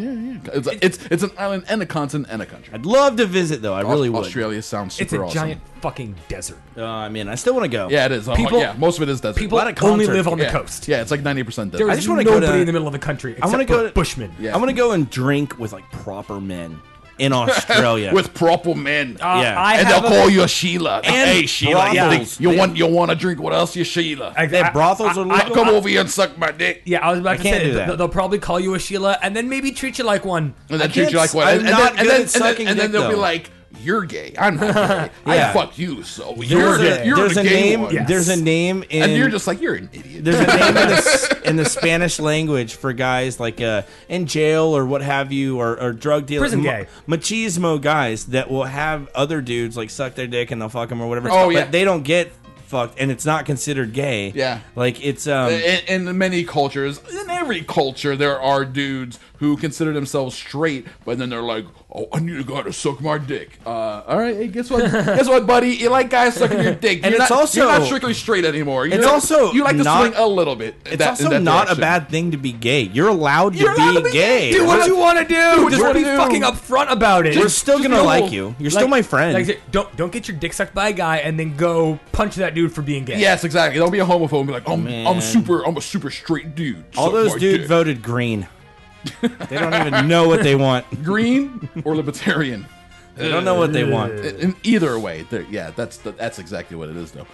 It's an island and a continent and a country. I'd love to visit though. I really would. Australia sounds super It's a awesome. giant fucking desert. I mean, I still want to go. Yeah, it is. Most of it is desert. People only live on the coast. Yeah, it's like 90% desert. There's I just want to nobody go to, in the middle of the country except I want to go for Bushmen. Yeah. I want to go and drink with like proper men in Australia. With proper men. Yeah. And they'll call you a Sheila. And hey, Sheila, brothels. you want to drink with us? You Sheila. They have brothels are legal. Come over here and suck my dick. Yeah, I was about to can't say do that. they'll probably call you a Sheila and then maybe treat you like one. And then treat you like one. I'm not good at sucking and then dick, they'll be though. like, you're gay. I'm not gay. Yeah. I fuck you, so you're there's the a gay name. one. Yes. There's a name in. And you're just like, you're an idiot. There's a name in the Spanish language for guys like in jail or what have you, or drug dealers, Prison gay. machismo guys that will have other dudes like suck their dick and they'll fuck them or whatever. Oh, yeah. But they don't get fucked and it's not considered gay. Yeah. Like it's in many cultures, in every culture, there are dudes who consider themselves straight, but then they're like, "Oh, I need a guy to suck my dick." All right, hey, guess what? Guess what, buddy? You like guys sucking your dick, And you're it's not, also- you're not strictly straight anymore. It's also you like to not- swing a little bit. it's also not a bad thing to be gay. You're allowed to be gay. Do what you want to do. Just be fucking upfront about it. We're still gonna like you. You're still my friend. Like, don't get your dick sucked by a guy and then go punch that dude for being gay. Yes, exactly. Don't be a homophobe and be like, I'm Man. a super straight dude. All Suck those my dudes dick." voted green. They don't even know what they want. Green or libertarian. They don't know what they want. In either way, that's exactly what it is, though.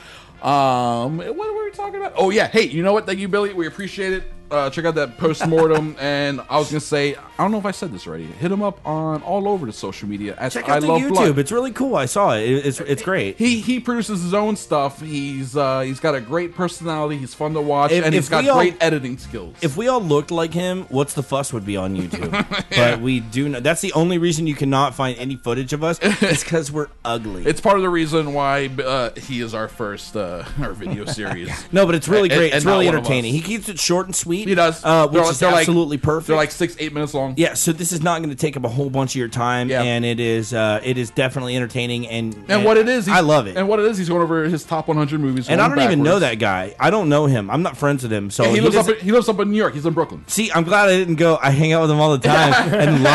What were we talking about? Oh yeah, hey, you know what? Thank you, Billy. We appreciate it. Check out that post-mortem. And I was gonna say, I don't know if I said this already. Hit him up on all over the social media. Check out the YouTube. Blood. It's really cool. I saw it. It's great. He produces his own stuff. He's got a great personality. He's fun to watch, and he's got we all- great editing skills. If we all looked like him, What's the Fuss would be on YouTube. But we do not. That's the only reason you cannot find any footage of us. It's because we're ugly. It's part of the reason why he is our first our video series. No, but it's really great. And It's not really one of entertaining. us. He keeps it short and sweet. He does. Which is absolutely perfect. They're like 6-8 minutes long. Yeah, so this is not going to take up a whole bunch of your time, and it is definitely entertaining. And what it is, I love it. And what it is, he's going over his top 100 movies. And I going don't even know backwards. that guy. I don't know him. I'm not friends with him. So Yeah, he lives doesn't- up in New York. He's in Brooklyn. See, I'm glad I didn't go. I hang out with him all the time and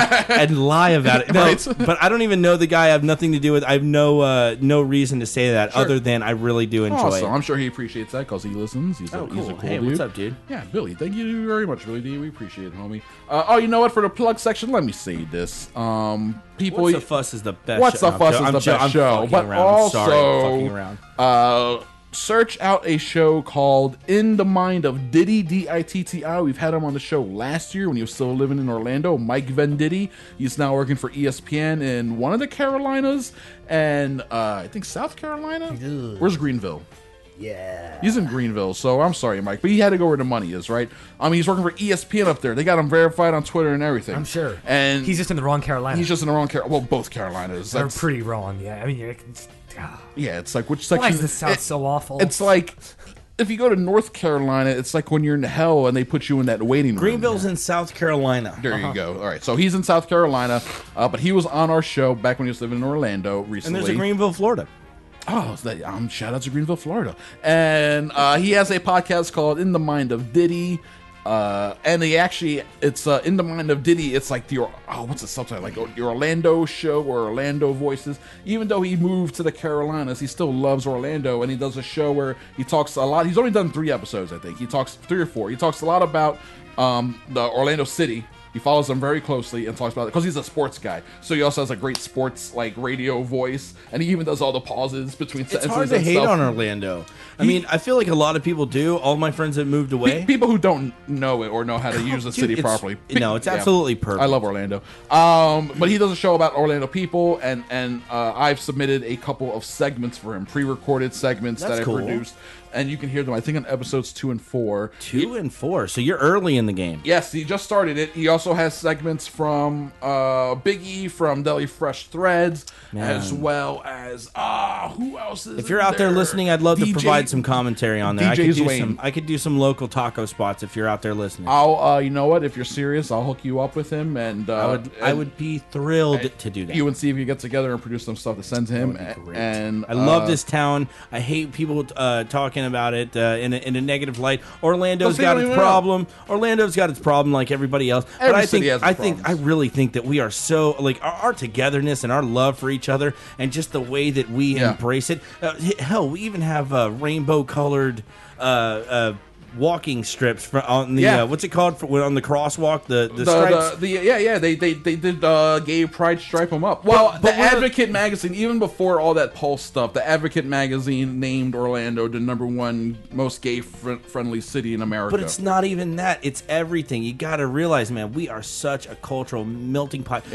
lie about it. No, Right. but I don't even know the guy. I have nothing to do with. I have no reason to say that other than I really do enjoy Awesome. it. I'm sure he appreciates that because he listens. He's a cool. cool Hey, dude. what's up, dude? Yeah, Billy. Thank you very much, Billy D. We appreciate it, homie. You know what? For the plug section, let me say this. People, What's the Fuss is the best. What's show. the Fuss is I'm the best show, fucking but around. I'm sorry, I'm fucking also around. search out a show called In the Mind of Diddy, D-I-T-T-I. We've had him on the show last year when he was still living in Orlando. Mike Venditti. He's now working for ESPN in one of the Carolinas and I think South Carolina. Ugh. Where's Greenville? Yeah. He's in Greenville, so I'm sorry, Mike, but he had to go where the money is, right? I mean, he's working for ESPN up there. They got him verified on Twitter and everything. I'm sure. And he's just in the wrong Carolina. He's just in the wrong Carolina. Well, both Carolinas. They're pretty wrong, yeah. I mean, yeah, it's like, which section? Why is the South so awful? It's like, if you go to North Carolina, it's like when you're in hell and they put you in that waiting room. Greenville's in South Carolina. There you go. All right, so he's in South Carolina, but he was on our show back when he was living in Orlando recently. And there's a Greenville, Florida. Oh, shout out to Greenville, Florida. And he has a podcast called In the Mind of Diddy. And it's In the Mind of Diddy. It's like what's the subtitle? Like your Orlando show or Orlando Voices. Even though he moved to the Carolinas, he still loves Orlando, and he does a show where he talks a lot. He's only done 3 episodes, I think. He talks 3 or 4. He talks a lot about the Orlando City. He follows them very closely and talks about it because he's a sports guy. So he also has a great sports radio voice, and he even does all the pauses between sentences. It's hard to hate on Orlando. I mean, I feel like a lot of people do. All my friends have moved away. People who don't know it or know how to use the city properly. No, it's absolutely perfect. I love Orlando. But he does a show about Orlando people, and I've submitted a couple of segments for him, pre-recorded segments that I produced. And you can hear them, I think, on episodes 2 and 4. 2 and 4. So you're early in the game. Yes, he just started it. He also has segments from Big E from Deli Fresh Threads, as well as who else is? If you're out there listening, I'd love to provide some commentary on there. DJ I could do some local taco spots if you're out there listening. I'll you know what? If you're serious, I'll hook you up with him, and I would be thrilled to do that. You and see if you get together and produce some stuff to send to him. And I love this town. I hate people talking about it in a negative light. Orlando's got its problem. Orlando's got its problem like everybody else. But I really think that we are so our togetherness and our love for each other and just the way that we embrace it. Hell, we even have rainbow colored walking strips on the what's it called on the crosswalk, the stripes. They did gay pride stripe them up. Well, the Advocate magazine, even before all that Pulse stuff, the Advocate magazine named Orlando the #1 most gay friendly city in America. But it's not even that; it's everything. You got to realize, man, we are such a cultural melting pot.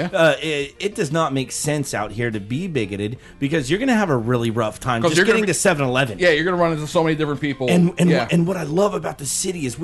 It does not make sense out here to be bigoted because you're going to have a really rough time just getting to 7-Eleven. Yeah, you're going to run into so many different people. And what I love about the city is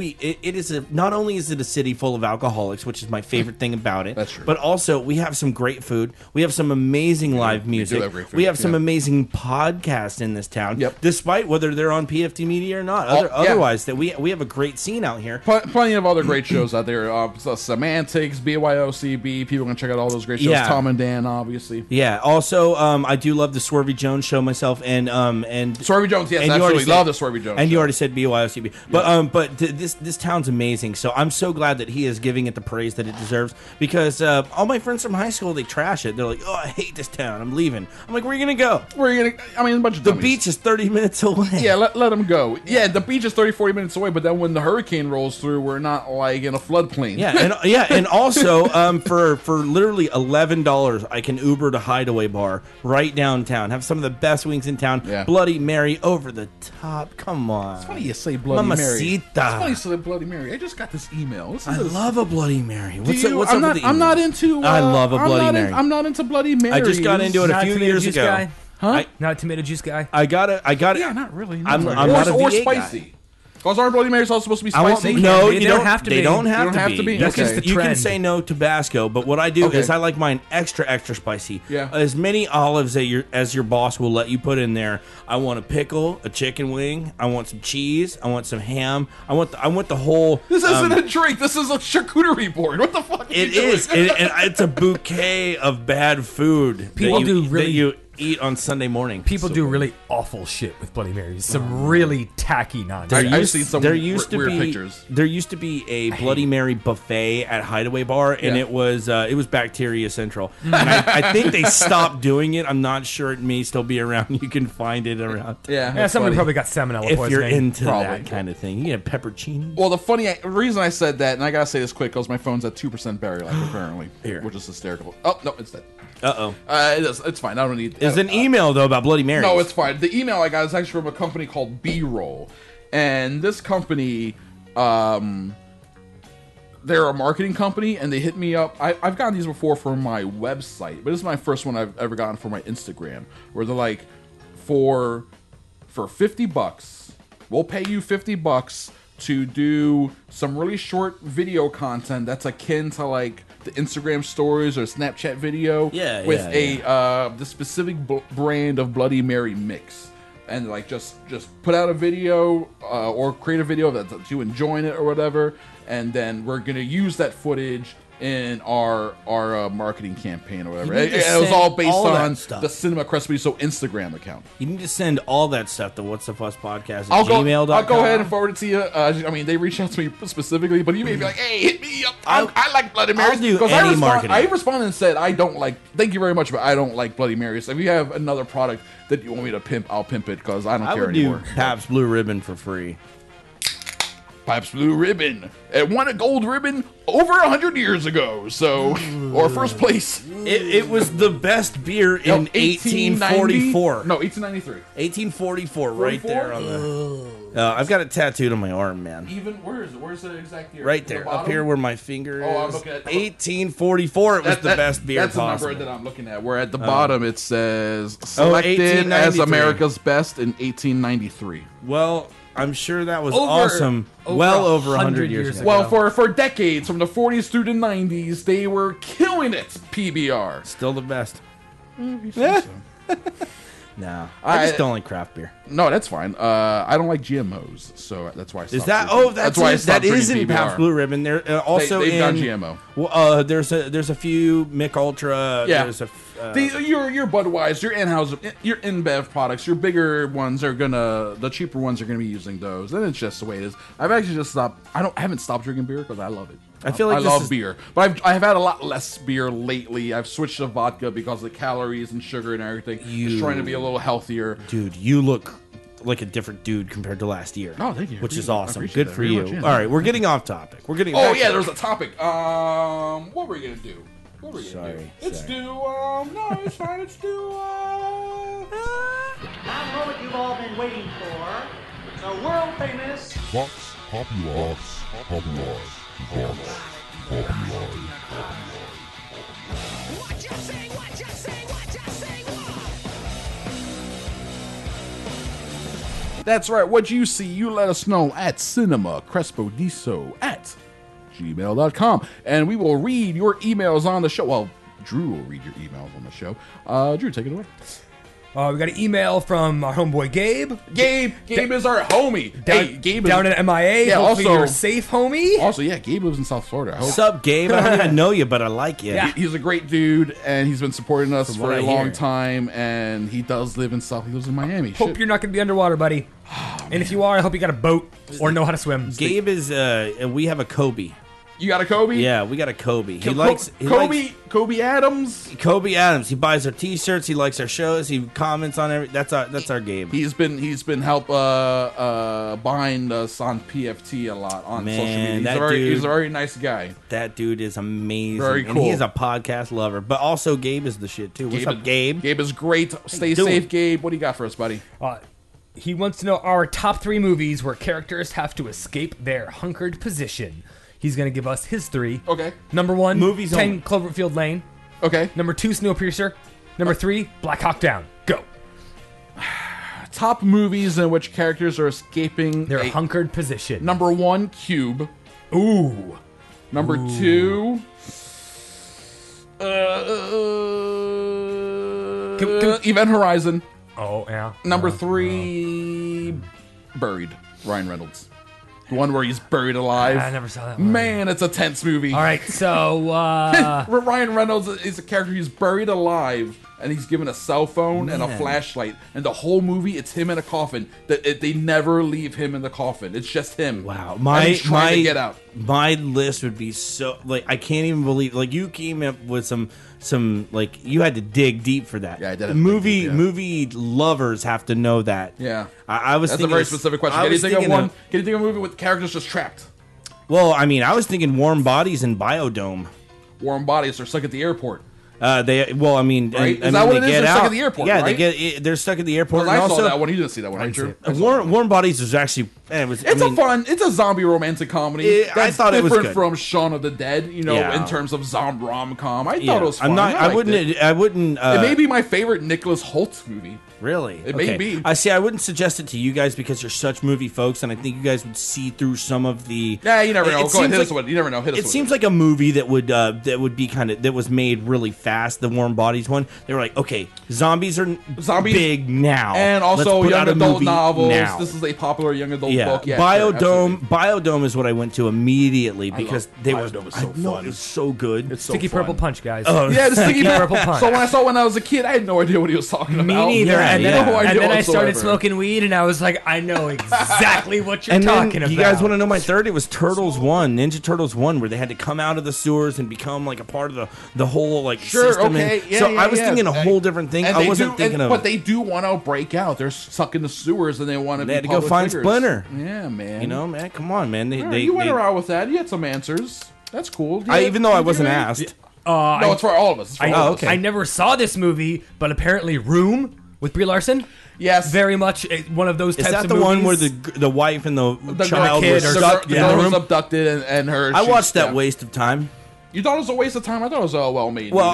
not only is it a city full of alcoholics, which is my favorite thing about it. That's true. But also we have some great food. We have some amazing live music. We have some amazing podcasts in this town. Despite whether they're on PFT Media or not. Otherwise, that we have a great scene out here. Plenty of other great shows out there. Semantics, BYOCB. People can check out all those great shows. Tom and Dan, obviously. Yeah. Also, I do love the Swervy Jones show myself, and Swervy Jones. Yes, absolutely love the Swervy Jones. And you already said BYOCB, but this town's amazing. So I'm so glad that he is giving it the praise that it deserves. Because all my friends from high school, they trash it. They're like, "Oh, I hate this town. I'm leaving." I'm like, "Where are you gonna go?" I mean, a bunch of the beach is 30 minutes away. Yeah, let them go. Yeah, the beach is 30-40 minutes away. But then when the hurricane rolls through, we're not like in a floodplain. Yeah, and also for literally $11, I can Uber to Hideaway Bar right downtown. Have some of the best wings in town. Yeah. Bloody Mary over the top. Come on. It's funny you say Bloody Mary. It's funny you say Bloody Mary. I just got this email. I love a Bloody Mary. What's up with the email? I'm not into. I love a Bloody Mary. I'm not into Bloody Mary. I just got into it a few years ago. Guy? Huh? Not a tomato juice guy. I got it. Yeah, not really. I'm not a or V8 spicy. guy. Because aren't Bloody Marys all supposed to be spicy? No, they don't have to be. They don't have to be. That's just the trend. You can say no Tabasco, but what I do is I like mine extra spicy. Yeah. As many olives as your boss will let you put in there. I want a pickle, a chicken wing. I want some cheese. I want some ham. I want the whole. This isn't a drink. This is a charcuterie board. What the fuck? It is. And it's a bouquet of bad food. People that you eat on Sunday morning. People do really awful shit with Bloody Marys. Some really tacky nonsense. I've seen some weird pictures. There used to be a Bloody Mary buffet at Hideaway Bar, and it was Bacteria Central. And I think they stopped doing it. I'm not sure. It may still be around. You can find it around. Yeah, somebody probably got salmonella if poisoning. You're into that kind of thing. You get peppercini. Well, the reason I said that, and I gotta say this quick, because my phone's at 2% battery life apparently, which is hysterical. Oh no, it's dead. Uh-oh. It's fine. I don't need. It's an email, though, about Bloody Marys. No, it's fine. The email I got is actually from a company called B-Roll. And this company, they're a marketing company, and they hit me up. I've gotten these before for my website, but this is my first one I've ever gotten for my Instagram, where they're like, for $50, we'll pay you $50 to do some really short video content that's akin to like the Instagram stories or Snapchat video with the specific brand of Bloody Mary mix. And like just put out a video or create a video that you enjoying it or whatever, and then we're gonna use that footage in our marketing campaign or whatever. It was all based on the Cinema Crespediso Instagram account. You need to send all that stuff to What's the Fuss Podcast at I'll gmail.com. I'll go ahead and forward it to you. I mean, they reached out to me specifically, but you may be like, "Hey, hit me up. I like Bloody Marys." I'll do any marketing. I responded and said, "I don't like. Thank you very much, but I don't like Bloody Marys. If you have another product that you want me to pimp, I'll pimp it because I don't care anymore." Do Pabst Blue Ribbon for free. Pabst Blue Ribbon. It won a gold ribbon over 100 years ago, so or first place. It was the best beer in 1844. No, 1893. 1844, right there on the. I've got it tattooed on my arm, man. Even where is it? Where's the exact year? Right there, up here where my finger is. I'm looking at 1844. It was the best beer that's possible. The number that I'm looking at. Where at the bottom it says selected as America's best in 1893. Well, I'm sure that was awesome. Well over 100 years ago. Well, for decades, from the 40s through the 90s, they were killing it. PBR. Still the best. Yeah. No, I just don't like craft beer. No, that's fine. I don't like GMOs, so that's why I stopped. Is that? Oh, that's why that is in Pabst Blue Ribbon. They're also they've got in GMO. Well, there's a few Mick Ultra. Yeah. There's your Budweiser, your Anheuser, your InBev products, your bigger ones the cheaper ones are gonna be using those. And it's just the way it is. I've actually just stopped. I haven't stopped drinking beer because I love it. I feel like I love beer, but I've had a lot less beer lately. I've switched to vodka because of the calories and sugar and everything. Just trying to be a little healthier. Dude, you look like a different dude compared to last year. Oh, thank you. Which is awesome. Good for very you. much, yeah. All right, we're getting off topic. We're getting. Oh yeah, there's a topic. What were we gonna do? Sorry. Let's do. No, it's fine. Let's do. Now the moment you've all been waiting for. It's a world famous. Vox Popular. Popular. Vox Popular. What you say, what you say, what you say, what? That's right. What you see, you let us know at Cinema Crespediso at gmail.com, and we will read your emails on the show. Well, Drew will read your emails on the show. Drew, take it away. We got an email from our homeboy Gabe. Gabe is our homie. Gabe down at MIA. Yeah, hopefully also you're safe, homie. Also, yeah, Gabe lives in South Florida. What's up, Gabe? I don't even know you, but I like you. Yeah. He's a great dude, and he's been supporting us for a long time. And he does live in He lives in Miami. Hope you're not going to be underwater, buddy. And if you are, I hope you got a boat or know how to swim. Gabe is. We have a Kobe. You got a Kobe? Yeah, we got a Kobe. Kobe Adams. Kobe Adams. He buys our T-shirts. He likes our shows. He comments on every. That's our Gabe. He's been help behind us on PFT a lot on social media. He's a very nice guy. That dude is amazing. Very cool. And he is a podcast lover. But also Gabe is the shit too. What's up, Gabe? Gabe is great. Stay safe, Gabe. What do you got for us, buddy? He wants to know our top 3 movies where characters have to escape their hunkered position. He's going to give us his 3. Okay. Number 1, movies 10 only. Cloverfield Lane. Okay. Number 2, Snowpiercer. Number 3, Black Hawk Down. Go. Top movies in which characters are escaping their hunkered position. Number 1, Cube. Ooh. Number 2, Event Horizon. Oh, yeah. Number 3, Buried. Ryan Reynolds. The one where he's buried alive. I never saw that one. Man, it's a tense movie. All right, so Ryan Reynolds is a character who's buried alive, and he's given a cell phone and a flashlight, and the whole movie it's him in a coffin. They never leave him in the coffin. It's just him. Wow, he's trying to get out. My list would be so I can't even believe you came up with some you had to dig deep for that. Yeah, I did. Movie lovers have to know that. Yeah, I was. That's thinking a very specific question. Can you think of one? Can you think of a movie with characters just trapped? Well, I mean, I was thinking Warm Bodies and Biodome. Warm Bodies are stuck at the airport. Well, I mean, right? Is that what it is? They're stuck at the airport. Yeah, right? they're stuck at the airport. I also, saw that one. You didn't see that one, right? Warm Bodies is actually. It's a zombie romantic comedy. I thought it was different good. from Shaun of the Dead. In terms of zombie rom-com. I thought it was fun. I wouldn't. It may be my favorite Nicholas Hoult movie. Really? It may be. I wouldn't suggest it to you guys because you're such movie folks, and I think you guys would see through some of the. Yeah, you never know. Go ahead, hit us with it. You never know. Hit us with it. It seems like a movie that would be that was made really fast. The Warm Bodies one. They were like, okay, zombies are big now, and also Let's put young out a adult movie novels. now. This is a popular young adult Yeah, book. Yeah, Biodome is what I went to immediately because Biodome is so fun. It was so good. It's so Sticky fun. Purple Punch, guys. Oh, yeah, the Sticky Purple Punch. So when I saw it when I was a kid, I had no idea what he was talking about. Me neither. And then I started whatsoever. smoking weed, and I was like, I know exactly what you're And then, talking about. you guys want to know my third? It was Turtles 1, Ninja Turtles 1, where they had to come out of the sewers and become like a part of the whole system. Okay. And, so I was thinking a whole different thing. I wasn't thinking of. But they do want to break out. They're stuck in the sewers, and they want to. They had to go find figures. Splinter. Yeah, man. You know, man, come on, man. You went around with that. You had some answers. That's cool. Even though I wasn't asked. No, it's for all of us. Okay. I never saw this movie, but apparently Room with Brie Larson. Yes, very much one of those types of movies. Is that the one where the wife and the child were stuck in the room? Was abducted and her. I watched that waste of time. You thought it was a waste of time? I thought it was a well-made movie.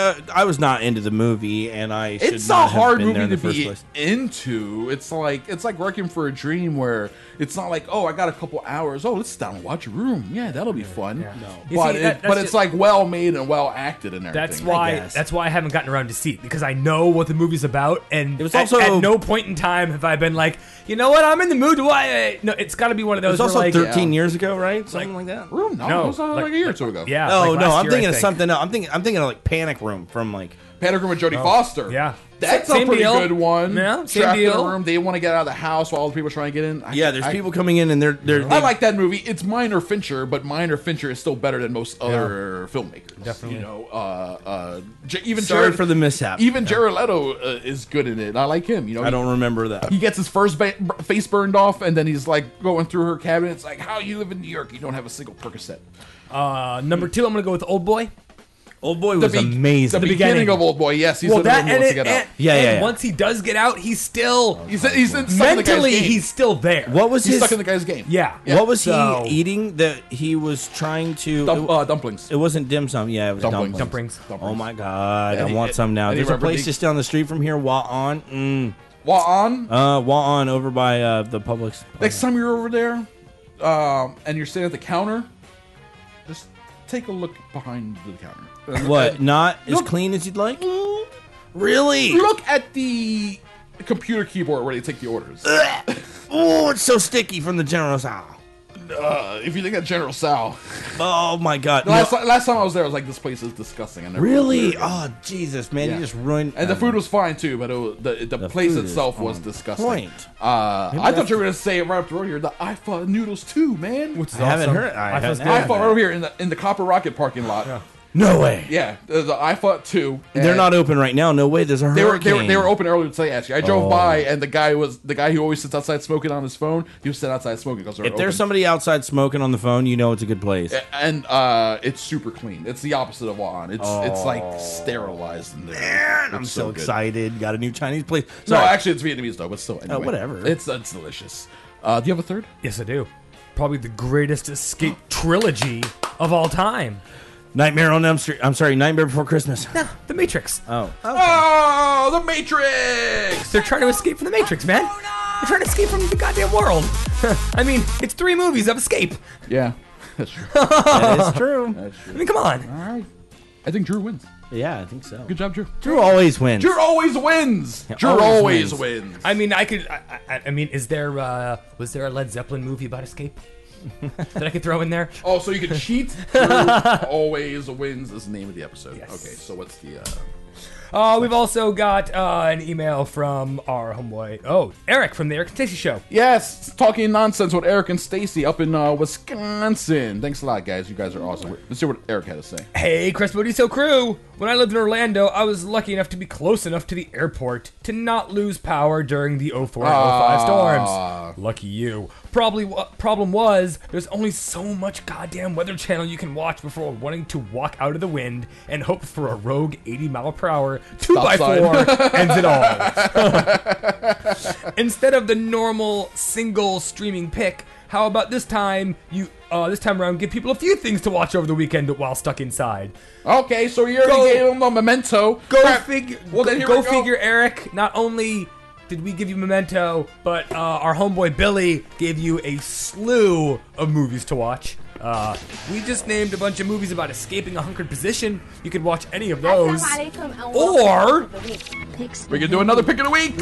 I was not into the movie, and I should it's not a hard have been movie there in to the be first place. into. It's like Working for a Dream, where it's not like, oh, I got a couple hours. Oh, let's sit down and watch a Room. Yeah, that'll be fun. Yeah. No, but it's like well made and well acted and everything. That's why I haven't gotten around to see it, because I know what the movie's about, and it was also at no point in time have I been like, you know what, I'm in the mood. No, it's got to be one of those. It was also like, 13 years ago, right? Something like that. Room? No, it was like a year or two ago. Yeah. Oh like no, I'm year, thinking of something else. I'm thinking of like Panic Room from like Panic Room with Jodie Foster. Yeah. That's same a pretty deal. good one. Yeah, same Trapped deal. in a room, they want to get out of the house while all the people are trying to get in. There's people coming in and they're I like that movie. It's Minor Fincher, but Minor Fincher is still better than most other filmmakers. Definitely. You know, even sorry Jared, for the mishap. Even Jared Leto is good in it. I like him. You know, I don't remember that. He gets his first face burned off, and then he's like going through her cabinet. It's like, how you live in New York? You don't have a single Percocet. Number 2, I'm gonna go with Old Boy. Old Boy was amazing. The beginning of Old Boy, yes. He's that and to get out. And once he does get out, he's still he's mentally he's still there. What was he's his stuck in the guy's game? Yeah. What was he eating that he was trying to? Dumplings. It wasn't dim sum. Yeah, it was dumplings. Oh my god, I want some now. and There's a place just down the street from here, Wa'an. Wa'an? Wa'an over by the Publix. Next time you're over there, and you're sitting at the counter, just take a look behind the counter. What? Not as clean as you'd like? Really? Look at the computer keyboard where they take the orders. Oh, it's so sticky from the General Tso. If you think of General Tso. Oh my god. Last time I was there, I was like, this place is disgusting. I never really? Oh, Jesus, man. You just ruined... And the food was fine, too, but the place itself was disgusting. Point. I thought you were going to say it right up the road here, the IFA noodles, too, man. Which is I haven't awesome. heard... IFA right over here in the Copper Rocket parking lot. Yeah. No way. Yeah, the IFA 2. They're not open right now. No way. There's a hurricane. They were open earlier today. Actually, I drove by and the guy who always sits outside smoking on his phone. He was sitting outside smoking because if there's somebody outside smoking on the phone, you know it's a good place. And it's super clean. It's the opposite of Wa'an. It's like sterilized in there. Man, I'm so excited. Got a new Chinese place. No, actually it's Vietnamese though, but still. Anyway, whatever. It's delicious. Do you have a third? Yes, I do. Probably the greatest escape trilogy of all time. Nightmare on Elm Street. I'm sorry, Nightmare Before Christmas. No, The Matrix. Oh. Okay. Oh, The Matrix! They're trying to escape from The Matrix, man. They're trying to escape from the goddamn world. I mean, it's 3 movies of escape. Yeah, that's true. That is true. I mean, come on. All right. I think Drew wins. Yeah, I think so. Good job, Drew. Drew always wins. Drew always wins. Yeah, Drew always wins. I mean, I mean, was there a Led Zeppelin movie about escape that I could throw in there? Oh, so you can cheat? Drew always wins is the name of the episode. Yes. Okay, so what's the... We've also got an email from our homeboy, Eric from the Eric and Stacey Show. Yes, talking nonsense with Eric and Stacey up in Wisconsin. Thanks a lot, guys. You guys are awesome. Let's hear what Eric had to say. Hey, Crespodiso crew! When I lived in Orlando, I was lucky enough to be close enough to the airport to not lose power during the 04 and 05 storms. Lucky you. Problem was, there's only so much goddamn Weather Channel you can watch before wanting to walk out of the wind and hope for a rogue 80-mile-per-hour 2x4 ends it all. Instead of the normal single streaming pick, how about this time around give people a few things to watch over the weekend while stuck inside? Okay, so you already gave them a Memento. Go figure, Eric. Not only did we give you Memento, but our homeboy Billy gave you a slew of movies to watch. We just named a bunch of movies about escaping a hunkered position. You could watch any of those. Or we could do another pick of the week.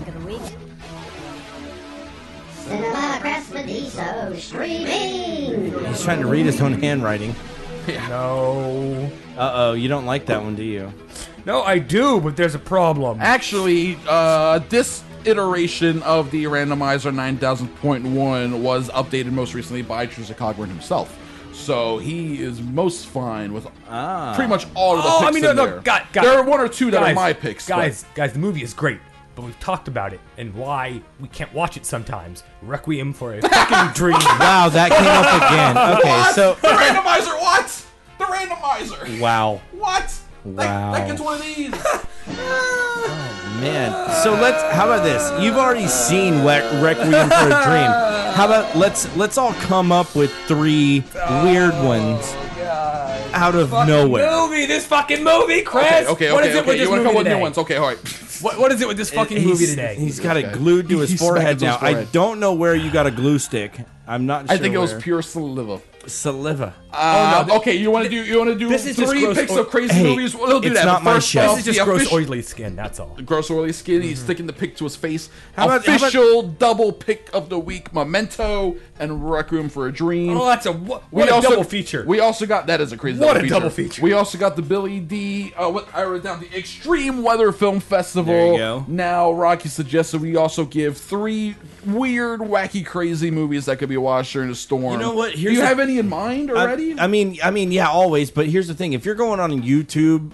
Cinema Crespediso streaming. He's trying to read his own handwriting. Yeah. No. Uh-oh, you don't like that one, do you? No, I do, but there's a problem. Actually, this iteration of the randomizer 9000.1 was updated most recently by Trisha Cogburn himself. So he is most fine with pretty much all of the picks in there. Guys, there are one or two that are my picks. Guys, the movie is great, but we've talked about it and why we can't watch it sometimes. Requiem for a fucking Dream. Wow, that came up again. Okay, what? so the randomizer. What? The randomizer. Wow. What? Wow. That gets one of these. Oh, man. So how about this? You've already seen Requiem for a Dream. How about let's all come up with 3 weird ones out of nowhere. This fucking movie, Chris. Okay. What is it with this you want to movie come with today? new ones? Okay, all right. What is it with this fucking movie today? He's got it glued to his forehead now. I don't know where you got a glue stick. I'm not sure. I think it was pure saliva. Saliva. Okay, you want to do this is 3 picks of crazy movies? We'll do it's that. not my show. This is just gross oily skin. That's all. Gross oily skin. He's sticking the pick to his face. How about double pick of the week: Memento and Requiem for a Dream. Oh, that's a double feature. We also got that as a crazy. What a double feature. We also got the Billy D. What I wrote down, the Extreme Weather Film Festival. There you go. Now Rocky suggested we also give 3 weird, wacky, crazy movies that could be watched during a storm. You know what? Do you have any in mind already? I mean, yeah, always. But here's the thing: if you're going on a YouTube,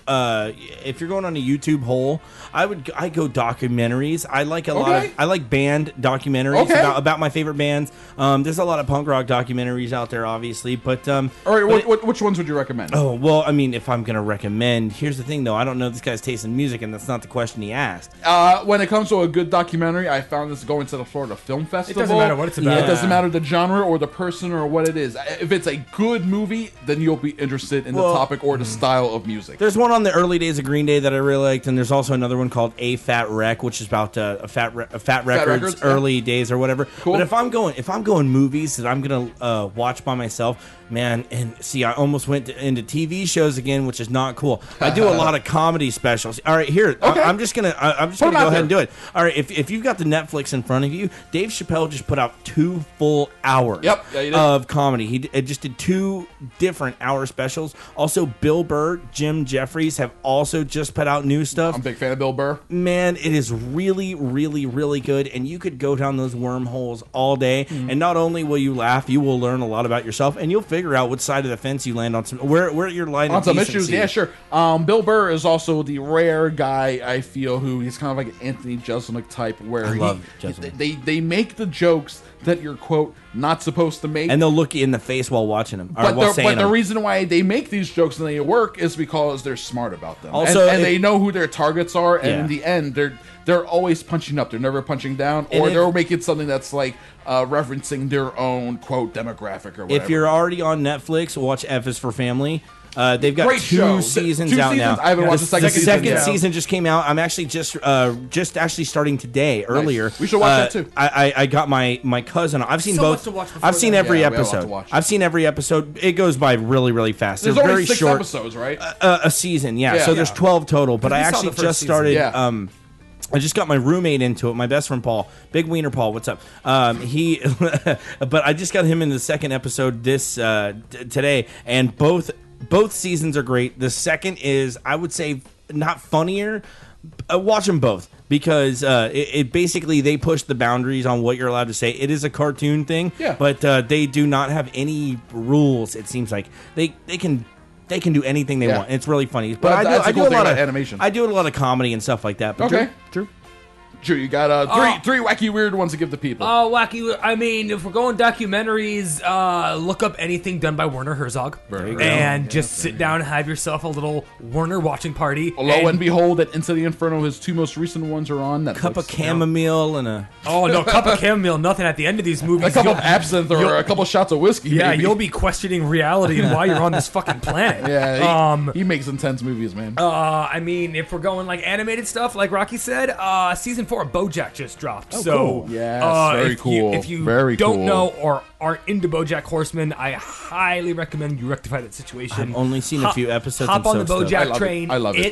hole, I go documentaries. I like I like band documentaries about my favorite bands. There's a lot of punk rock documentaries out there, obviously. But all right, which ones would you recommend? Oh well, I mean, if I'm gonna recommend, here's the thing though: I don't know this guy's taste in music, and that's not the question he asked. When it comes to a good documentary, I found this going to the Florida Film Festival. It doesn't matter what it's about. It doesn't matter the genre or the person or what it is. If it's a good movie, then you'll be interested in the topic or the style of music. There's one on the early days of Green Day that I really liked, and there's also another one called A Fat Wreck, which is about Fat Records early days or whatever. Cool. But if I'm going movies that I'm gonna watch by myself, man, and see, I almost went into TV shows again, which is not cool. I do a lot of comedy specials. All right, here, okay. I'm just gonna go ahead and do it. All right, if you've got the Netflix in front of you, Dave Chappelle just put out 2 full hours of comedy. He just did 2 different hour specials. Also, Bill Burr, Jim Jeffries have also just put out new stuff. I'm a big fan of Bill Burr. Man, it is really, really, really good, and you could go down those wormholes all day, and not only will you laugh, you will learn a lot about yourself, and you'll figure out what side of the fence you land on. Where you're lying on some issues. Yeah, sure. Bill Burr is also the rare guy I feel who he's kind of like an Anthony Jeselnik type, where I love they make the jokes that you're, quote, not supposed to make. And they'll look you in the face while watching them. But the reason why they make these jokes and they work is because they're smart about them. Also, and they know who their targets are, and in the end, they're always punching up. They're never punching down, or they're making something that's like referencing their own, quote, demographic or whatever. If you're already on Netflix, watch F is for Family. They've got Great 2 show. seasons 2 out seasons? now. I haven't watched the second season. The second season just came out. I'm actually just actually starting today, earlier. We should watch that too. I got my cousin. I've seen both. I've seen every episode. I've seen every episode. It goes by really, really fast. There's They're only very 6 short episodes, right? A season, yeah. So there's 12 total. But I actually just started. Yeah. I just got my roommate into it. My best friend Paul, Big Wiener Paul. What's up? But I just got him in the second episode today, and both seasons are great. The second is, I would say, not funnier. Watch them both, because it basically, they push the boundaries on what you're allowed to say. It is a cartoon thing, but they do not have any rules. It seems like they can do anything they want. It's really funny. But I do a lot of animation. I do a lot of comedy and stuff like that. But okay, Drew? Drew, you got three wacky weird ones to give the people. Oh, wacky. I mean, if we're going documentaries, look up anything done by Werner Herzog. And just sit down and have yourself a little Werner watching party. Lo and behold, at Into the Inferno, his 2 most recent ones are on Netflix. Cup of chamomile and a... Oh, no, cup of chamomile, nothing at the end of these movies. A couple of absinthe or a couple shots of whiskey. Yeah, maybe. you'll be questioning reality and why you're on this fucking planet. Yeah, he makes intense movies, man. I mean, if we're going like animated stuff, like Rocky said, season 4 of BoJack just dropped. Oh, so, cool. Yes, very cool. If you very don't cool. know or aren't into BoJack Horseman, I highly recommend you rectify that situation. I've only seen a few episodes. Hop on the so BoJack train. I love it. It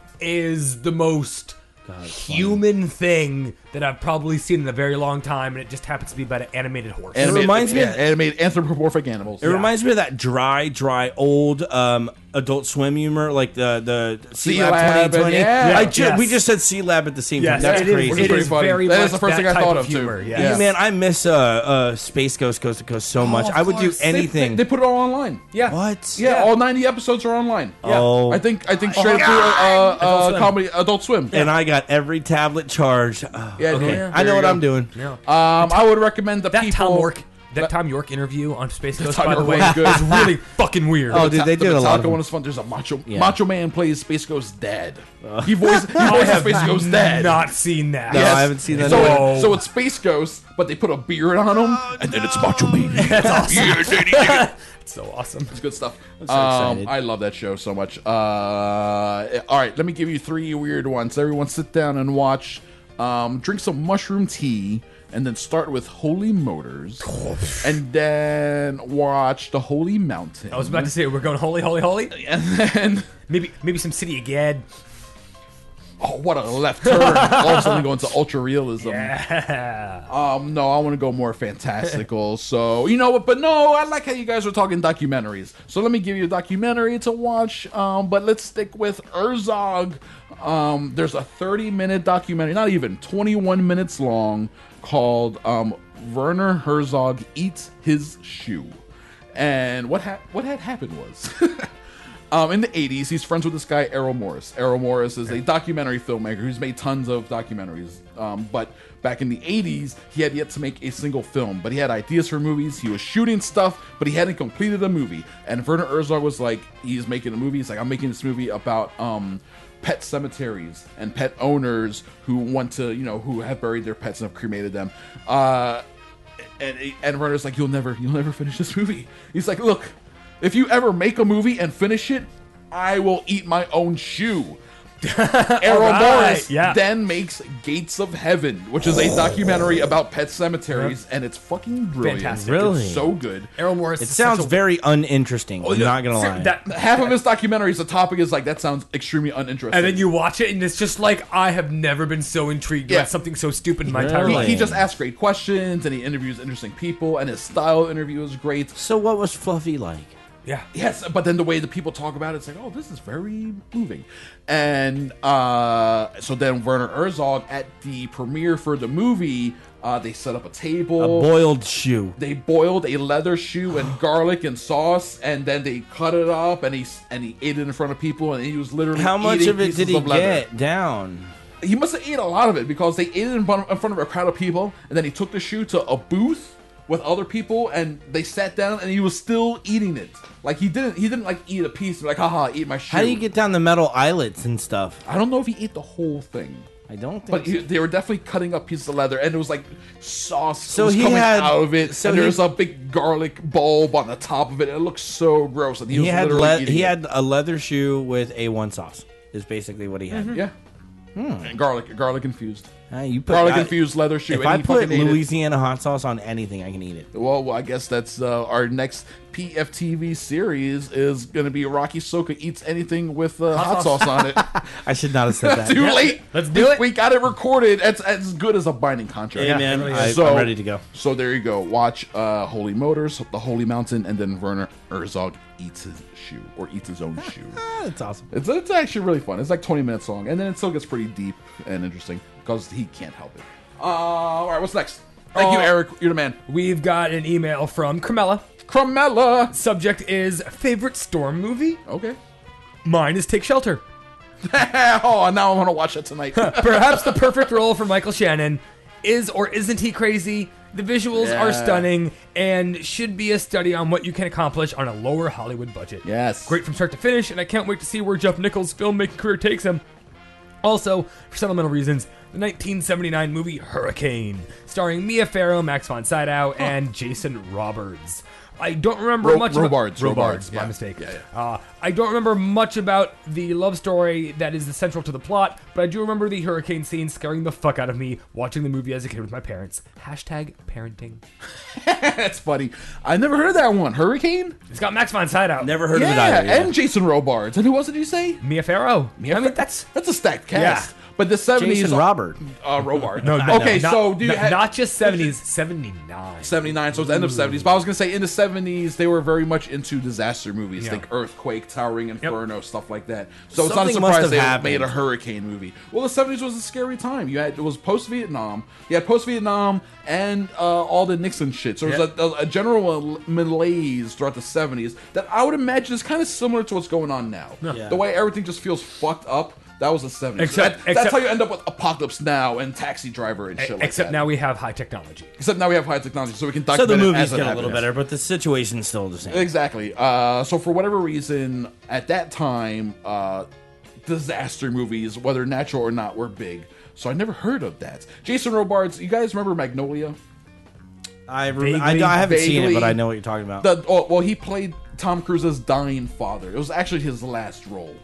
is the most human thing that I've probably seen in a very long time, and it just happens to be about an animated horse. It reminds me of animated anthropomorphic animals. It reminds me of that dry old Adult Swim humor, like the C-Lab 2020. We just said C-Lab at the same time. That's crazy. It is very that much is the first thing I thought of humor, too. Yeah. Man, I miss Space Ghost Coast to Coast so much. I would do anything. They put it all online. Yeah. What? Yeah, all 90 episodes are online. Yeah. Oh. I think straight through comedy Adult Swim. And I got every tablet charged. Okay. I know what I'm doing. Yeah. I would recommend that people... That Tom York interview on Space Ghost, Tom by the York way, was good. is really fucking weird. Oh, dude, they did a lot of them. one is fun. There's a Macho Man plays Space Ghost's dad. He voices Space Ghost's dad. Not seen that. No, I haven't seen that. So it's Space Ghost, but they put a beard on him, and then it's Macho Man. That's awesome. Yeah, daddy. It's so awesome. It's good stuff. I'm so excited. I love that show so much. All right, let me give you 3 weird ones. Everyone sit down and watch. Drink some mushroom tea. And then start with Holy Motors, and then watch the Holy Mountain. I was about to say we're going holy, and then maybe some City of Gad. Oh, what a left turn! All of a sudden, go into ultra realism. Yeah. No, I want to go more fantastical. So you know what? But no, I like how you guys are talking documentaries. So let me give you a documentary to watch. But let's stick with Herzog. There's a 30-minute documentary, not even 21 minutes long, called Werner Herzog Eats His Shoe. And what had happened was in the 80s, he's friends with this guy Errol Morris. Errol Morris is a documentary filmmaker who's made tons of documentaries. But back in the 80s, he had yet to make a single film. But he had ideas for movies. He was shooting stuff, but he hadn't completed a movie. And Werner Herzog was like, he's making a movie. He's like, I'm making this movie about pet cemeteries and pet owners who want to, who have buried their pets and have cremated them. And Werner's like, you'll never finish this movie. He's like, look, if you ever make a movie and finish it, I will eat my own shoe. Errol Morris then makes Gates of Heaven, which is a documentary about pet cemeteries, and it's fucking brilliant. Fantastic. Really? It's so good. Errol Morris. It sounds very uninteresting. I'm not gonna lie. Half of his documentaries, the topic is like, that sounds extremely uninteresting. And then you watch it, and it's just like, I have never been so intrigued by something so stupid in my entire life. He just asks great questions, and he interviews interesting people, and his style of interview is great. So what was Fluffy like? Yeah. Yes, but then the way the people talk about it, it's like, oh, this is very moving. And so then Werner Herzog, at the premiere for the movie, they set up a table. A boiled shoe. They boiled a leather shoe in garlic and sauce, and then they cut it up, and he ate it in front of people, and he was literally How much eating of it did he pieces of leather. get down? He must have ate a lot of it, because they ate it in front of a crowd of people, and then he took the shoe to a booth with other people, and they sat down, and he was still eating it. Like, he didn't like eat a piece and like, haha, eat my shoe. How do you get down the metal eyelets and stuff? I don't know if he ate the whole thing. I don't think But they were definitely cutting up pieces of leather, and it was like sauce was coming out of it, so and there was a big garlic bulb on the top of it. It looked so gross, and he had a leather shoe with A1 sauce. Is basically what he had. Mm-hmm. Yeah. And garlic infused. Garlic infused leather shoe. If I put Louisiana hot sauce on anything, I can eat it. Well, I guess that's our next PFTV series is going to be Rocky Soka eats anything with hot sauce on it. I should not have said that. Too late. Let's do it. We got it recorded. It's as good as a binding contract. Yeah, man. I'm ready to go. So there you go. Watch Holy Motors, The Holy Mountain, and then Werner Herzog eats his shoe or eats his own shoe. That's awesome. It's actually really fun. It's like 20 minutes long, and then it still gets pretty deep and interesting because he can't help it. All right, what's next? Thank you, Eric. You're the man. We've got an email from Carmella. Carmella. Subject is favorite storm movie. Okay. Mine is Take Shelter. Oh, now I want to watch it tonight. Perhaps the perfect role for Michael Shannon. Is or isn't he crazy? The visuals are stunning and should be a study on what you can accomplish on a lower Hollywood budget. Yes. Great from start to finish, and I can't wait to see where Jeff Nichols' filmmaking career takes him. Also, for sentimental reasons, the 1979 movie Hurricane, starring Mia Farrow, Max von Sydow, and Jason Robards. I don't remember much about... Robards, my mistake. I don't remember much about the love story that is the central to the plot, but I do remember the hurricane scene scaring the fuck out of me watching the movie as a kid with my parents. #parenting. That's funny. I never heard of that one. Hurricane? It's got Max von Sydow. Never heard of it either. Yeah, and Jason Robards. And who else did you say? Mia Farrow. That's a stacked cast. Yeah. But the 70s... Jason Robert. Robards. Not just 70s, 79. 79, so it's the end of 70s. But I was going to say, in the 70s, they were very much into disaster movies. Think Earthquake, Towering Inferno, stuff like that. So it's not a surprise they made a hurricane movie. Well, the 70s was a scary time. It was post-Vietnam. You had post-Vietnam and all the Nixon shit. So there was a general malaise throughout the 70s that I would imagine is kind of similar to what's going on now. Yeah. The way everything just feels fucked up. That was the 70s. That's how you end up with Apocalypse Now and Taxi Driver and shit like that. Except now we have high technology. So we can document it. So the movies get a little better, but the situation's still the same. Exactly. So for whatever reason, at that time, disaster movies, whether natural or not, were big. So I never heard of that. Jason Robards, you guys remember Magnolia? I haven't seen it, but I know what you're talking about. He played Tom Cruise's dying father. It was actually his last role.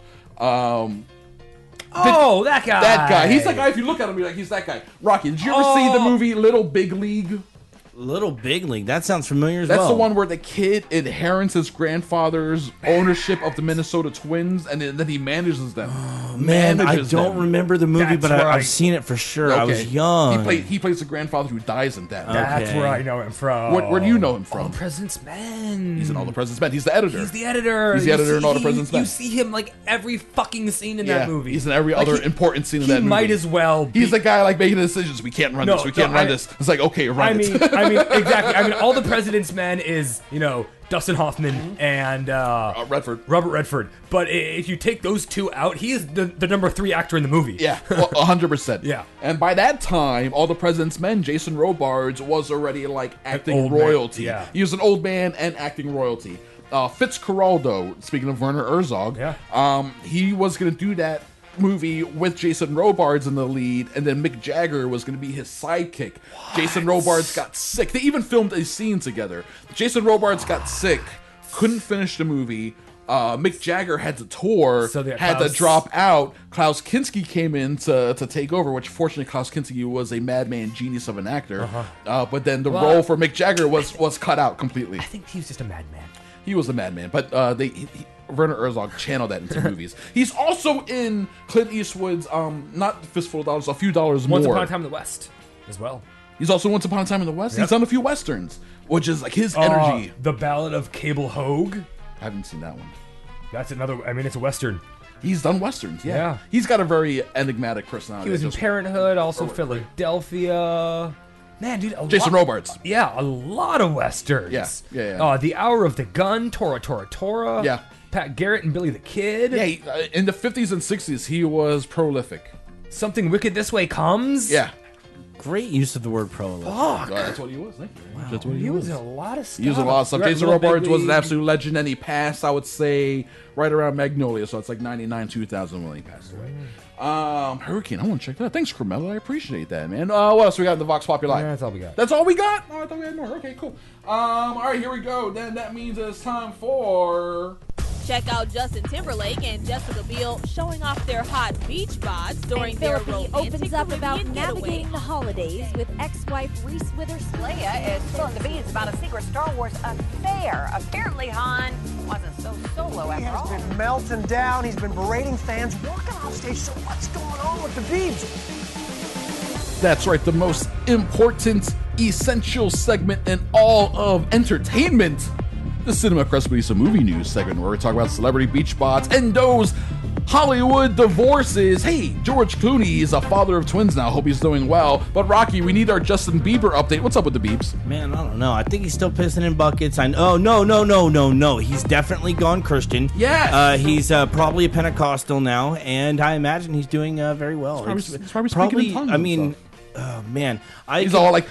That guy. That guy. He's that guy. If you look at him, you're like, he's that guy. Rocky, did you ever see the movie Little Big League? Little Big League. That sounds familiar as well. well. That's the one where the kid inherits his grandfather's ownership of the Minnesota Twins, and then he manages them. Oh, man, I don't remember the movie, but I've seen it for sure. Okay. I was young. He plays the grandfather who dies in that. That's where I know him from. Where do you know him from? All the President's Men. He's in All the President's Men. He's the editor. He's the editor in All the President's Men. You see him like every fucking scene in that movie. He's in every other important scene in that movie. He might as well be. He's the guy like making the decisions. We can't run this. We can't run this. It's like, okay, run it. Exactly. All the President's Men is, Dustin Hoffman and Robert Redford. But if you take those two out, he is the number 3 actor in the movie. Yeah, 100%. Yeah. And by that time, All the President's Men, Jason Robards was already like acting royalty. Yeah. He was an old man and acting royalty. Fitzcarraldo, speaking of Werner Herzog, he was going to do that movie with Jason Robards in the lead, and then Mick Jagger was going to be his sidekick. What? Jason Robards got sick. They even filmed a scene together. Jason Robards got sick, couldn't finish the movie. Mick Jagger had to tour, had to drop out. Klaus Kinski came in to take over, which fortunately Klaus Kinski was a madman genius of an actor. But then the role for Mick Jagger was cut out completely. I think he was just a madman. He was a madman, but Werner Herzog channeled that into movies. He's also in Clint Eastwood's, not Fistful of Dollars, A Few Dollars More. Once Upon a Time in the West as well. He's also Once Upon a Time in the West. Yep. He's done a few Westerns, which is like his energy. The Ballad of Cable Hogue. I haven't seen that one. That's another, it's a Western. He's done Westerns, yeah. He's got a very enigmatic personality. He was in Parenthood, also Philadelphia. Man, dude, Jason Robards. Yeah, a lot of Westerns. Yeah. The Hour of the Gun, Tora. Yeah. Pat Garrett and Billy the Kid. Yeah, in the 50s and 60s, he was prolific. Something Wicked This Way Comes. Yeah. Great use of the word prolific. Fuck. That's what he was. Thank you. Wow. That's what he was in a lot of stuff. He was in a lot of stuff. Jason Robards was an absolute legend, and he passed, I would say, right around Magnolia, so it's like 99, 2000 when he passed away. Hurricane, I want to check that out. Thanks, Carmelo. I appreciate that, man. What else we got in the Vox Populi? Yeah, that's all we got. That's all we got? Oh, I thought we had more. Okay, cool. All right, here we go. Then that means it's time for... Check out Justin Timberlake and Jessica Biel showing off their hot beach bods during their romantic opens up about Caribbean navigating getaway. the holidays with ex-wife Reese Witherspoon. Leia is spilling the beans about a secret Star Wars affair. Apparently, Han wasn't so solo after all. He has been melting down. He's been berating fans, walking off stage. So what's going on with the Biebs? That's right, the most important, essential segment in all of entertainment. The Cinema Crespediso movie news segment, where we talk about celebrity beach bods and those Hollywood divorces. Hey, George Clooney is a father of twins now. Hope he's doing well. But Rocky, we need our Justin Bieber update. What's up with the Biebs? Man, I don't know. I think he's still pissing in buckets. No. He's definitely gone Christian. Yes. He's probably a Pentecostal now, and I imagine he's doing very well. He's probably speaking in tongues. I mean, oh man, he's all like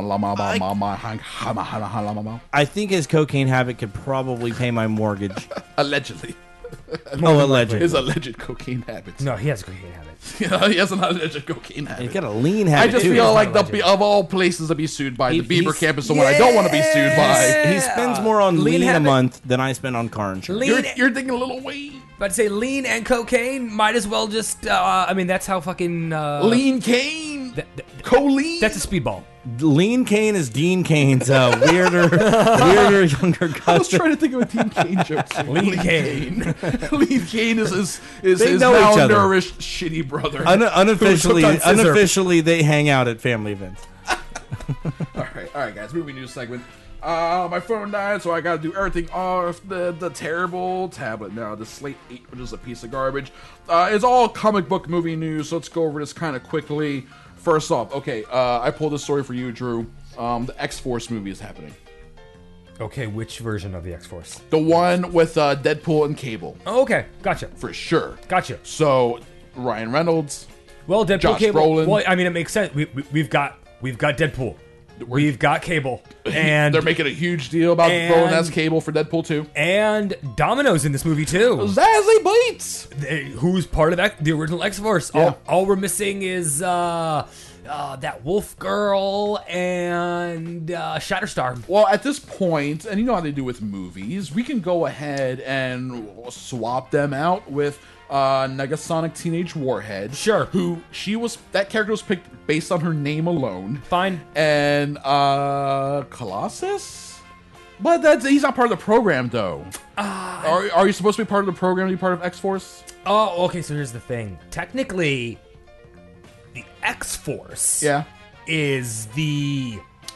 I think his cocaine habit could probably pay my mortgage. Allegedly. Allegedly. His alleged cocaine habits. No, he has a cocaine habit. Yeah, he has an alleged cocaine habit. He's got a lean habit. I just feel like of all places to be sued by, the Bieber camp is the one I don't want to be sued by. He spends more on lean a month than I spend on car insurance. You're thinking a little weed. But to say lean and cocaine might as well just. I mean, that's how fucking lean cane, choline. That's a speedball. Lean Kane is Dean Kane's weirder, younger cousin. I was trying to think of a Dean Kane joke. Lean Kane. Lean Kane is his malnourished, shitty brother. Unofficially, they hang out at family events. All right, guys. Movie news segment. My phone died, so I got to do everything off the terrible tablet now. The Slate 8, which is a piece of garbage. It's all comic book movie news, so let's go over this kind of quickly. First off, okay, I pulled this story for you, Drew. The X-Force movie is happening. Okay, which version of the X-Force? The one with Deadpool and Cable. Oh, okay, gotcha. For sure. Gotcha. So, Ryan Reynolds. Well, Deadpool, Josh Cable. Brolin. Well, I mean, it makes sense. We've got Deadpool. We've got Cable, and they're making a huge deal about throwing as Cable for Deadpool 2. And Domino's in this movie too. Zazie Beetz, who's part of the original X-Force. Yeah. All we're missing is that Wolf Girl and Shatterstar. Well, at this point, and you know how they do with movies, we can go ahead and swap them out with Negasonic Teenage Warhead. Sure. That character was picked based on her name alone. Fine. And Colossus? But he's not part of the program, though. Are you supposed to be part of the program to be part of X-Force? Oh, okay, so here's the thing. Technically, the X-Force is the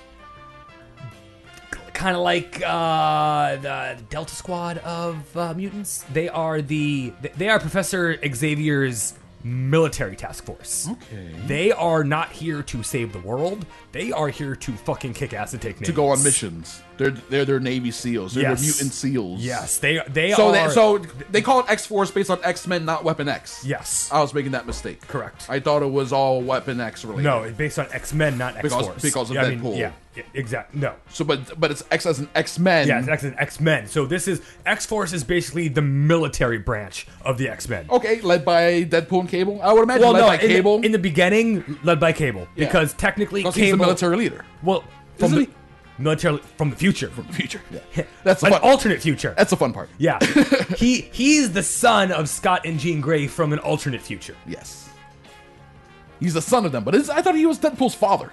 kind of like the Delta Squad of mutants. They are Professor Xavier's military task force. Okay. They are not here to save the world. They are here to fucking kick ass and take names. To go on missions. They're their Navy SEALs. They're the mutant SEAls. Yes, they so are. So they call it X-Force based on X-Men, not Weapon X. Yes. I was making that mistake. Correct. I thought it was all Weapon X related. No, it's based on X-Men, not X-Force. Because of Deadpool. Yeah, exactly. No. So, but it's X as an X-Men. Yeah, it's X as an X-Men. So this is X-Force is basically the military branch of the X-Men. Okay, led by Deadpool and Cable. I would imagine led by Cable. In the beginning, led by Cable because technically Cable, he's the military leader. Well, military from the future. From the future. Yeah. That's the an fun alternate future. That's the fun part. Yeah. He's the son of Scott and Jean Grey from an alternate future. Yes. He's the son of them, but I thought he was Deadpool's father.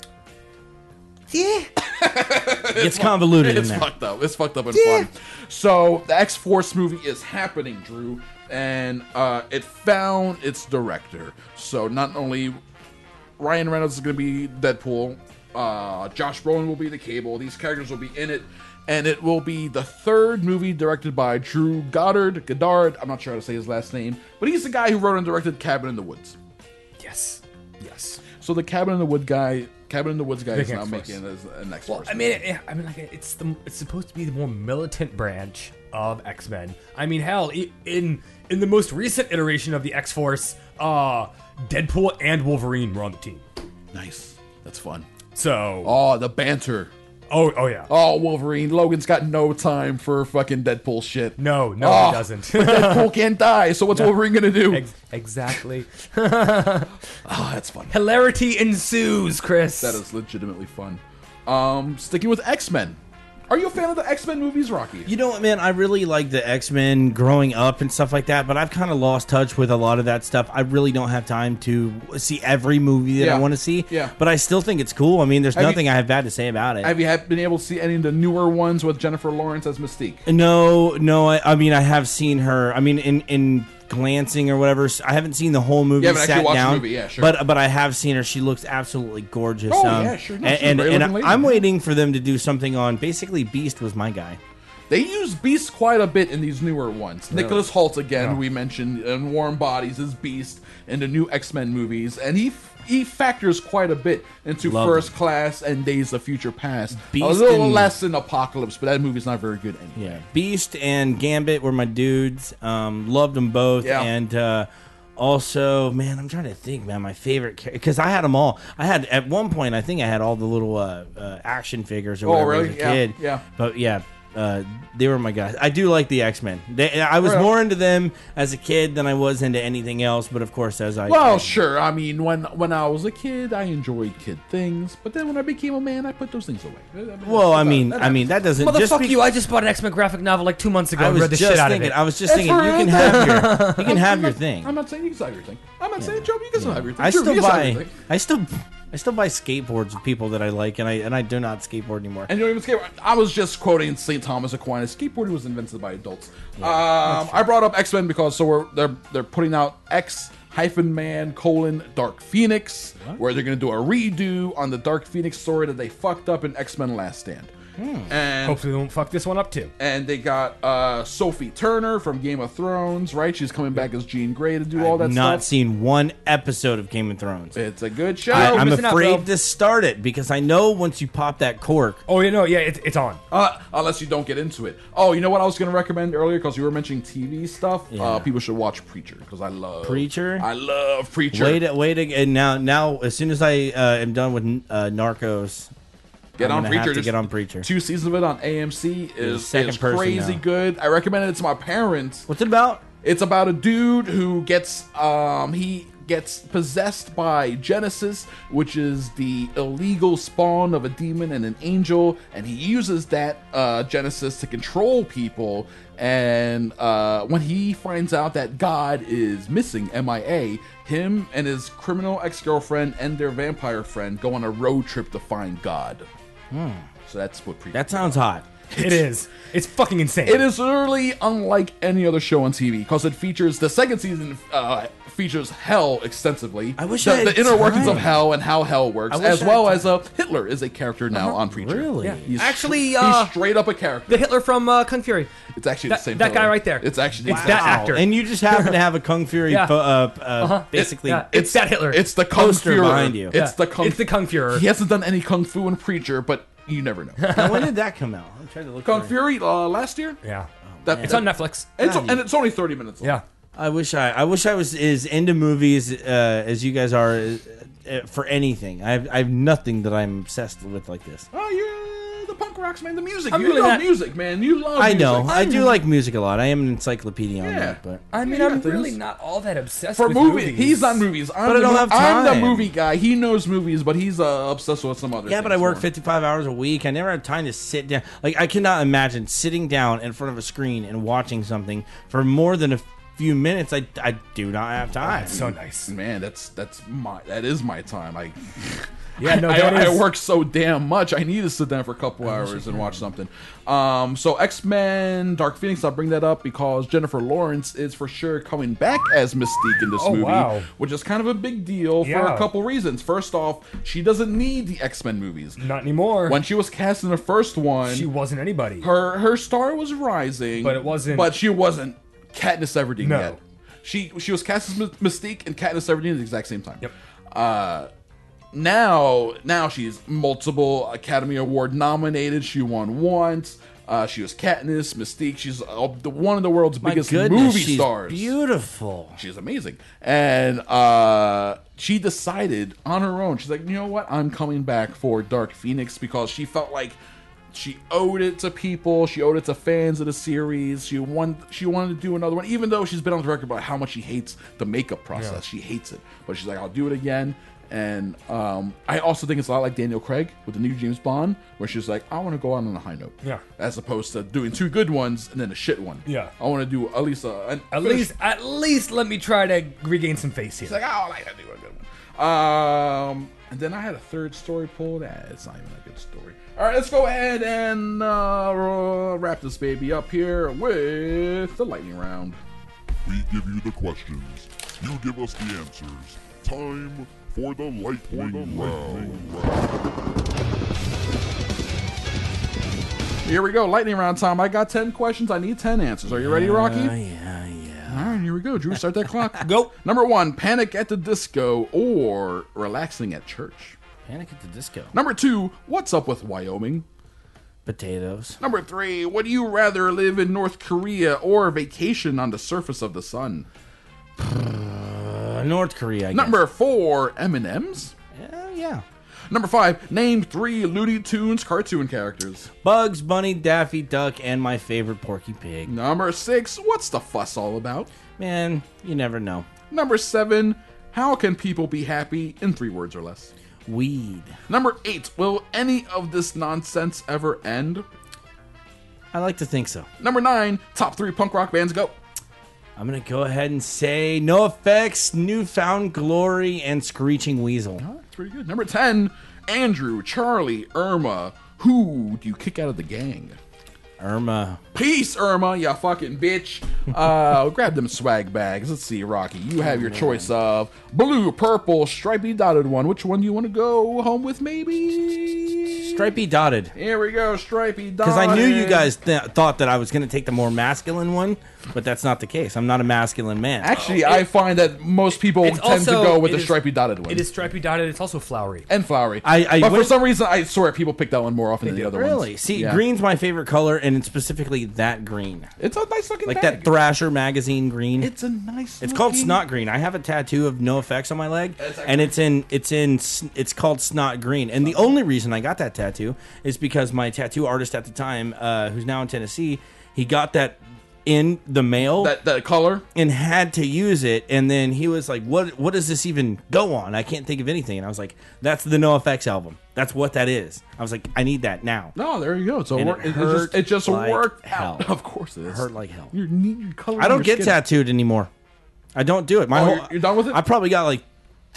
Yeah. It's convoluted It's in there. fucked up. It's fucked up and fun. So the X-Force movie is happening, Drew, and it found its director. So not only Ryan Reynolds is going to be Deadpool, Josh Brolin will be the Cable. These characters will be in it, and it will be the third movie directed by Drew Goddard. I'm not sure how to say his last name, but he's the guy who wrote and directed Cabin in the Woods. Yes. So the Cabin in the Woods guy is now making an X-Force. Well, I mean, it's supposed to be the more militant branch of X-Men. I mean, hell, in the most recent iteration of the X-Force, Deadpool and Wolverine were on the team. Nice. That's fun. So, the banter. Oh yeah. Oh, Wolverine. Logan's got no time for fucking Deadpool shit. No, he doesn't. But Deadpool can't die, so what's Wolverine gonna do? Exactly. That's fun. Hilarity ensues, Chris. That is legitimately fun. Sticking with X-Men. Are you a fan of the X-Men movies, Rocky? You know what, man? I really like the X-Men growing up and stuff like that, but I've kind of lost touch with a lot of that stuff. I really don't have time to see every movie that I want to see. Yeah. But I still think it's cool. I mean, there's nothing I have bad to say about it. Have you been able to see any of the newer ones with Jennifer Lawrence as Mystique? No. I mean, I have seen her. I mean, in glancing or whatever. I haven't seen the whole movie. Yeah, but sat down, the movie. Yeah, sure. But I have seen her. She looks absolutely gorgeous. Oh yeah, sure. No, and I'm waiting for them to do something on. Basically, Beast was my guy. They use Beast quite a bit in these newer ones. Really? Nicholas Hoult, again, who we mentioned, and Warm Bodies is Beast in the new X-Men movies, and he factors quite a bit into First Class and Days of Future Past. Beast a little and- less in Apocalypse, but that movie's not very good anyway. Yeah, Beast and Gambit were my dudes. Loved them both, and also, man, I'm trying to think, man, my favorite character, because I had them all. I had at one point, I think I had all the little action figures or whatever really? as a kid. Yeah. But yeah. They were my guys. I do like the X-Men. I was more into them as a kid than I was into anything else. But of course, as I Sure. I mean, when I was a kid, I enjoyed kid things, but then when I became a man, I put those things away. I mean, that doesn't. Motherfucker, you! I just bought an X-Men graphic novel like 2 months ago. I and was read the just shit out thinking. of it. I was just thinking. You can have your thing. I'm not saying you can have your thing. I'm not saying, Joe, you can have your thing. I Sure, still you can have your buy. thing. I still buy skateboards with people that I like, and I do not skateboard anymore. And you don't even skateboard. I was just quoting St. Thomas Aquinas. Skateboarding was invented by adults. I brought up X-Men because they're putting out X-Man: Dark Phoenix, where they're going to do a redo on the Dark Phoenix story that they fucked up in X-Men: Last Stand. And hopefully they won't fuck this one up too. And they got Sophie Turner from Game of Thrones, right? She's coming back as Jean Grey to do all that stuff. Not seen one episode of Game of Thrones. It's a good show. I'm afraid to start it because I know once you pop that cork. Oh, it's on. Unless you don't get into it. Oh, you know what I was going to recommend earlier because you were mentioning TV stuff. Yeah. People should watch Preacher because I love Preacher. I love Preacher. Wait, and now as soon as I am done with Narcos. Get on Preacher. Get on Preacher. 2 seasons of it on AMC is crazy now. good. I recommended it to my parents. What's it about? It's about a dude who gets possessed by Genesis, which is the illegal spawn of a demon and an angel, and he uses that Genesis to control people. And when he finds out that God is missing, MIA, him and his criminal ex-girlfriend and their vampire friend go on a road trip to find God. So that's what that sounds hot. It is. It's fucking insane. It is literally unlike any other show on TV because it features the second season features hell extensively. I wish the inner workings of hell and how hell works, as well as Hitler is a character now on Preacher. Really? Yeah. He's Actually, he's straight up a character. The Hitler from Kung Fury. It's actually the same. That Hitler. guy right there. It's actually it's that actor. And you just happen to have a Kung Fury, basically. It's that Hitler. It's the Kung poster Fuhrer behind you. It's the Kung Fuhrer. He hasn't done any Kung Fu in Preacher, but you never know. Now, when did that come out? I'm trying to look. Kung Fury last year. Yeah, it's on Netflix. And it's only 30 minutes long. Yeah. I wish I was as into movies as you guys are for anything. I have nothing that I'm obsessed with like this. Oh, you're the punk rocks, man. The music. I'm You really love not- music, man. You love I music. know. I do like music a lot. I am an encyclopedia on that, but I mean, I'm really not all that obsessed For with movies. He's on movies. But I don't have I'm the time. movie guy. He knows movies, but he's obsessed with some other Yeah, things but I work more. 55 hours a week. I never have time to sit down. Like, I cannot imagine sitting down in front of a screen and watching something for more than a few minutes. I do not have time. It's so nice. Man, that is my time. I work so damn much. I need to sit down for a couple hours and watch something. So X-Men: Dark Phoenix, I'll bring that up because Jennifer Lawrence is for sure coming back as Mystique in this movie, wow. which is kind of a big deal for Yeah. a couple reasons. First off, she doesn't need the X-Men movies. Not anymore. When she was cast in the first one, She wasn't anybody. her star was rising, But it wasn't- But she wasn't Katniss Everdeen No. yet. She was cast as Mystique and Katniss Everdeen at the exact same time. Yep. Now she's multiple Academy Award nominated. She won once. She was Katniss, Mystique. She's one of the world's biggest movie she's stars. beautiful. She's amazing. And she decided on her own, she's like, you know what? I'm coming back for Dark Phoenix because she felt like she owed it to people. She owed it to fans of the series. She wanted to do another one, even though she's been on the record about how much she hates the makeup process. Yeah. She hates it. But she's like, I'll do it again. And I also think it's a lot like Daniel Craig with the new James Bond, where she's like, I want to go out on a high note. Yeah. As opposed to doing two good ones and then a shit one. Yeah. I want to do at least At least let me try to regain some face here. It's like, oh, I gotta do a good one. And then I had a third story pulled. It's not even a good story. All right, let's go ahead and wrap this baby up here with the lightning round. We give you the questions. You give us the answers. Time for the lightning round. Here we go. Lightning round time. I got 10 questions. I need 10 answers. Are you ready, Rocky? Yeah. All right, here we go. Drew, start that clock. Go. Number 1, Panic at the Disco or Relaxing at Church. Panic at the Disco. Number 2, What's Up with Wyoming? Potatoes. Number 3, would you rather live in North Korea or vacation on the surface of the sun? North Korea, I guess. Number 4, M&M's? Yeah. Number 5, name 3 Looney Tunes cartoon characters. Bugs Bunny, Daffy Duck, and my favorite Porky Pig. Number 6, what's the fuss all about? Man, you never know. Number 7, how can people be happy in 3 words or less? Weed. Number 8, will any of this nonsense ever end? I like to think so. Number 9, top 3 punk rock bands, go. I'm going to go ahead and say NoFX, Newfound Glory, and Screeching Weasel. Oh, that's pretty good. Number 10, Andrew, Charlie, Irma. Who do you kick out of the gang? Irma. Peace, Irma, you fucking bitch. Grab them swag bags. Let's see, Rocky. You have your choice of blue, purple, stripy dotted one. Which one do you want to go home with, maybe? Stripy dotted. Here we go, stripy dotted. Because I knew you guys thought that I was going to take the more masculine one, but that's not the case. I'm not a masculine man. Actually, I find that most people tend to go with the stripy dotted one. It is stripy dotted. It's also flowery. And flowery. But for some reason, I swear people pick that one more often than the other ones. Really? See, green's my favorite color, and it's specifically that green. It's a nice looking like bag. that Thrasher magazine green. It's a nice. It's called Snot Green. I have a tattoo of NoFX on my leg, and it's called Snot Green. And the only reason I got that tattoo is because my tattoo artist at the time, who's now in Tennessee, he got that in the mail, that color, and had to use it. And then he was like, "What does this even go on? I can't think of anything." And I was like, "That's the NoFX album. That's what that is." I was like, "I need that now." No, there you go. So it just like worked hell. out. Of course, it is. Hurt like hell. Your color. I don't get tattooed anymore. I don't do it. You're done with it? I probably got like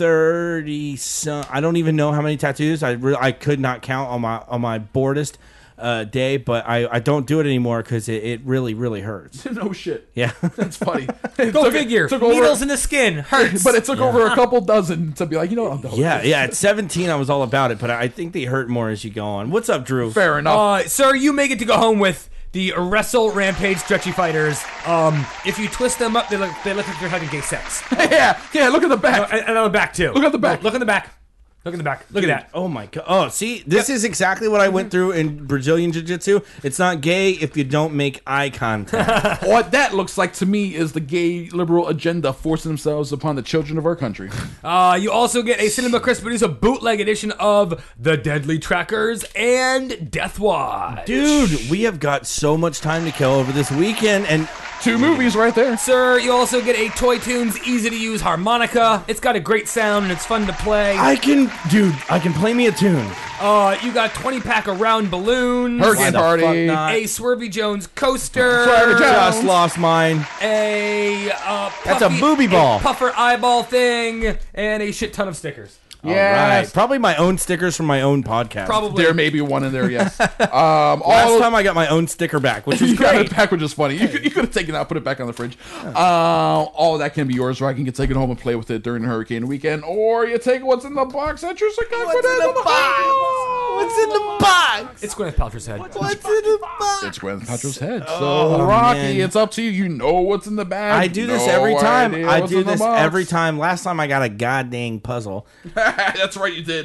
30 some. I don't even know how many tattoos. I could not count on my boredest day, but I don't do it anymore because it really, really hurts. No shit. Yeah. That's funny. Go figure. Needles in the skin hurts. But it took over a couple dozen to be like, you know what, I'm done with this. Yeah. At 17, I was all about it, but I think they hurt more as you go on. What's up, Drew? Fair enough. Sir, you may get to go home with the Wrestle Rampage Stretchy Fighters. If you twist them up, they look like they're having gay sex. yeah. Look at the back. And on the back too. Look at the back. Look in the back. Look in the back. Look at that. Oh my god. Oh, see, this is exactly what I went through in Brazilian Jiu-Jitsu. It's not gay if you don't make eye contact. What that looks like to me is the gay liberal agenda forcing themselves upon the children of our country. You also get a Cinema Chris Producer bootleg edition of The Deadly Trackers and Death Watch. Dude, we have got so much time to kill over this weekend, and 2 movies right there. Sir, you also get a Toy Tunes easy-to-use harmonica. It's got a great sound, and it's fun to play. I can play me a tune. You got 20-pack of round balloons. Hurricane Party. A Swervy Jones coaster. Just lost mine. That's a booby ball. A puffer eyeball thing, and a shit ton of stickers. Yeah, right. Probably my own stickers from my own podcast. Probably. There may be one in there, yes. Last time I got my own sticker back, which was great. Got it back, which is funny. You could have taken it out, put it back on the fridge. All that can be yours, or I can take it home and play with it during the hurricane weekend, or you take what's in the box at your What's in the box? What's in the box? It's Gwyneth Paltrow's head. What's in the box? It's Gwyneth Paltrow's head. So, Rocky, man. it's up to you. You know what's in the bag. I do this every time. Every time. Last time I got a goddamn puzzle. That's right, you did.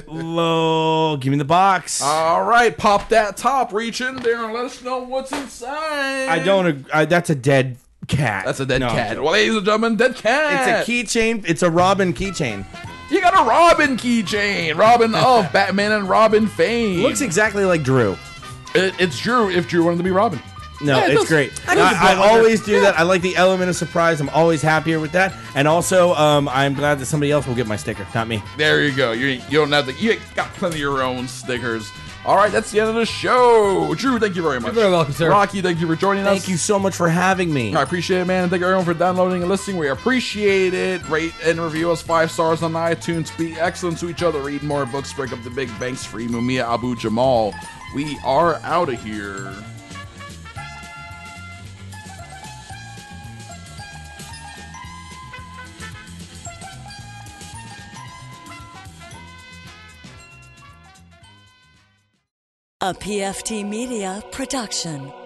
Whoa, give me the box. All right, pop that top. Reach in there and let us know what's inside. I don't. That's a dead cat. That's a dead cat. Well, ladies and gentlemen, dead cat. It's a keychain. It's a Robin keychain. You got a Robin keychain. Robin of Batman and Robin fame. Looks exactly like Drew. It's Drew if Drew wanted to be Robin. No, yeah, it's great. I always do that. I like the element of surprise. I'm always happier with that. And also, I'm glad that somebody else will get my sticker, not me. There you go. You don't have to. You got plenty of your own stickers. All right, that's the end of the show. Drew, thank you very much. You're very welcome, sir. Rocky, thank you for joining us. Thank you so much for having me. I appreciate it, man. And thank you everyone for downloading and listening. We appreciate it. Rate and review us 5 stars on iTunes. Be excellent to each other. Read more books. Break up the big banks. Free Mumia Abu Jamal. We are out of here. A PFT Media production.